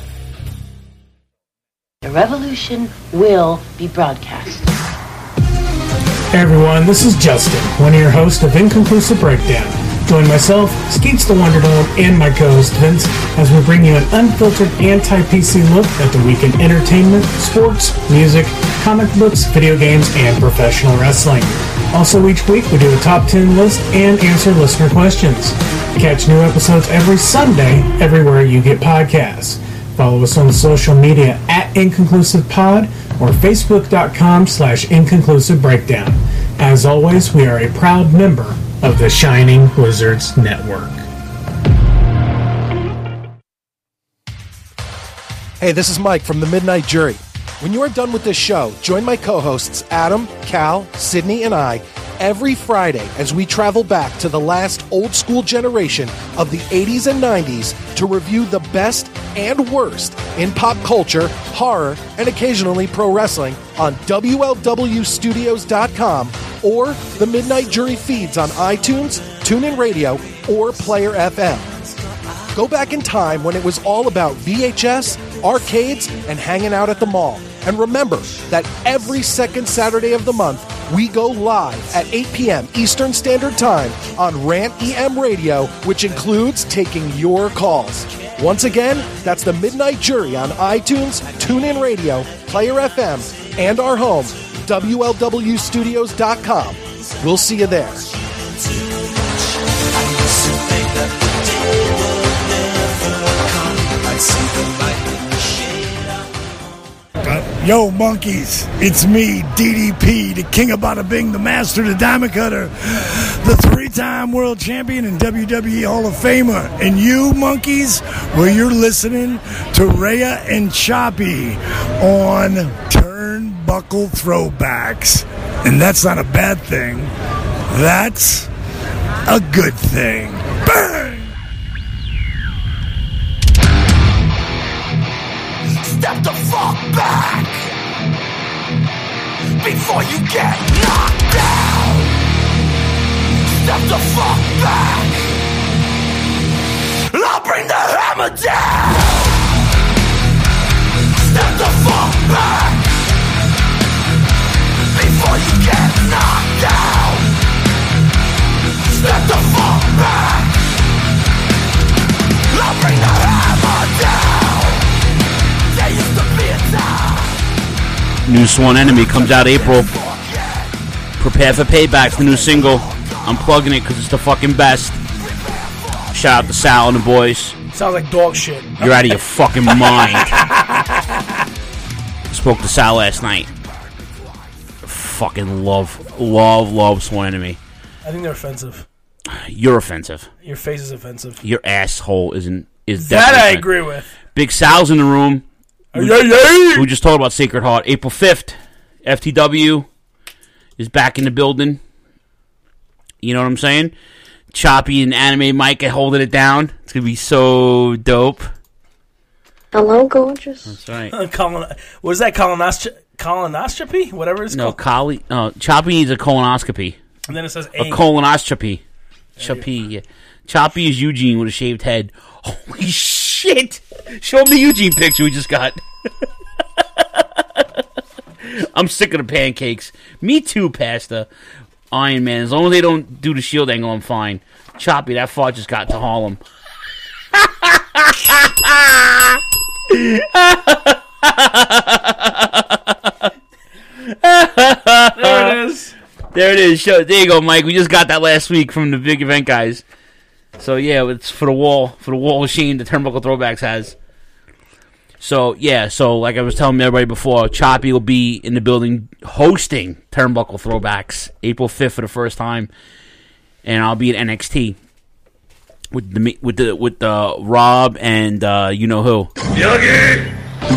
The revolution will be broadcast. Hey everyone, this is Justin, one of your hosts of Inconclusive Breakdown. Join myself, Skeets the Wonder Dome, and my co-host Vince as we bring you an unfiltered anti-P C look at the week in entertainment, sports, music, comic books, video games, and professional wrestling. Also, each week we do a top ten list and answer listener questions. Catch new episodes every Sunday everywhere you get podcasts. Follow us on the social media at InconclusivePod or Facebook.com slash Inconclusive Breakdown. As always, we are a proud member of the Shining Wizards Network. Hey, this is Mike from the Midnight Jury. When you are done with this show, join my co-hosts Adam, Cal, Sydney, and I every Friday as we travel back to the last old-school generation of the eighties and nineties to review the best and worst in pop culture, horror, and occasionally pro wrestling on W L W Studios dot com or the Midnight Jury feeds on iTunes, TuneIn Radio, or Player F M. Go back in time when it was all about V H S, arcades, and hanging out at the mall. And remember that every second Saturday of the month, we go live at eight p.m. Eastern Standard Time on Rant E M Radio, which includes taking your calls. Once again, that's the Midnight Jury on iTunes, TuneIn Radio, Player F M, and our home, W L W Studios dot com. We'll see you there. Uh, yo, monkeys, it's me, D D P, the king of Bada Bing, the master, the diamond cutter, the three-time world champion and W W E Hall of Famer. And you, monkeys, well, you're listening to Rhea and Choppy on Turnbuckle Throwbacks. And that's not a bad thing. That's a good thing. Bang! Step the fuck back before you get knocked down. Step the fuck back. I'll bring the hammer down. Step the fuck back before you get knocked down. Step the fuck back. I'll bring the hammer down. New Sworn Enemy comes out April. Prepare for Payback's the new single. I'm plugging it because it's the fucking best. Shout out to Sal and the boys. Sounds like dog shit. You're out of your fucking mind. Spoke to Sal last night. Fucking love, love, love Sworn Enemy. I think they're offensive. You're offensive. Your face is offensive. Your asshole isn't. Is That I definitely- agree with. Big Sal's in the room. We, Yay, yay! we just talked about Sacred Heart. April fifth, F T W is back in the building. You know what I'm saying? Choppy and Anime Mike are holding it down. It's going to be so dope. Hello, gorgeous. That's right. Colon- what is that? Colonoscopy? Colonoscopy? Whatever it's No, called. colli- no, Choppy needs a colonoscopy. And then it says A A. colonoscopy. Choppy. Yeah. Choppy is Eugene with a shaved head. Holy shit! Show him the Eugene picture we just got. I'm sick of the pancakes. Me too, Pasta. Iron Man. As long as they don't do the shield angle, I'm fine. Choppy, that fart just got to Harlem. There it is. There it is. Show, there you go, Mike. We just got that last week from the big event guys. So yeah, it's for the wall, for the wall of shame the Turnbuckle Throwbacks has. So yeah, so like I was telling everybody before, Choppy will be in the building hosting Turnbuckle Throwbacks April fifth for the first time, and I'll be at N X T with the with the with the Rob and uh, you know who. Yogi,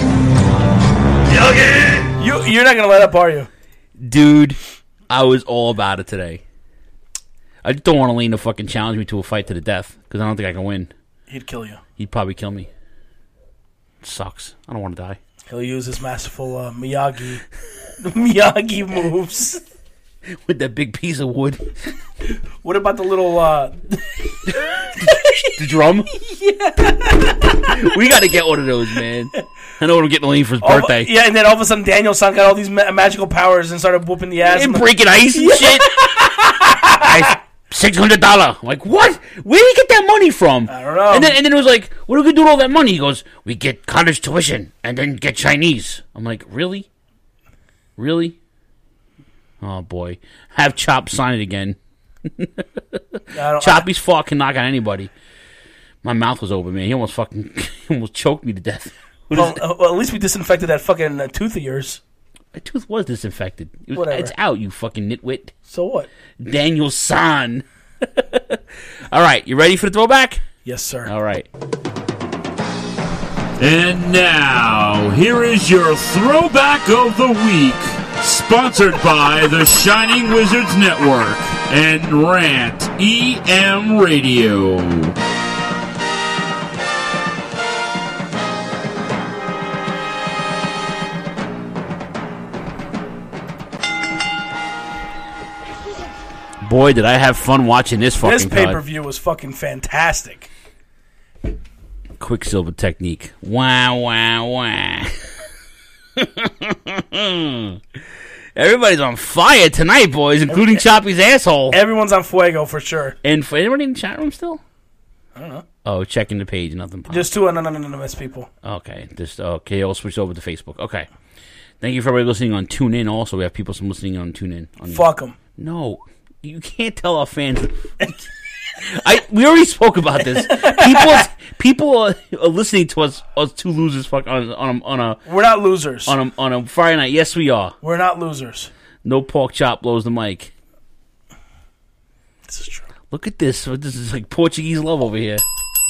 Yogi. You you're not gonna let up, are you, dude? I was all about it today. I just don't want Elaine to fucking challenge me to a fight to the death because I don't think I can win. He'd kill you. He'd probably kill me. It sucks. I don't want to die. He'll use his masterful uh, Miyagi Miyagi moves with that big piece of wood. What about the little uh... the drum? Yeah. We got to get one of those, man. I know what I'm getting Elaine for his All, birthday. yeah, and then all of a sudden Daniel San got all these ma- magical powers and started whooping the ass and and breaking ice and yeah. shit. I, Six hundred dollar. Like what? Where did he get that money from? I don't know. And then and then it was like, what do we do with all that money? He goes, we get college tuition and then get Chinese. I'm like, really, really? Oh boy, have Chop sign it again. Choppy's fart can knock on anybody. My mouth was open, man. He almost fucking, he almost choked me to death. Well, uh, well, at least we disinfected that fucking uh, tooth of yours. My tooth was disinfected. It was, Whatever. It's out, you fucking nitwit. So what? Daniel San. All right, you ready for the throwback? Yes, sir. All right. And now, here is your throwback of the week, sponsored by the Shining Wizards Network and Rant E M Radio. Boy, did I have fun watching this fucking This card. pay-per-view was fucking fantastic. Quicksilver technique. Wah, wah, wah. Everybody's on fire tonight, boys, including Every, Choppy's asshole. Everyone's on fuego for sure. And for anybody in the chat room still? I don't know. Oh, checking the page, nothing. Popped. Just two anonymous people. Okay, just okay. I'll switch over to Facebook. Okay, thank you for everybody listening on TuneIn. Also, we have people listening on TuneIn. On Fuck them. No, you can't tell our fans. I we already spoke about this. People people are, are listening to us us two losers fuck on on a, on a We're not losers. on a on a Friday night. Yes, we are. We're not losers. No pork chop blows the mic. This is true. Look at this. This is like Portuguese love over here.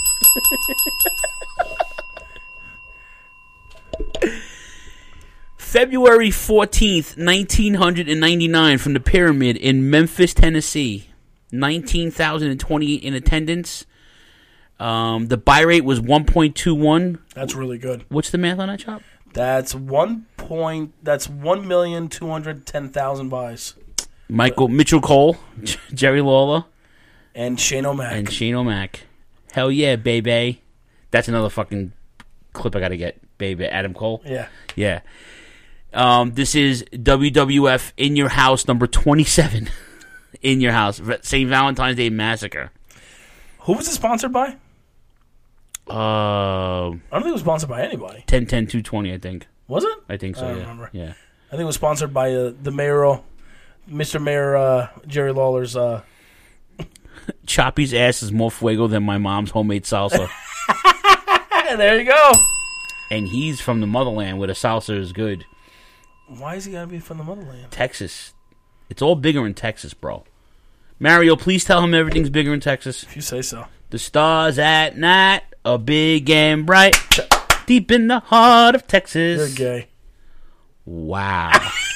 February fourteenth, nineteen ninety-nine, from the Pyramid in Memphis, Tennessee. nineteen thousand twenty-eight in attendance. Um, the buy rate was one point two one. That's really good. What's the math on that, Chop? That's one point. That's one million two hundred ten thousand buys. Michael Mitchell Cole, Jerry Lawler, and Shane O'Mac. And Shane O'Mac. Hell yeah, baby. That's another fucking clip I got to get, baby. Adam Cole. Yeah. Yeah. Um, this is W W F In Your House number twenty-seven. In Your House. Saint Valentine's Day Massacre. Who was it sponsored by? Uh, I don't think it was sponsored by anybody. ten ten two twenty, I think. Was it? I think so, I don't yeah. remember. Yeah. I think it was sponsored by uh, the mayor, Mister Mayor uh, Jerry Lawler's. Uh... Choppy's ass is more fuego than my mom's homemade salsa. There you go. And he's from the motherland where the salsa is good. Why is he gotta be from the motherland? Texas. It's all bigger in Texas, bro. Mario, please tell him everything's bigger in Texas. If you say so. The stars at night are big and bright, deep in the heart of Texas. You're gay. Wow.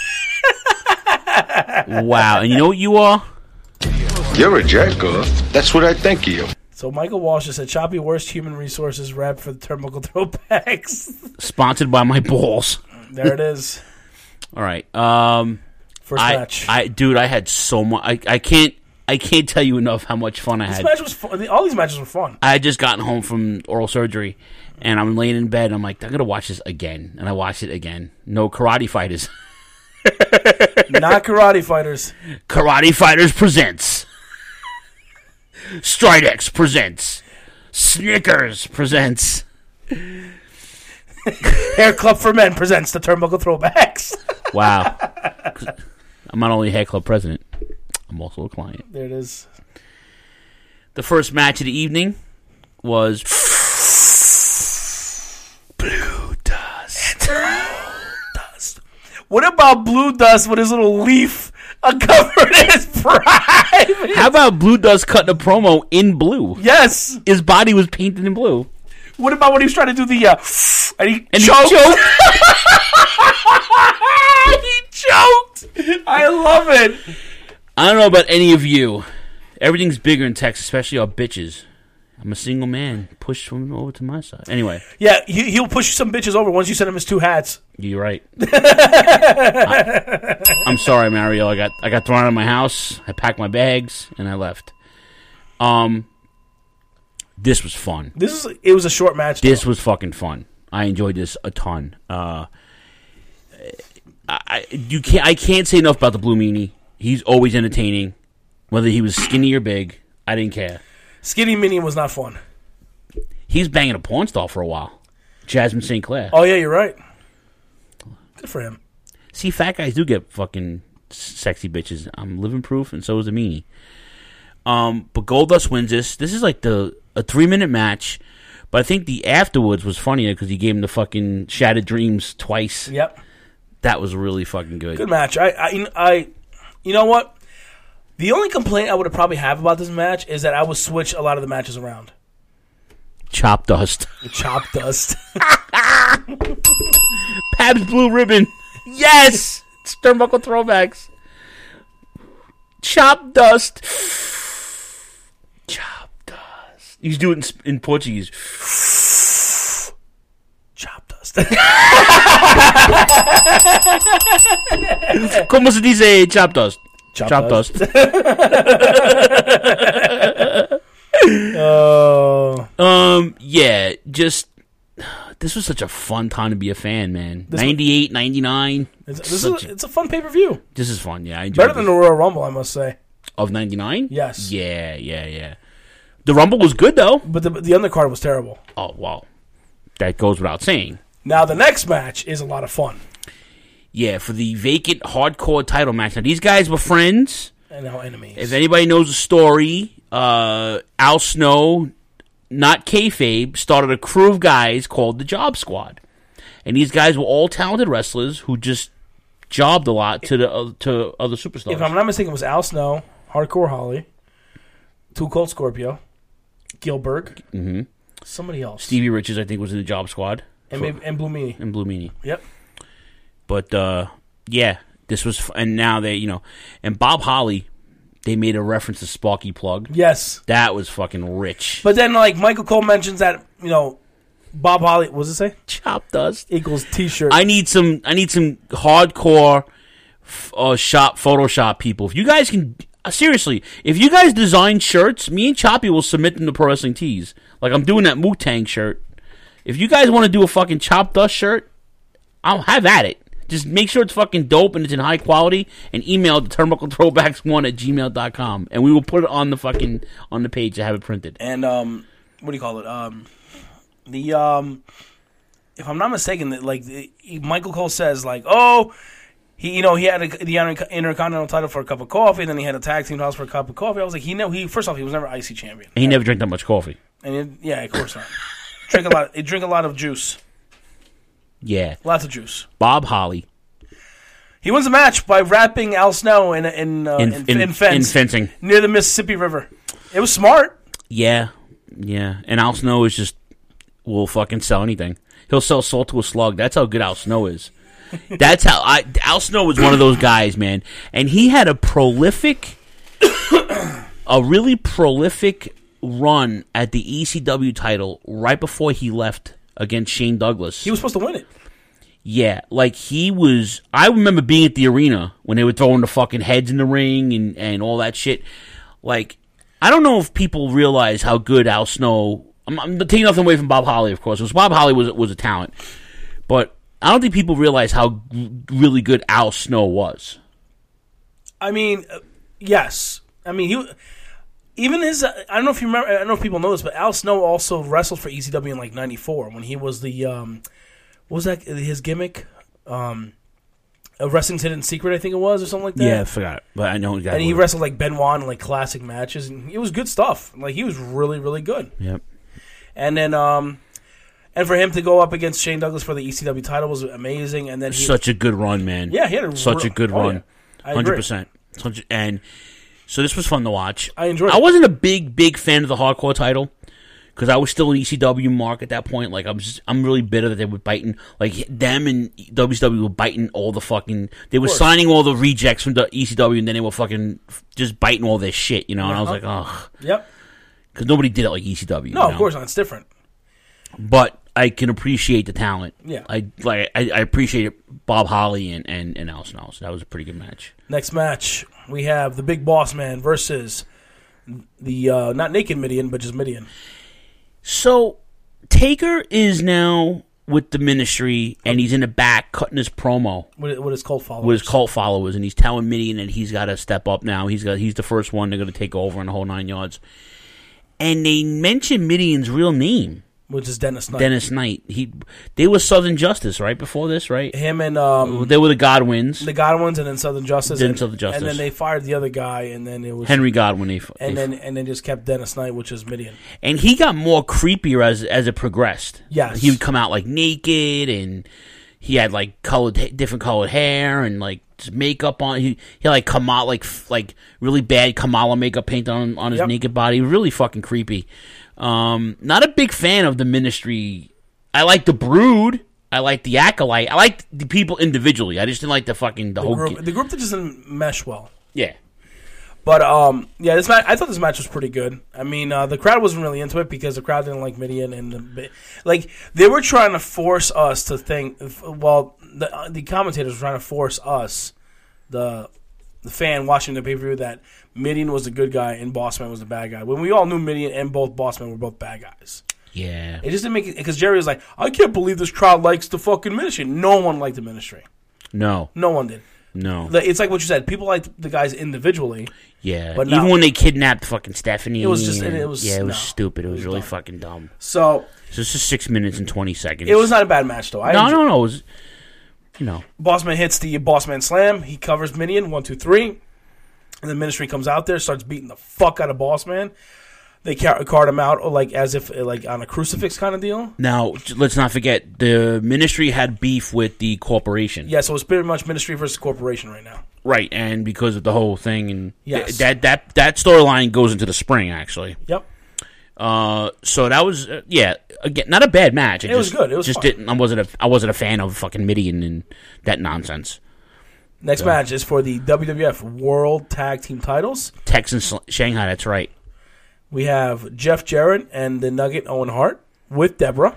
Wow. And you know what you are? You're a jacker. That's what I think of you. So Michael Walsh just said, Choppy, worst human resources rep for the Turnbuckle Throwbacks. Sponsored by my balls. There it is. All right. Um, First I, match. I, dude, I had so much. I, I can't. I can't tell you enough how much fun I This had. match was fun. All these matches were fun. I had just gotten home from oral surgery, and I'm laying in bed. And I'm like, I'm gonna watch this again, and I watched it again. No Karate Fighters. Not Karate Fighters. Karate Fighters presents. Stridex presents. Snickers presents. Hair Club for Men presents the Turnbuckle Throwbacks. Wow. I'm not only a Hair Club president, I'm also a client. There it is. The first match of the evening was Blue Dust. Dust. What about Blue Dust with his little leaf uncovered in his private? How about Blue Dust cutting a promo in blue? Yes. His body was painted in blue. What about when he was trying to do the uh, and he And choked? he choked. He choked. I love it. I don't know about any of you. Everything's bigger in Texas, especially our bitches. I'm a single man. Push them over to my side. Anyway. Yeah, he, he'll push some bitches over once you send him his two hats. You're right. I, I'm sorry, Mario. I got I got thrown out of my house. I packed my bags and I left. Um, this was fun. This is it was a short match. This though. was fucking fun. I enjoyed this a ton. Uh, I you can't I can't say enough about the Blue Meanie. He's always entertaining, whether he was skinny or big. I didn't care. Skinny Minion was not fun. He's banging a porn star for a while, Jasmine Saint Clair. Oh yeah, you're right. Good for him. See, fat guys do get fucking sexy bitches. I'm living proof, and so is the Meanie. Um, but Goldust wins this. This is like the a three minute match, but I think the afterwards was funnier because he gave him the fucking Shattered Dreams twice. Yep, that was really fucking good. Good match. I, I, I you know what? The only complaint I would have probably have about this match is that I would switch a lot of the matches around. Chop Dust. Chop Dust. Pabst Blue Ribbon. Yes! It's Turnbuckle Throwbacks. Chop Dust. Chop Dust. You do it in, in Portuguese. Chop Dust. Como se dice Chop Dust? Chop, Chop Dust. Dust. Oh. Um, yeah, just this was such a fun time to be a fan, man. This ninety-eight, ninety-nine. It's, this is, it's a fun pay-per-view. This is fun, yeah. I enjoyed Better than this. the Royal Rumble, I must say. Of ninety-nine? Yes. Yeah, yeah, yeah. The Rumble was good, though. But the, the undercard was terrible. Oh, well. That goes without saying. Now, the next match is a lot of fun. Yeah, for the vacant hardcore title match. Now, these guys were friends. And now enemies. If anybody knows the story, uh, Al Snow, not kayfabe, started a crew of guys called the Job Squad. And these guys were all talented wrestlers who just jobbed a lot to the uh, to other superstars. If I'm not mistaken, it was Al Snow, Hardcore Holly, Too Cold Scorpio, Gilbert, mm-hmm. somebody else. Stevie Richards, I think, was in the Job Squad. And, For, maybe, and Blue Meanie. And Blue Meanie. Yep. But, uh, yeah, this was... F- and now they, you know... And Bob Holly, they made a reference to Sparky Plug. Yes. That was fucking rich. But then, like, Michael Cole mentions that, you know... Bob Holly, what does it say? Chop dust equals T-shirt. I need some. I need some hardcore f- uh, shop Photoshop people. If you guys can, uh, seriously, if you guys design shirts, me and Choppy will submit them to Pro Wrestling Tees. Like I'm doing that Wu Tang shirt. If you guys want to do a fucking Chop Dust shirt, I'll have at it. Just make sure it's fucking dope and it's in high quality, and email it to turnbuckle throwbacks one at gmail dot com, and we will put it on the fucking on the page to have it printed. And um, what do you call it? Um. The um, if I'm not mistaken, that like the, Michael Cole says, like, oh, he you know he had a, the Intercontinental title for a cup of coffee, and then he had a tag team titles for a cup of coffee. I was like, he know he first off he was never I C champion. And he never drank that much coffee. And it, yeah, of course not. drink a lot. He drink a lot of juice. Yeah, lots of juice. Bob Holly. He wins the match by wrapping Al Snow in in uh, in, in, in, in, fence, in fencing near the Mississippi River. It was smart. Yeah, yeah. And Al Snow is just. Will fucking sell anything. He'll sell salt to a slug. That's how good Al Snow is. That's how I. Al Snow was one of those guys, man, and he had a prolific, a really prolific run at the E C W title right before he left against Shane Douglas. He was supposed to win it. Yeah, like he was. I remember being at the arena when they were throwing the fucking heads in the ring and and all that shit. Like, I don't know if people realize how good Al Snow. I'm, I'm taking nothing away from Bob Holly, of course. Because Bob Holly was was a talent, but I don't think people realize how g- really good Al Snow was. I mean, uh, yes. I mean, he even his. Uh, I don't know if you remember. I don't know if people know this, but Al Snow also wrestled for E C W in like ninety-four when he was the. Um, what was that? His gimmick. Um, a Wrestling's Hidden Secret, I think it was, or something like that. Yeah, I forgot, but I know exactly. And he wrestled like Benoit in like classic matches, and it was good stuff. Like he was really, really good. Yep. And then, um, and for him to go up against Shane Douglas for the E C W title was amazing. And then he, such a good run, man. Yeah, he had a such real, a good oh, run, yeah. hundred percent. And so this was fun to watch. I enjoyed it. I wasn't a big, big fan of the hardcore title because I was still an E C W mark at that point. Like I'm, just, I'm really bitter that they were biting, like them and W C W were biting all the fucking. They were signing all the rejects from the E C W, and then they were fucking just biting all this shit, you know. And uh-huh. I was like, ugh. Yep. Because nobody did it like E C W. No, you know? Of course not. It's different. But I can appreciate the talent. Yeah. I like. I, I appreciate Bob Holly and and and Al Snow. So that was a pretty good match. Next match, we have the Big Boss Man versus the uh, not Naked Mideon, but just Mideon. So Taker is now with the Ministry, and he's in the back cutting his promo with, with his cult followers. With his cult followers, and he's telling Mideon that he's got to step up now. He's got he's the first one. They're going to take over in the whole nine yards. And they mention Mideon's real name, which is Dennis Knight. Dennis Knight. He they were Southern Justice right before this, right? Him and um, they were the Godwins, the Godwins, and then Southern Justice, then and, Southern Justice, and then they fired the other guy, and then it was Henry Godwin. They, and they, then and then just kept Dennis Knight, which is Mideon. And he got more creepier as as it progressed. Yes, he would come out like naked, and he had like colored, different colored hair, and like makeup on. He, he had like Kamala, like like really bad Kamala makeup painted on on his yep. naked body. Really fucking creepy. Um, not a big fan of the Ministry. I like the Brood. I like the Acolyte. I like the people individually. I just didn't like the fucking the, the whole group. g- The group that doesn't mesh well. Yeah. But um, yeah, this match. I thought this match was pretty good. I mean, uh, the crowd wasn't really into it because the crowd didn't like Mideon, and the, like they were trying to force us to think. Well, the the commentators were trying to force us, the the fan watching the pay per view, that Mideon was the good guy and Bossman was the bad guy. When we all knew Mideon and both Bossman were both bad guys. Yeah, it just didn't make it because Jerry was like, I can't believe this crowd likes the fucking Ministry. No one liked the Ministry. No, no one did. No, it's like what you said. People liked the guys individually. Yeah, but even not, when they kidnapped fucking Stephanie, it was just and, it was yeah, it was no, stupid. It was, it was really dumb. fucking dumb. So, so this is six minutes and twenty seconds. It was not a bad match though. I no, enjoyed, no, no. It was, you know, Bossman hits the Bossman Slam. He covers Mideon one, two, three. And the Ministry comes out there, starts beating the fuck out of Boss Man. They car- card him out like as if like on a crucifix kind of deal. Now, let's not forget, the Ministry had beef with the corporation. Yeah, so it's pretty much Ministry versus corporation right now. Right, and because of the whole thing, and yes. th- that that that storyline goes into the spring, actually. Yep. Uh, so that was uh, yeah, again, not a bad match. It, it just, was good. It was just fun. didn't. I wasn't a I wasn't a fan of fucking Midian and that nonsense. Next so. match is for the W W F World Tag Team Titles. Texas Shanghai. That's right. We have Jeff Jarrett and the Nugget Owen Hart with Deborah.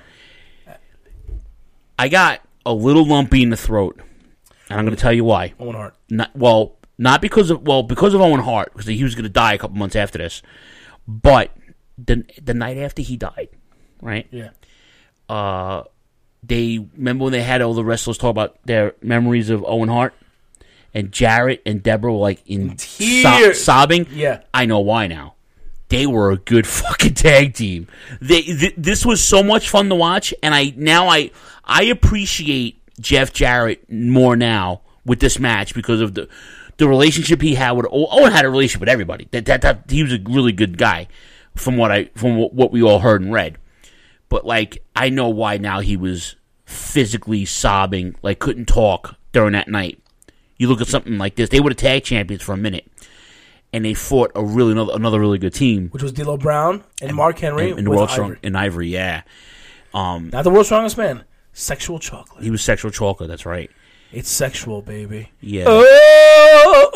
I got a little lumpy in the throat, and I'm going to tell you why. Owen Hart. Not, well, not because of well because of Owen Hart, because he was going to die a couple months after this, but the the night after he died, right? Yeah. Uh, they remember when they had all the wrestlers talk about their memories of Owen Hart, and Jarrett and Deborah were like in so- sobbing. Yeah, I know why now. They were a good fucking tag team. They th- this was so much fun to watch, and I now I I appreciate Jeff Jarrett more now with this match because of the the relationship he had with Owen. Had a relationship with everybody. That that, that he was a really good guy, from what I from what we all heard and read. But like I know why now he was physically sobbing, like couldn't talk during that night. You look at something like this; they were the tag champions for a minute. And they fought a really another, another really good team, which was D'Lo Brown and, and Mark Henry and, and the with world Ivory. strong and Ivory, yeah. Um, Not the world's strongest man, Sexual Chocolate. He was Sexual Chocolate. That's right. It's sexual, baby. Yeah. Oh,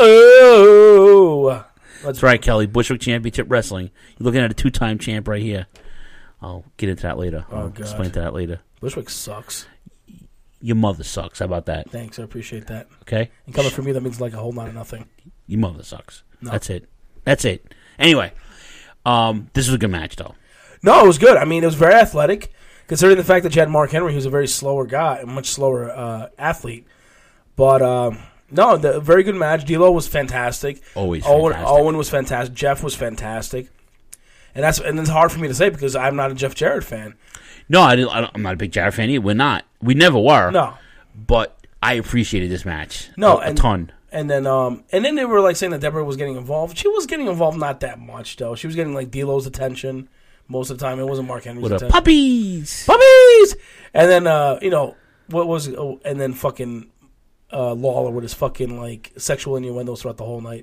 oh. That's right, Kelly. Bushwick Championship Wrestling. You're looking at a two-time champ right here. I'll get into that later. Oh, I'll God. explain to that later. Bushwick sucks. Your mother sucks. How about that? Thanks, I appreciate that. Okay. And coming from me, that means like a whole lot of nothing. Your mother sucks. No. That's it. That's it. Anyway, um, this was a good match, though. No, it was good. I mean, it was very athletic, considering the fact that you had Mark Henry, who's a very slower guy, a much slower uh, athlete. But, um, no, the very good match. D'Lo was fantastic. Always Owen, fantastic. Owen was fantastic. Jeff was fantastic. And that's and it's hard for me to say because I'm not a Jeff Jarrett fan. No, I didn't, I don't, I'm not a big Jarrett fan either. We're not. We never were. No. But I appreciated this match. No, a, and, a ton. And then, um, and then they were like saying that Deborah was getting involved. She was getting involved, not that much though. She was getting like D'Lo's attention most of the time. It wasn't Mark Henry's With attention. the puppies, puppies. And then, uh, you know, what was? Oh, and then fucking uh, Lawler with his fucking like sexual innuendos throughout the whole night.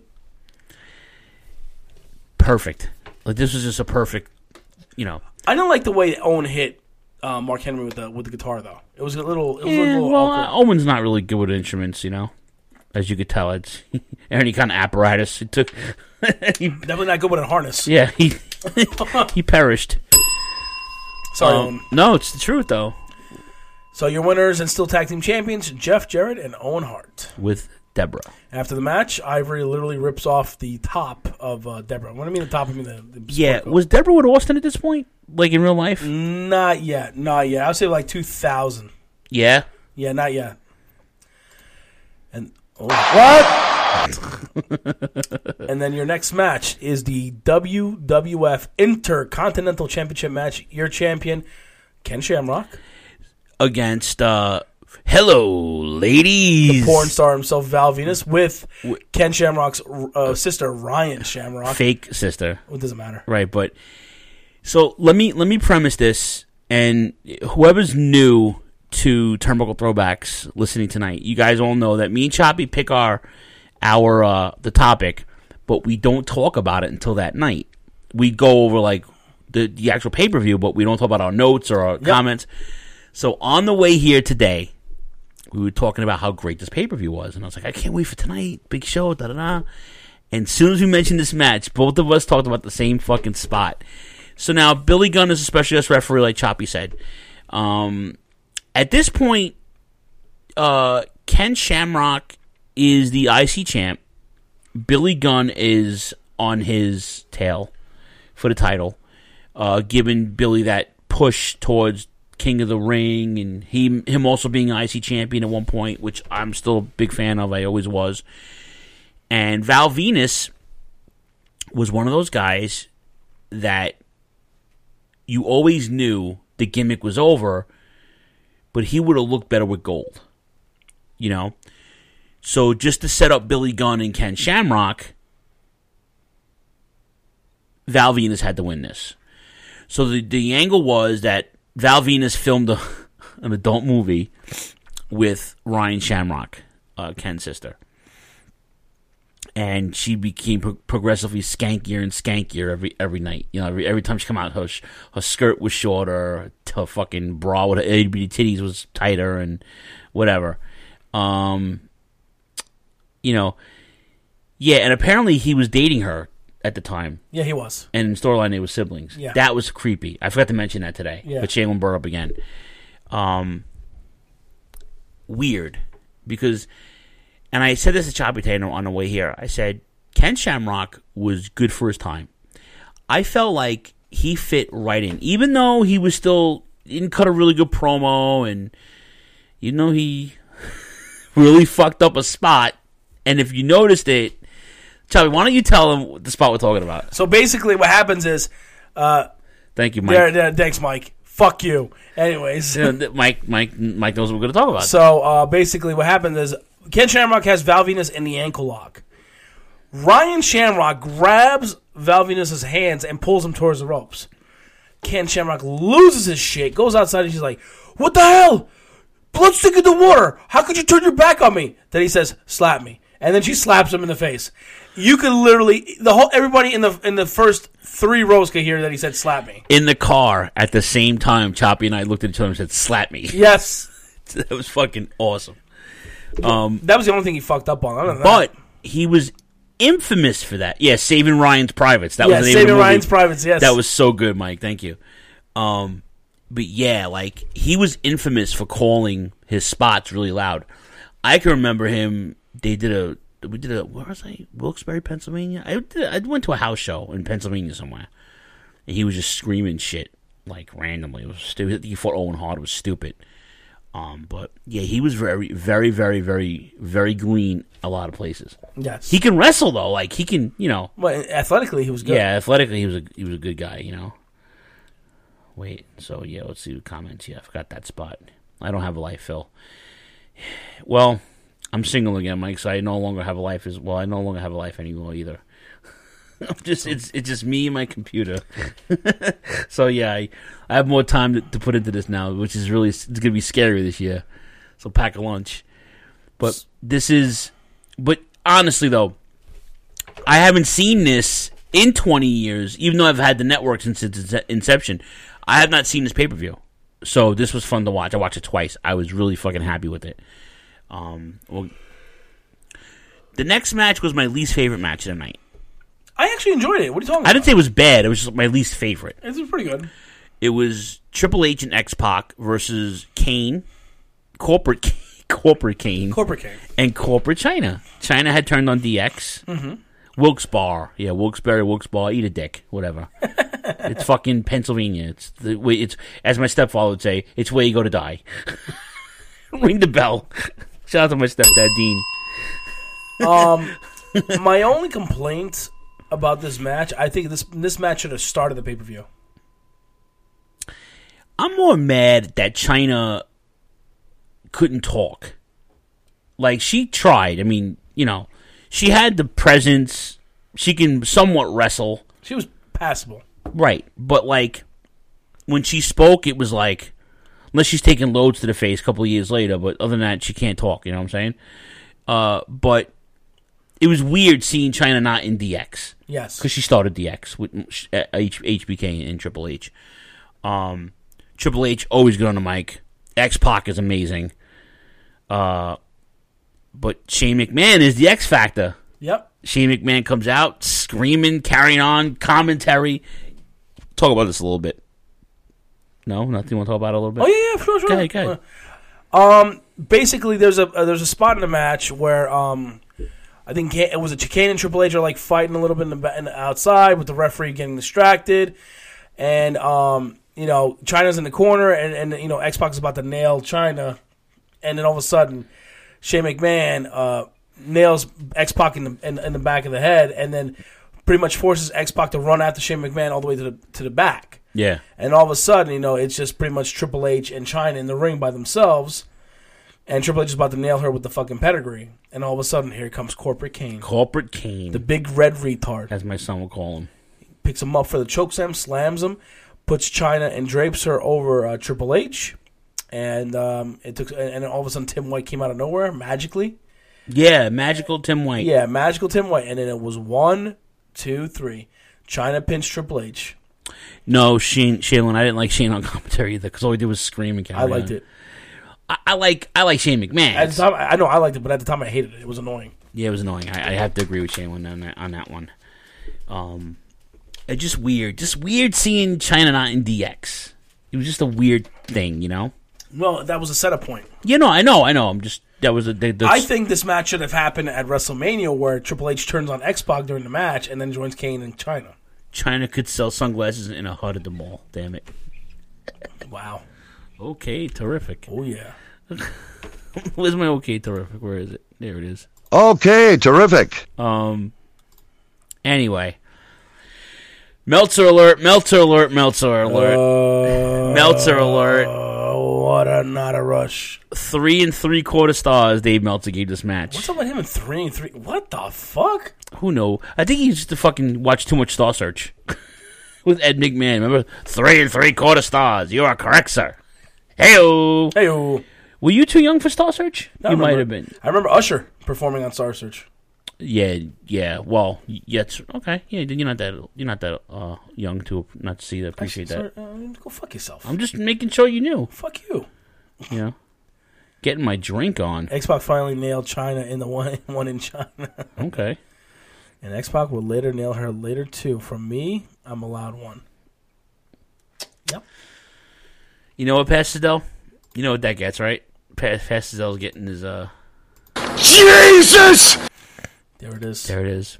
Perfect. Like this was just a perfect, you know. I didn't like the way Owen hit uh, Mark Henry with the with the guitar though. It was a little. It was Yeah, a little well, awkward. uh, Owen's not really good with instruments, you know. As you could tell, it's any kind of apparatus. It took. he, Definitely not good with a harness. yeah, he he perished. Sorry, Um, Owen. no, it's the truth though. So your winners and still tag team champions, Jeff Jarrett and Owen Hart. With Deborah. After the match, Ivory literally rips off the top of uh, Deborah. When I mean the top, I mean the, the Yeah, sport coat. was Deborah with Austin at this point? Like in real life? Not yet, not yet. I would say like two thousand. Yeah. Yeah, not yet. And oh, what? And then your next match is the W W F Intercontinental Championship match. Your champion, Ken Shamrock, Against uh, hello, ladies. the porn star himself, Val Venus, with Ken Shamrock's uh, sister, Ryan Shamrock. Fake sister. It doesn't matter. Right, but so let me let me premise this, and whoever's new to Turnbuckle Throwbacks listening tonight, you guys all know that me and Choppy pick our our uh, the topic, but we don't talk about it until that night. We go over like the the actual pay per view, but we don't talk about our notes or our Yep. comments. So on the way here today, we were talking about how great this pay per view was, and I was like, I can't wait for tonight, big show, da da da. And as soon as we mentioned this match, both of us talked about the same fucking spot. So now Billy Gunn is a special guest referee, like Choppy said. Um, at this point, uh, Ken Shamrock is the I C champ. Billy Gunn is on his tail for the title, uh, giving Billy that push towards King of the Ring, and he him also being I C champion at one point, which I'm still a big fan of. I always was. And Val Venus was one of those guys that you always knew the gimmick was over, but he would have looked better with gold. You know? So just to set up Billy Gunn and Ken Shamrock, Val Venus had to win this. So the the angle was that Val Venus filmed a, an adult movie with Ryan Shamrock, uh, Ken's sister. And she became pro- progressively skankier and skankier every every night. You know, every every time she come out, her sh- her skirt was shorter, her fucking bra with her itty bitty titties was tighter, and whatever. Um, you know, yeah, and apparently he was dating her at the time. Yeah, he was. And in storyline, they were siblings. Yeah. That was creepy. I forgot to mention that today. Yeah. But Shane brought it up again. Um, weird, because. And I said this to Choppy Taylor on the way here. I said, Ken Shamrock was good for his time. I felt like he fit right in. Even though he was still, he didn't cut a really good promo, and, you know, he really fucked up a spot. And if you noticed it, Choppy, why don't you tell him what the spot we're talking about? So basically what happens is... Uh, Thank you, Mike. There, there, thanks, Mike. Fuck you. Anyways. Yeah, Mike, Mike, Mike knows what we're going to talk about. So uh, basically what happens is... Ken Shamrock has Val Venus in the ankle lock. Ryan Shamrock grabs Val Venus' hands and pulls him towards the ropes. Ken Shamrock loses his shit, goes outside, and she's like, "What the hell? Blood's thick in the water. How could you turn your back on me?" Then he says, "Slap me." And then she slaps him in the face. You could literally, the whole everybody in the in the first three rows could hear that he said, "Slap me." In the car at the same time, Choppy and I looked at each other and said, "Slap me." Yes. That was fucking awesome. Um, that was the only thing he fucked up on. Other than but that. he was infamous for that. Yeah, Saving Ryan's Privates. That yeah, was the name Saving of the movie. Ryan's Privates. Yes, that was so good, Mike. Thank you. Um, but yeah, like he was infamous for calling his spots really loud. I can remember him. They did a. We did a. Where was I? Wilkes-Barre, Pennsylvania. I did. I went to a house show in Pennsylvania somewhere, and he was just screaming shit like randomly. It was stupid. He fought Owen Hart. It was stupid. Um, but yeah, he was very, very, very, very, very green a lot of places. Yes, he can wrestle though. Like he can, you know. Well, athletically, he was good. Yeah, athletically, he was a he was a good guy. You know. Wait, so yeah, let's see the comments. Yeah, I forgot that spot. I don't have a life, Phil. Well, I'm single again, Mike. So I no longer have a life as well. I no longer have a life anymore either. I'm just it's it's just me and my computer. So yeah, I, I have more time to, to put into this now, which is really it's gonna be scary this year. So pack a lunch. But this is, but honestly though, I haven't seen this in twenty years, even though I've had the network since its inception. I have not seen this pay per view, so this was fun to watch. I watched it twice. I was really fucking happy with it. Um, well, the next match was my least favorite match of the night. I actually enjoyed it. What are you talking about? I didn't say it was bad. It was just my least favorite. It was pretty good. It was Triple H and X-Pac versus Kane, corporate corporate Kane, corporate Kane, and corporate China. China had turned on D X. Mm-hmm. Wilkes-Barre, yeah, Wilkes-Barre, Wilkes-Barre, eat a dick, whatever. It's fucking Pennsylvania. It's the way. It's as my stepfather would say. It's where you go to die. Ring the bell. Shout out to my stepdad Dean. Um, my only complaint about this match, I think this this match should have started the pay per view. I'm more mad that China couldn't talk. Like, she tried. I mean, you know, she had the presence. She can somewhat wrestle. She was passable. Right. But, like, when she spoke, it was like, unless she's taking loads to the face a couple of years later, but other than that, she can't talk. You know what I'm saying? Uh, but it was weird seeing China not in D X. Yes. Because she started D X with H- HBK and Triple H. Um, Triple H, always good on the mic. X-Pac is amazing. Uh, but Shane McMahon is the X Factor. Yep. Shane McMahon comes out, screaming, carrying on, commentary. Talk about this a little bit. No? Nothing you want to talk about it a little bit? Oh, yeah, yeah, sure, sure. Go ahead, go ahead. Um, basically, there's a uh, there's a spot in the match where um, I think it was a Kane and Triple H are like fighting a little bit in the, in the outside with the referee getting distracted, and um, you know, China's in the corner, and, and you know, X-Pac is about to nail China, and then all of a sudden, Shane McMahon uh, nails X-Pac in the in, in the back of the head, and then pretty much forces X-Pac to run after Shane McMahon all the way to the to the back. Yeah. And all of a sudden, you know, it's just pretty much Triple H and China in the ring by themselves. And Triple H is about to nail her with the fucking pedigree. And all of a sudden, here comes Corporate Kane. Corporate Kane. The big red retard. As my son will call him. picks him up for the chokeslam, slams him, puts China and drapes her over uh, Triple H, and um, it took, and then all of a sudden Tim White came out of nowhere magically. Yeah, magical Tim White. Yeah, magical Tim White, and then it was one, two, three. China pinched Triple H. No, Shane, Shaylin, I didn't like Shane on commentary either because all he did was scream and carry I liked on. it. I, I like I like Shane McMahon. At the time, I know I liked it, but at the time I hated it. It was annoying. Yeah, it was annoying. I, I have to agree with Shaylin on that on that one. Um, it's just weird, just weird seeing China not in D X. It was just a weird thing, you know. Well, that was a setup point. You know, I know, I know. I'm just that was a. The, the, I think this match should have happened at WrestleMania, where Triple H turns on X-Pac during the match and then joins Kane and China. China could sell sunglasses in a hut at the mall. Damn it! Wow. Okay, terrific. Oh yeah. Where's my okay, terrific? Where is it? There it is. Okay, terrific. Um. Anyway, Meltzer alert! Meltzer alert! Meltzer alert! Uh, Meltzer alert! Oh, what a not a rush! Three and three quarter stars. Dave Meltzer gave this match. What's up with him and three and three? What the fuck? Who knows? I think he used to fucking watch too much Star Search with Ed McMahon. Remember, three and three quarter stars. You are correct, sir. Heyo, heyo. Were you too young for Star Search? No, you remember, might have been. I remember Usher performing on Star Search. Yeah, yeah. Well, yeah. It's, okay. Yeah, you're not that. You're not that uh, young to not see that. Appreciate Sorry, that. uh, go fuck yourself. I'm just making sure you knew. Fuck you. You know, getting my drink on. X-Pac finally nailed China in the one one in China. Okay. And X-Pac will later nail her later too. From me, I'm allowed one. Yep. You know what, Pastel? You know what that gets, right? Pa- Pastel's getting his uh. Jesus! There it is. There it is.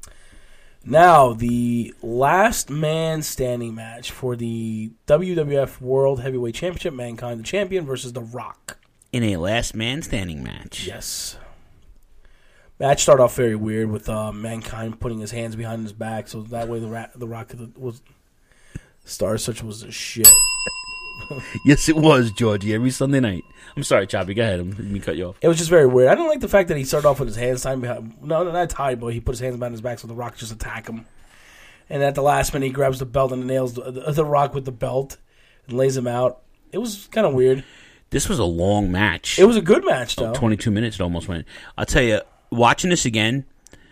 Now, the last man standing match for the W W F World Heavyweight Championship, Mankind the Champion versus The Rock. In a last man standing match. Yes. Match started off very weird with uh, Mankind putting his hands behind his back, so that way the, ra- the Rock was... Star Search was a shit. Yes, it was, Georgie, every Sunday night. I'm sorry, Choppy, go ahead. Let me cut you off. It was just very weird. I didn't like the fact that he started off with his hands tied behind... No, no, not tied, but he put his hands behind his back so The Rock just attack him. And at the last minute, he grabs the belt and nails the, the, the Rock with the belt and lays him out. It was kind of weird. This was a long match. It was a good match, though. Oh, twenty-two minutes it almost went. I'll tell you, watching this again,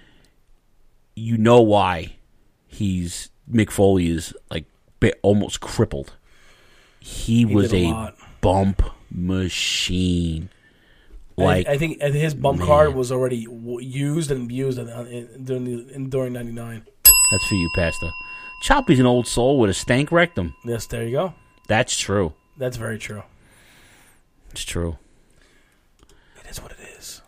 you know why he's... Mick Foley is, like, almost crippled. He, he was a, a bump machine. Like I, I think his bump man. card was already used and abused in, in, during the, in, during ninety-nine. That's for you, Pastor. Choppy's an old soul with a stank rectum. Yes, there you go. That's true. That's very true. It's true. It is what it is.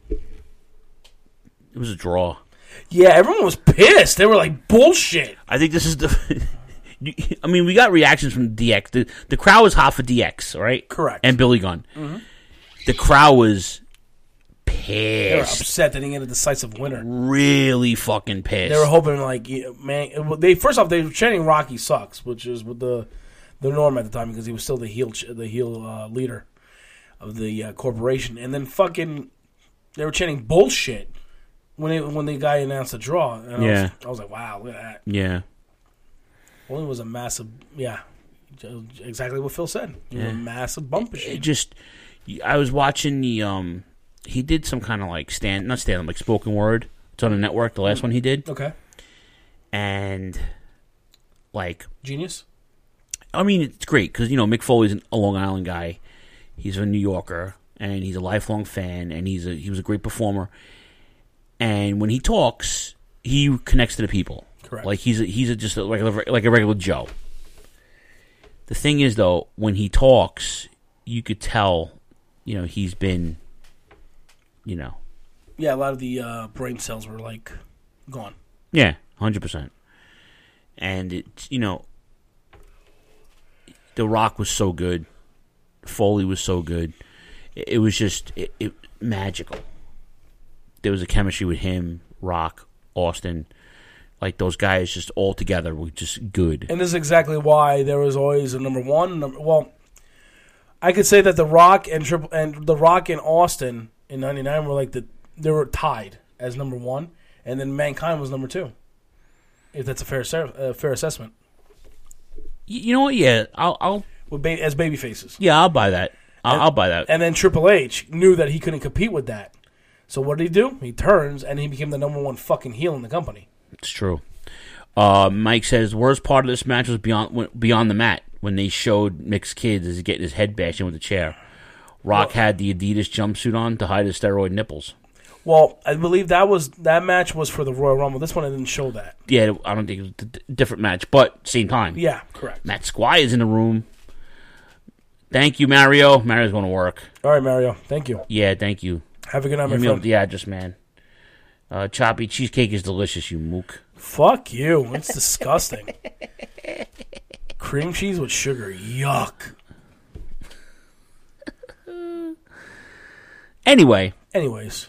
It was a draw. Yeah, everyone was pissed. They were like, bullshit. I think this is the... I mean, we got reactions from D X. The, the crowd was hot for D X, right? Correct. And Billy Gunn. Mm-hmm. The crowd was pissed. They were upset they didn't get a decisive winner. Really fucking pissed. They were hoping, like, man... They First off, they were chanting Rocky sucks, which is with the the norm at the time because he was still the heel the heel uh, leader of the uh, corporation. And then fucking... They were chanting bullshit when they, when the guy announced a draw. And yeah. I was, I was like, wow, look at that. Yeah. Only was a massive, yeah, exactly what Phil said. It was yeah. a massive bump machine. It just, I was watching the, um, he did some kind of like stand, not stand, like spoken word. It's on the network, the last one he did. Okay. And, like. Genius? I mean, it's great because, you know, Mick Foley's a Long Island guy. He's a New Yorker, and he's a lifelong fan, and he's a he was a great performer. And when he talks, he connects to the people. Correct. Like he's a, he's a, just a regular, like a regular Joe. The thing is, though, when he talks, you could tell, you know, he's been, you know. Yeah, a lot of the uh, brain cells were like gone. Yeah, one hundred percent. And it's, you know, The Rock was so good. Foley was so good. It, it was just it, it magical. There was a chemistry with him, Rock, Austin. Like, those guys just all together were just good. And this is exactly why there was always a number one. Number, well, I could say that The Rock and Triple and The Rock and Austin in ninety-nine were like the they were tied as number one, and then Mankind was number two. If that's a fair uh, fair assessment. You know what? Yeah, I'll, I'll With ba- as baby faces. Yeah, I'll buy that. I'll, and, I'll buy that. And then Triple H knew that he couldn't compete with that. So what did he do? He turns and he became the number one fucking heel in the company. It's true. Uh, Mike says the worst part of this match was beyond beyond the mat when they showed Mick's kids as he's getting his head bashed in with the chair. Rock well, had the Adidas jumpsuit on to hide his steroid nipples. Well, I believe that was that match was for the Royal Rumble. This one I didn't show that. Yeah, I don't think it was a different match, but same time. Yeah, correct. Matt Squire's in the room. Thank you, Mario. Mario's going to work. All right, Mario. Thank you. Yeah, thank you. Have a good night, my Give friend. Me the address, man. Uh, choppy cheesecake is delicious, you mook. Fuck you. It's disgusting. Cream cheese with sugar. Yuck. Anyway. Anyways.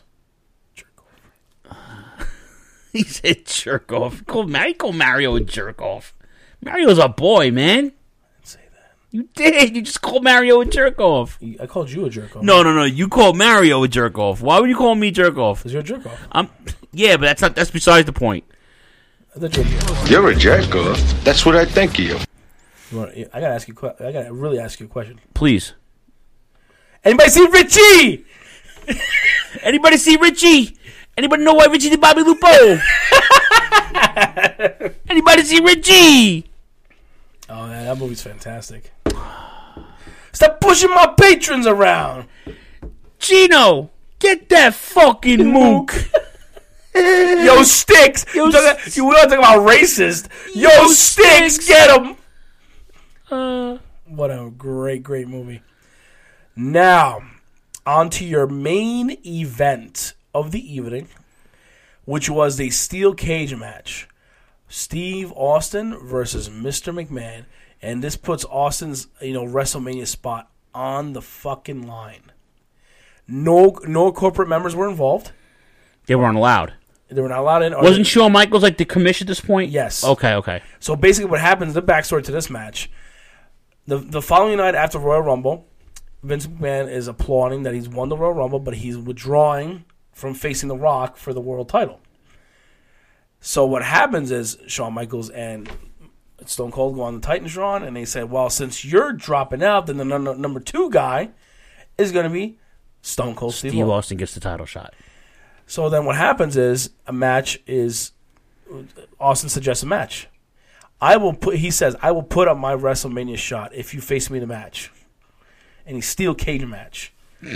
He said jerk off. Call Mario, call Mario a jerk off. Mario's a boy, man. I didn't say that. You did. You just called Mario a jerk off. I called you a jerk off. No, no, no. You called Mario a jerk off. Why would you call me jerk off? Because you're a jerk off. I'm. Yeah, but that's not. That's besides the point. I you're, a you're a jerk off. That's what I think of you. you want, I gotta ask you. I gotta really ask you a question. Please. Anybody see Richie? Anybody see Richie? Anybody know why Richie did Bobby Lupo? Anybody see Richie? Oh, man, that movie's fantastic. Stop pushing my patrons around. Gino, get that fucking mook. Yo, Sticks. Yo, talking, you want to talk about racist. Yo, Yo Sticks, Sticks, get him. Uh, what a great, great movie. Now, on to your main event of the evening, which was the steel cage match. Steve Austin versus Mister McMahon. And this puts Austin's, you know, WrestleMania spot on the fucking line. No no corporate members were involved. They weren't allowed. They were not allowed in. Wasn't they, Shawn Michaels like the commission at this point? Yes. Okay, okay. So basically what happens, the backstory to this match, the the following night after Royal Rumble, Vince McMahon is applauding that he's won the Royal Rumble, but he's withdrawing from facing The Rock for the world title. So what happens is Shawn Michaels and Stone Cold go on the Titantron, and they say, well, since you're dropping out, then the n- number two guy is going to be Stone Cold Steve, Steve Austin gets the title shot. So then what happens is a match is Austin suggests a match. I will put. He says, I will put up my WrestleMania shot if you face me in the match. And he steel cage match.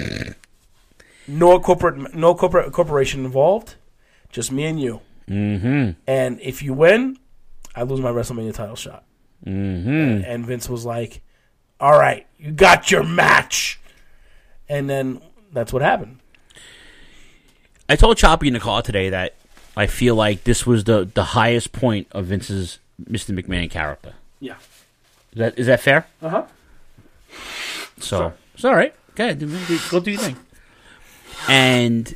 No corporate, no corporate corporation involved. Just me and you. Mm-hmm. And if you win, I lose my WrestleMania title shot. Mm-hmm. And, and Vince was like, all right, you got your match. And then that's what happened. I told Choppy in the call today that I feel like this was the, the highest point of Vince's Mister McMahon character. Yeah. Is that is that fair? Uh-huh. So, sure. It's all right. Go ahead. Go do your thing. And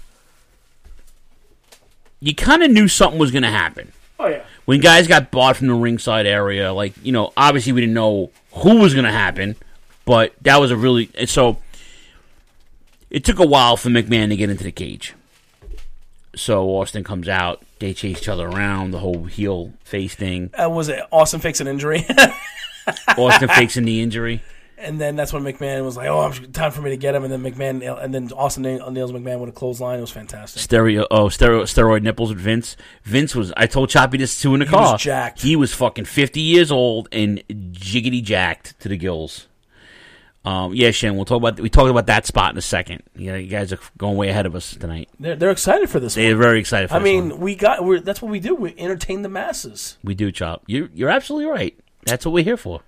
you kind of knew something was going to happen. Oh, yeah. When guys got bought from the ringside area, like, you know, obviously we didn't know who was going to happen, but that was a really... So, it took a while for McMahon to get into the cage. So, Austin comes out, they chase each other around, the whole heel face thing. Uh, was it Austin fakes an injury? Austin fakes in the injury. And then that's when McMahon was like, "Oh, it's time for me to get him." And then McMahon, and then Austin nails McMahon with a clothesline. It was fantastic. Stereo, oh, stereo, steroid nipples with Vince. Vince was. I told Choppy this too in the he car. Was jacked. He was fucking fifty years old and jiggity jacked to the gills. Um, yeah, Shen. We'll talk about. We talked about that spot in a second. You know, you guys are going way ahead of us tonight. They're they're excited for this. They're one. very excited. for I this mean, one. we got. We're, that's what we do. We entertain the masses. We do, Chop. You you're absolutely right. That's what we're here for.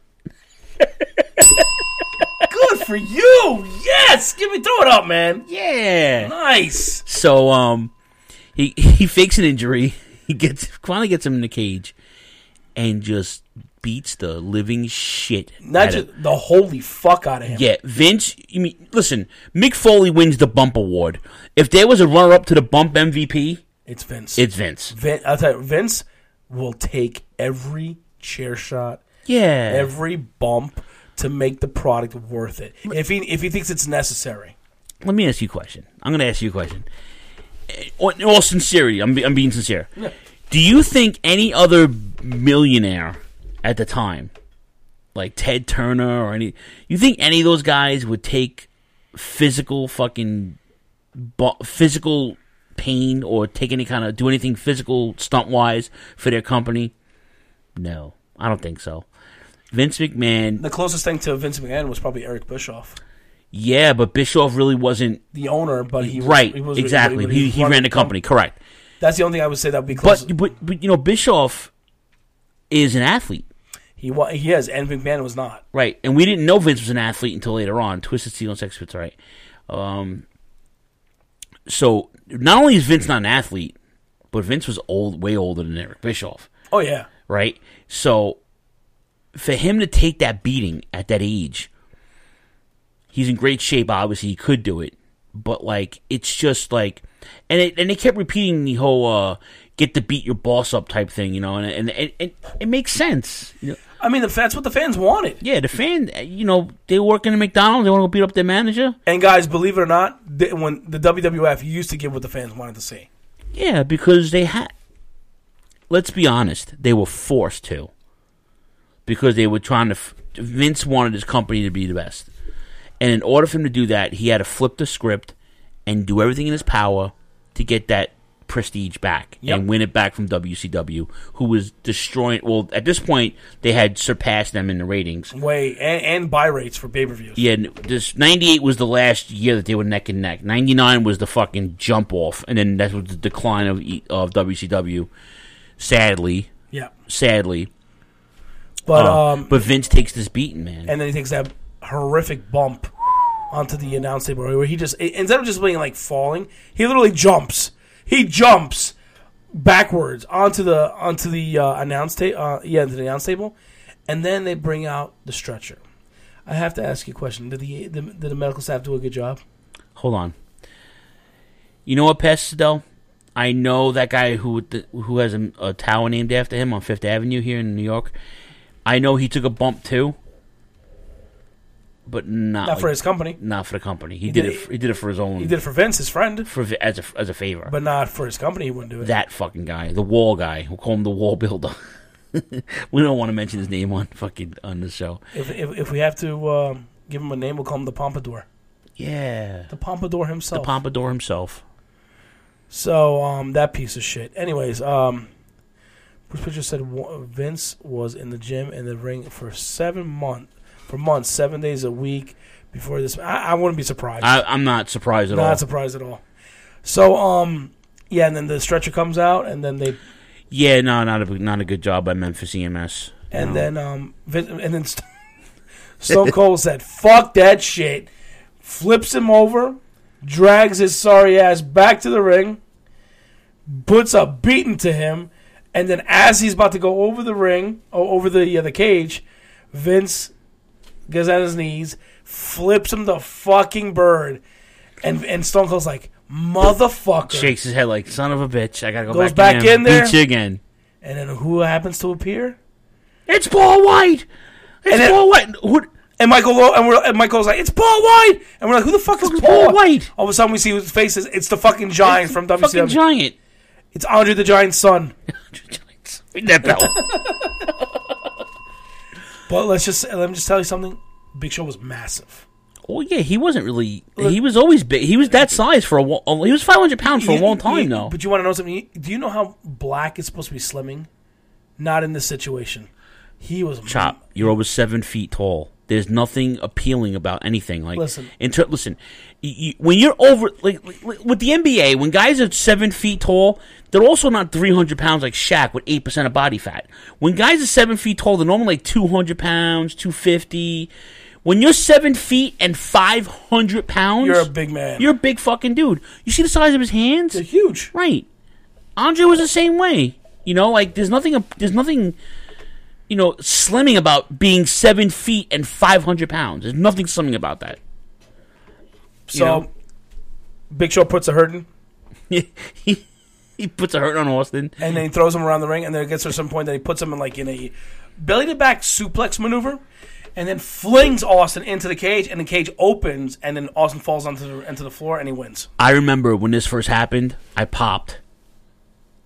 Good for you. Yes, give me throw it up, man. Yeah, nice. So um, he he fakes an injury. He gets finally gets him in the cage, and just beats the living shit. Not just of, the holy fuck out of him. Yeah, Vince. You mean listen? Mick Foley wins the Bump Award. If there was a runner up to the Bump M V P, it's Vince. It's Vince. Vin, I'll tell you, Vince will take every chair shot. Yeah, every bump to make the product worth it. If he if he thinks it's necessary. Let me ask you a question. I'm going to ask you a question. In all sincerity, I'm, be, I'm being sincere. Yeah. Do you think any other millionaire at the time, like Ted Turner or any, you think any of those guys would take physical fucking bu- physical pain or take any kind of do anything physical stunt wise for their company? No, I don't think so. Vince McMahon. The closest thing to Vince McMahon was probably Eric Bischoff. Yeah, but Bischoff really wasn't the owner, but he was, right. He was, exactly, he, he, he ran the company. Correct. That's the only thing I would say that would be close. But, but but you know, Bischoff is an athlete. He was, he is, and McMahon was not. Right, and we didn't know Vince was an athlete until later on. Twisted Steel and Sex Fits, right? Um, so not only is Vince not an athlete, but Vince was old, way older than Eric Bischoff. Oh yeah, right. So for him to take that beating at that age, he's in great shape. Obviously, he could do it, but like it's just like, and it, and they kept repeating the whole uh, "get to beat your boss up" type thing, you know, and and, and, and it makes sense. You know? I mean, that's what the fans wanted. Yeah, the fan, you know, they work in a McDonald's. They want to go beat up their manager. And guys, believe it or not, they, when the W W F used to give what the fans wanted to see. Yeah, because they had. Let's be honest, they were forced to. Because they were trying to. Vince wanted his company to be the best, and in order for him to do that, he had to flip the script and do everything in his power to get that prestige back yep. and win it back from W C W, who was destroying. Well, at this point, they had surpassed them in the ratings. Way and, and buy rates for pay per views. Yeah, this ninety-eight was the last year that they were neck and neck. ninety-nine was the fucking jump off, and then that was the decline of of W C W. Sadly, yeah, sadly, but uh, um, but Vince takes this beating, man, and then he takes that horrific bump onto the announce table where he just instead of just being like falling, he literally jumps. He jumps backwards onto the onto the uh, announce table, uh, yeah, into the announce table, and then they bring out the stretcher. I have to ask you a question: Did the, the did the medical staff do a good job? Hold on. You know what, Pastel? I know that guy who who has a, a tower named after him on Fifth Avenue here in New York. I know he took a bump too, but not, not like, for his company. Not for the company. He, he did, did it. For, he did it for his own. He did it for Vince, his friend, for as a as a favor. But not for his company. He wouldn't do it. That fucking guy, the wall guy. We'll call him the wall builder. We don't want to mention his name on fucking on the show. If if, if we have to um, give him a name, we'll call him the Pompadour. Yeah, the Pompadour himself. The Pompadour himself. So um, that piece of shit. Anyways, um, Bruce Pritchard said Vince was in the gym in the ring for seven months, for months, seven days a week before this. I, I wouldn't be surprised. I, I'm not surprised at not all. Not surprised at all. So um, yeah, and then the stretcher comes out, and then they. Yeah, no, not a not a good job by Memphis E M S. And no. then um, Vince, and then Stone Cold said, "Fuck that shit," flips him over, drags his sorry ass back to the ring, puts a beating to him, and then as he's about to go over the ring, or over the uh, the cage, Vince gets on his knees, flips him the fucking bird, and and Stone Cold's like, "Motherfucker!" Shakes his head like, "Son of a bitch! I gotta go Goes back, back in, in there, beat you again." And then who happens to appear? It's Paul White. It's and then, Paul White. Who, And Michael and, we're, and Michael's like, "It's Paul White," and we're like, "Who the fuck is Paul, Paul White?" All of a sudden, we see his faces. It's the fucking Giant it's from the W C W. Fucking Giant. It's Andre the Giant's son. Ring that bell. But let's just let me just tell you something. Big Show was massive. Oh yeah, he wasn't really. He was always big. He was that size for a. He was five hundred pounds for you, a long time, you, though. But you want to know something? Do you know how Black is supposed to be slimming? Not in this situation. He was Chop. You're over seven feet tall. There's nothing appealing about anything. Like listen, inter- listen. You, you, when you're over, like, like with the N B A, when guys are seven feet tall, they're also not three hundred pounds like Shaq with eight percent of body fat. When guys are seven feet tall, they're normally like two hundred pounds, two fifty. When you're seven feet and five hundred pounds, you're a big man. You're a big fucking dude. You see the size of his hands? They're huge. Right. Andre was the same way. You know, like there's nothing. There's nothing. You know, slimming about being seven feet and five hundred pounds. There's nothing slimming about that. So, you know? Big Show puts a hurting. he he puts a hurt on Austin, and then he throws him around the ring, and then it gets to some point that he puts him in like in a belly to back suplex maneuver, and then flings Austin into the cage, and the cage opens, and then Austin falls onto the into the floor, and he wins. I remember when this first happened, I popped.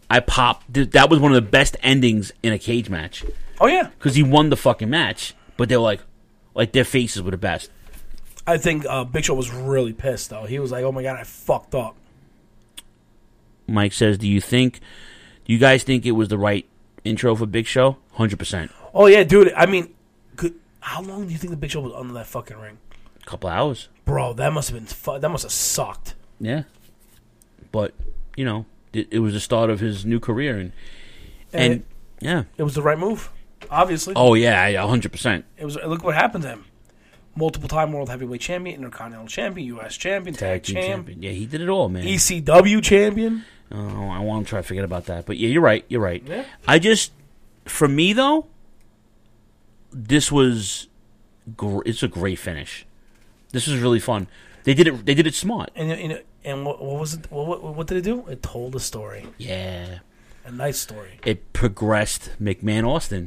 I popped. Th- That was one of the best endings in a cage match. Oh yeah, because he won the fucking match. But they were like, like their faces were the best. I think uh, Big Show was really pissed though. He was like, "Oh my god, I fucked up." Mike says, "Do you think? Do you guys think it was the right intro for Big Show?" Hundred percent. Oh yeah, dude. I mean, could, how long do you think the Big Show was under that fucking ring? A couple hours, bro. That must have been. Fu- that must have sucked. Yeah, but you know, it, it was the start of his new career, and and, and it, yeah, it was the right move. Obviously. Oh yeah, hundred percent. It was. Look what happened to him. Multiple time world heavyweight champion, intercontinental champion, U S champion, tag, tag champ. champion. Yeah, he did it all, man. E C W champion. Oh, I want to try to forget about that, but yeah, you're right. You're right. Yeah. I just, for me though, this was, gr- it's a great finish. This was really fun. They did it. They did it smart. And and, and what, what was it? What, what did it do? It told a story. Yeah, a nice story. It progressed McMahon Austin.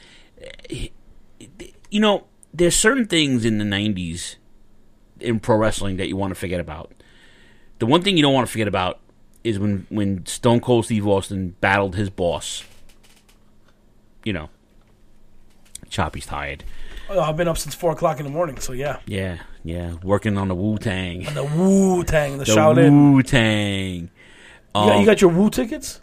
You know, there's certain things in the nineties in pro wrestling that you want to forget about. The one thing you don't want to forget about is when, when Stone Cold Steve Austin battled his boss. You know, Choppy's tired. Oh, I've been up since four o'clock in the morning, so yeah. Yeah, yeah, working on the Wu Tang. On the Wu Tang, the, the Shaolin. Wu Tang. Um, you, got, you got your Wu tickets?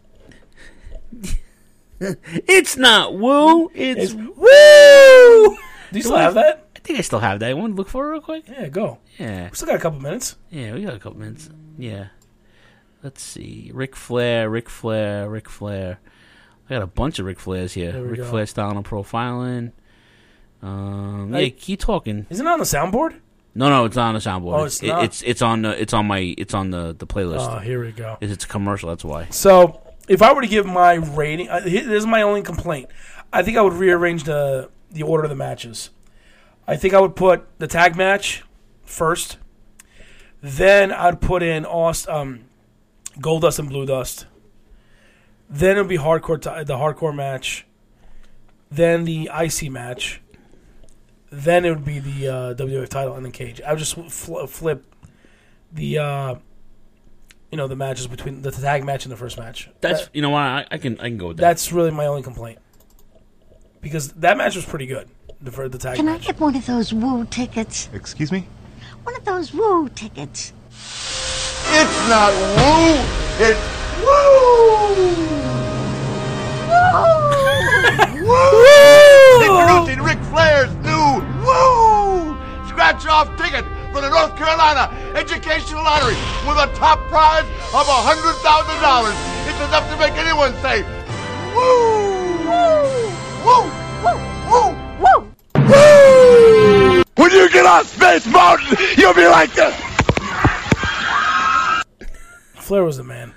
It's not Woo. It's, it's Woo. Do you still have that? I think I still have that. You want to look for it real quick? Yeah, go. Yeah. We still got a couple minutes. Yeah, we got a couple minutes. Yeah. Let's see. Ric Flair, Ric Flair, Ric Flair. I got a bunch of Ric Flairs here. Ric Flair style and profiling. Um, yeah, keep talking. Isn't it on the soundboard? No, no, it's not on the soundboard. Oh, it's it, not? It's it's on the it's on my it's on the, the playlist. Oh, here we go. It's a commercial. That's why. So, if I were to give my rating, uh, this is my only complaint. I think I would rearrange the the order of the matches. I think I would put the tag match first. Then I'd put in Aust, um, Goldust and Blue Dust. Then it would be hardcore t- the hardcore match. Then the I C match. Then it would be the uh, W W F title and then Cage. I would just fl- flip the uh, you know the matches between the tag match and the first match. That's that, you know what I, I can I can go with that. That's really my only complaint because that match was pretty good. The for the tag Can match. I get one of those Woo tickets? Excuse me? One of those Woo tickets. It's not Woo. It's Woo. Woo. Woo. Introducing Ric Flair's new Woo scratch-off ticket for the North Carolina Educational Lottery with a top prize of a hundred thousand dollars. It's enough to make anyone say Woo. Woo. Woo. Woo. Woo. Woo. When you get off Space Mountain, you'll be like this. Flair was the man.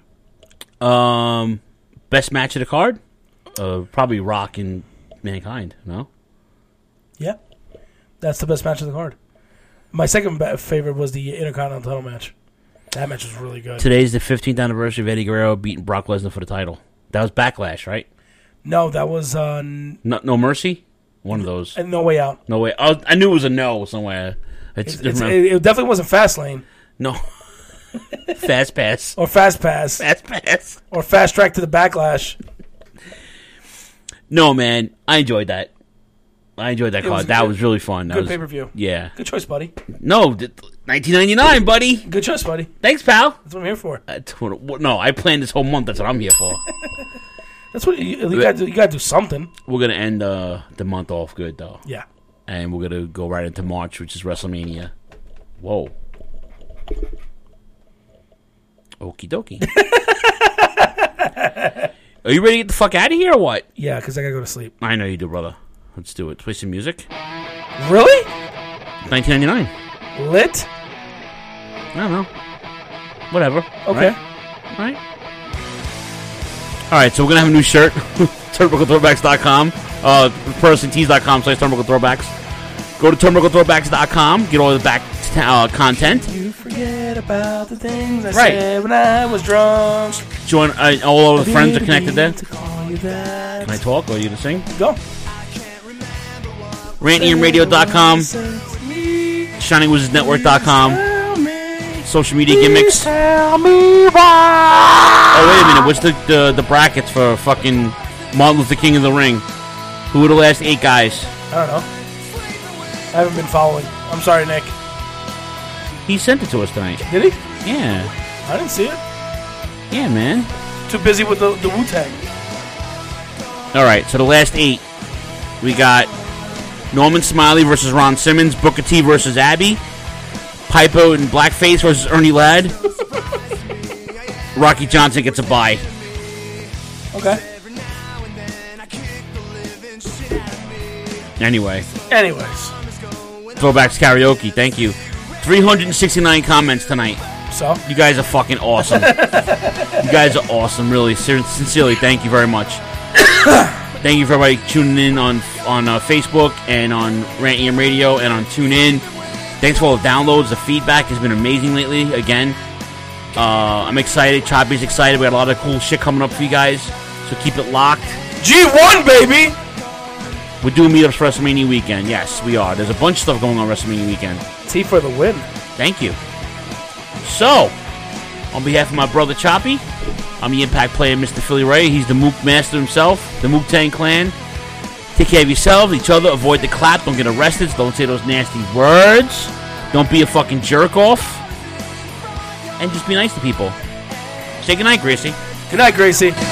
Um, best match of the card? Uh, probably Rock and Mankind. No. Yeah, that's the best match of the card. My second be- favorite was the Intercontinental match. That match was really good. Today's the fifteenth anniversary of Eddie Guerrero beating Brock Lesnar for the title. That was Backlash, right? No, that was uh, n- no, no Mercy. One of those. And No Way Out. No way. I, I knew it was a no somewhere. It's, it's, it, it definitely wasn't Fastlane. No. Fast Pass. Or Fast Pass. Fast Pass. Or Fast Track to the Backlash. No, man. I enjoyed that. I enjoyed that It card. was That good- was really fun. That Good was, pay per view. Yeah. Good choice, buddy. No, th- nineteen ninety-nine, buddy. Good choice, buddy. Thanks, pal. That's what I'm here for. That's what, no, I planned this whole month. That's what I'm here for. That's what you, you got. You got to do something. We're gonna end uh, the month off good, though. Yeah. And we're gonna go right into March, which is WrestleMania. Whoa. Okie dokie. Are you ready to get the fuck out of here or what? Yeah, because I gotta go to sleep. I know you do, brother. Let's do it. Play some music. Really? nineteen ninety-nine. Lit? I don't know. Whatever. Okay. Right? Right? All right, so we're going to have a new shirt. turnbuckle throwbacks dot com. Uh, person tees dot com slash turnbuckle throwbacks. Go to turnbuckle throwbacks dot com. Get all the back uh, content. You forget about the things I Right. said when I was drunk. Join uh, all of the friends are connected there. To call you that. Can I talk or are you going to sing? Go. rant ian radio dot com. shining wizards network dot com. social media gimmicks. Tell me why. Oh, wait a minute. What's the, the, the brackets for fucking Martin Luther King of the Ring? Who are the last eight guys? I don't know. I haven't been following. I'm sorry, Nick. He sent it to us tonight. Did he? Yeah. I didn't see it. Yeah, man. Too busy with the, the Wu-Tang. All right, so the last eight. We got Norman Smiley versus Ron Simmons, Booker T versus Abby, Pipo and Blackface versus Ernie Ladd. Rocky Johnson gets a bye. Okay. Anyway. Anyways. Throwbacks Karaoke, thank you. three hundred sixty-nine comments tonight. So? You guys are fucking awesome. You guys are awesome, really. Sincerely, thank you very much. Thank you for everybody tuning in on on uh, Facebook and on Rant E M Radio and on TuneIn. Thanks for all the downloads. The feedback has been amazing lately. Again, uh, I'm excited. Choppy's excited. We got a lot of cool shit coming up for you guys. So keep it locked. G one, baby! We're doing meetups for WrestleMania weekend. Yes, we are. There's a bunch of stuff going on WrestleMania weekend. T for the win. Thank you. So, on behalf of my brother Choppy, I'm the Impact player, Mister Philly Ray. He's the Mook Master himself, the Mook Tang Clan. Take care of yourselves, each other. Avoid the clap. Don't get arrested. Don't say those nasty words. Don't be a fucking jerk off. And just be nice to people. Say goodnight, Gracie. Good night, Gracie.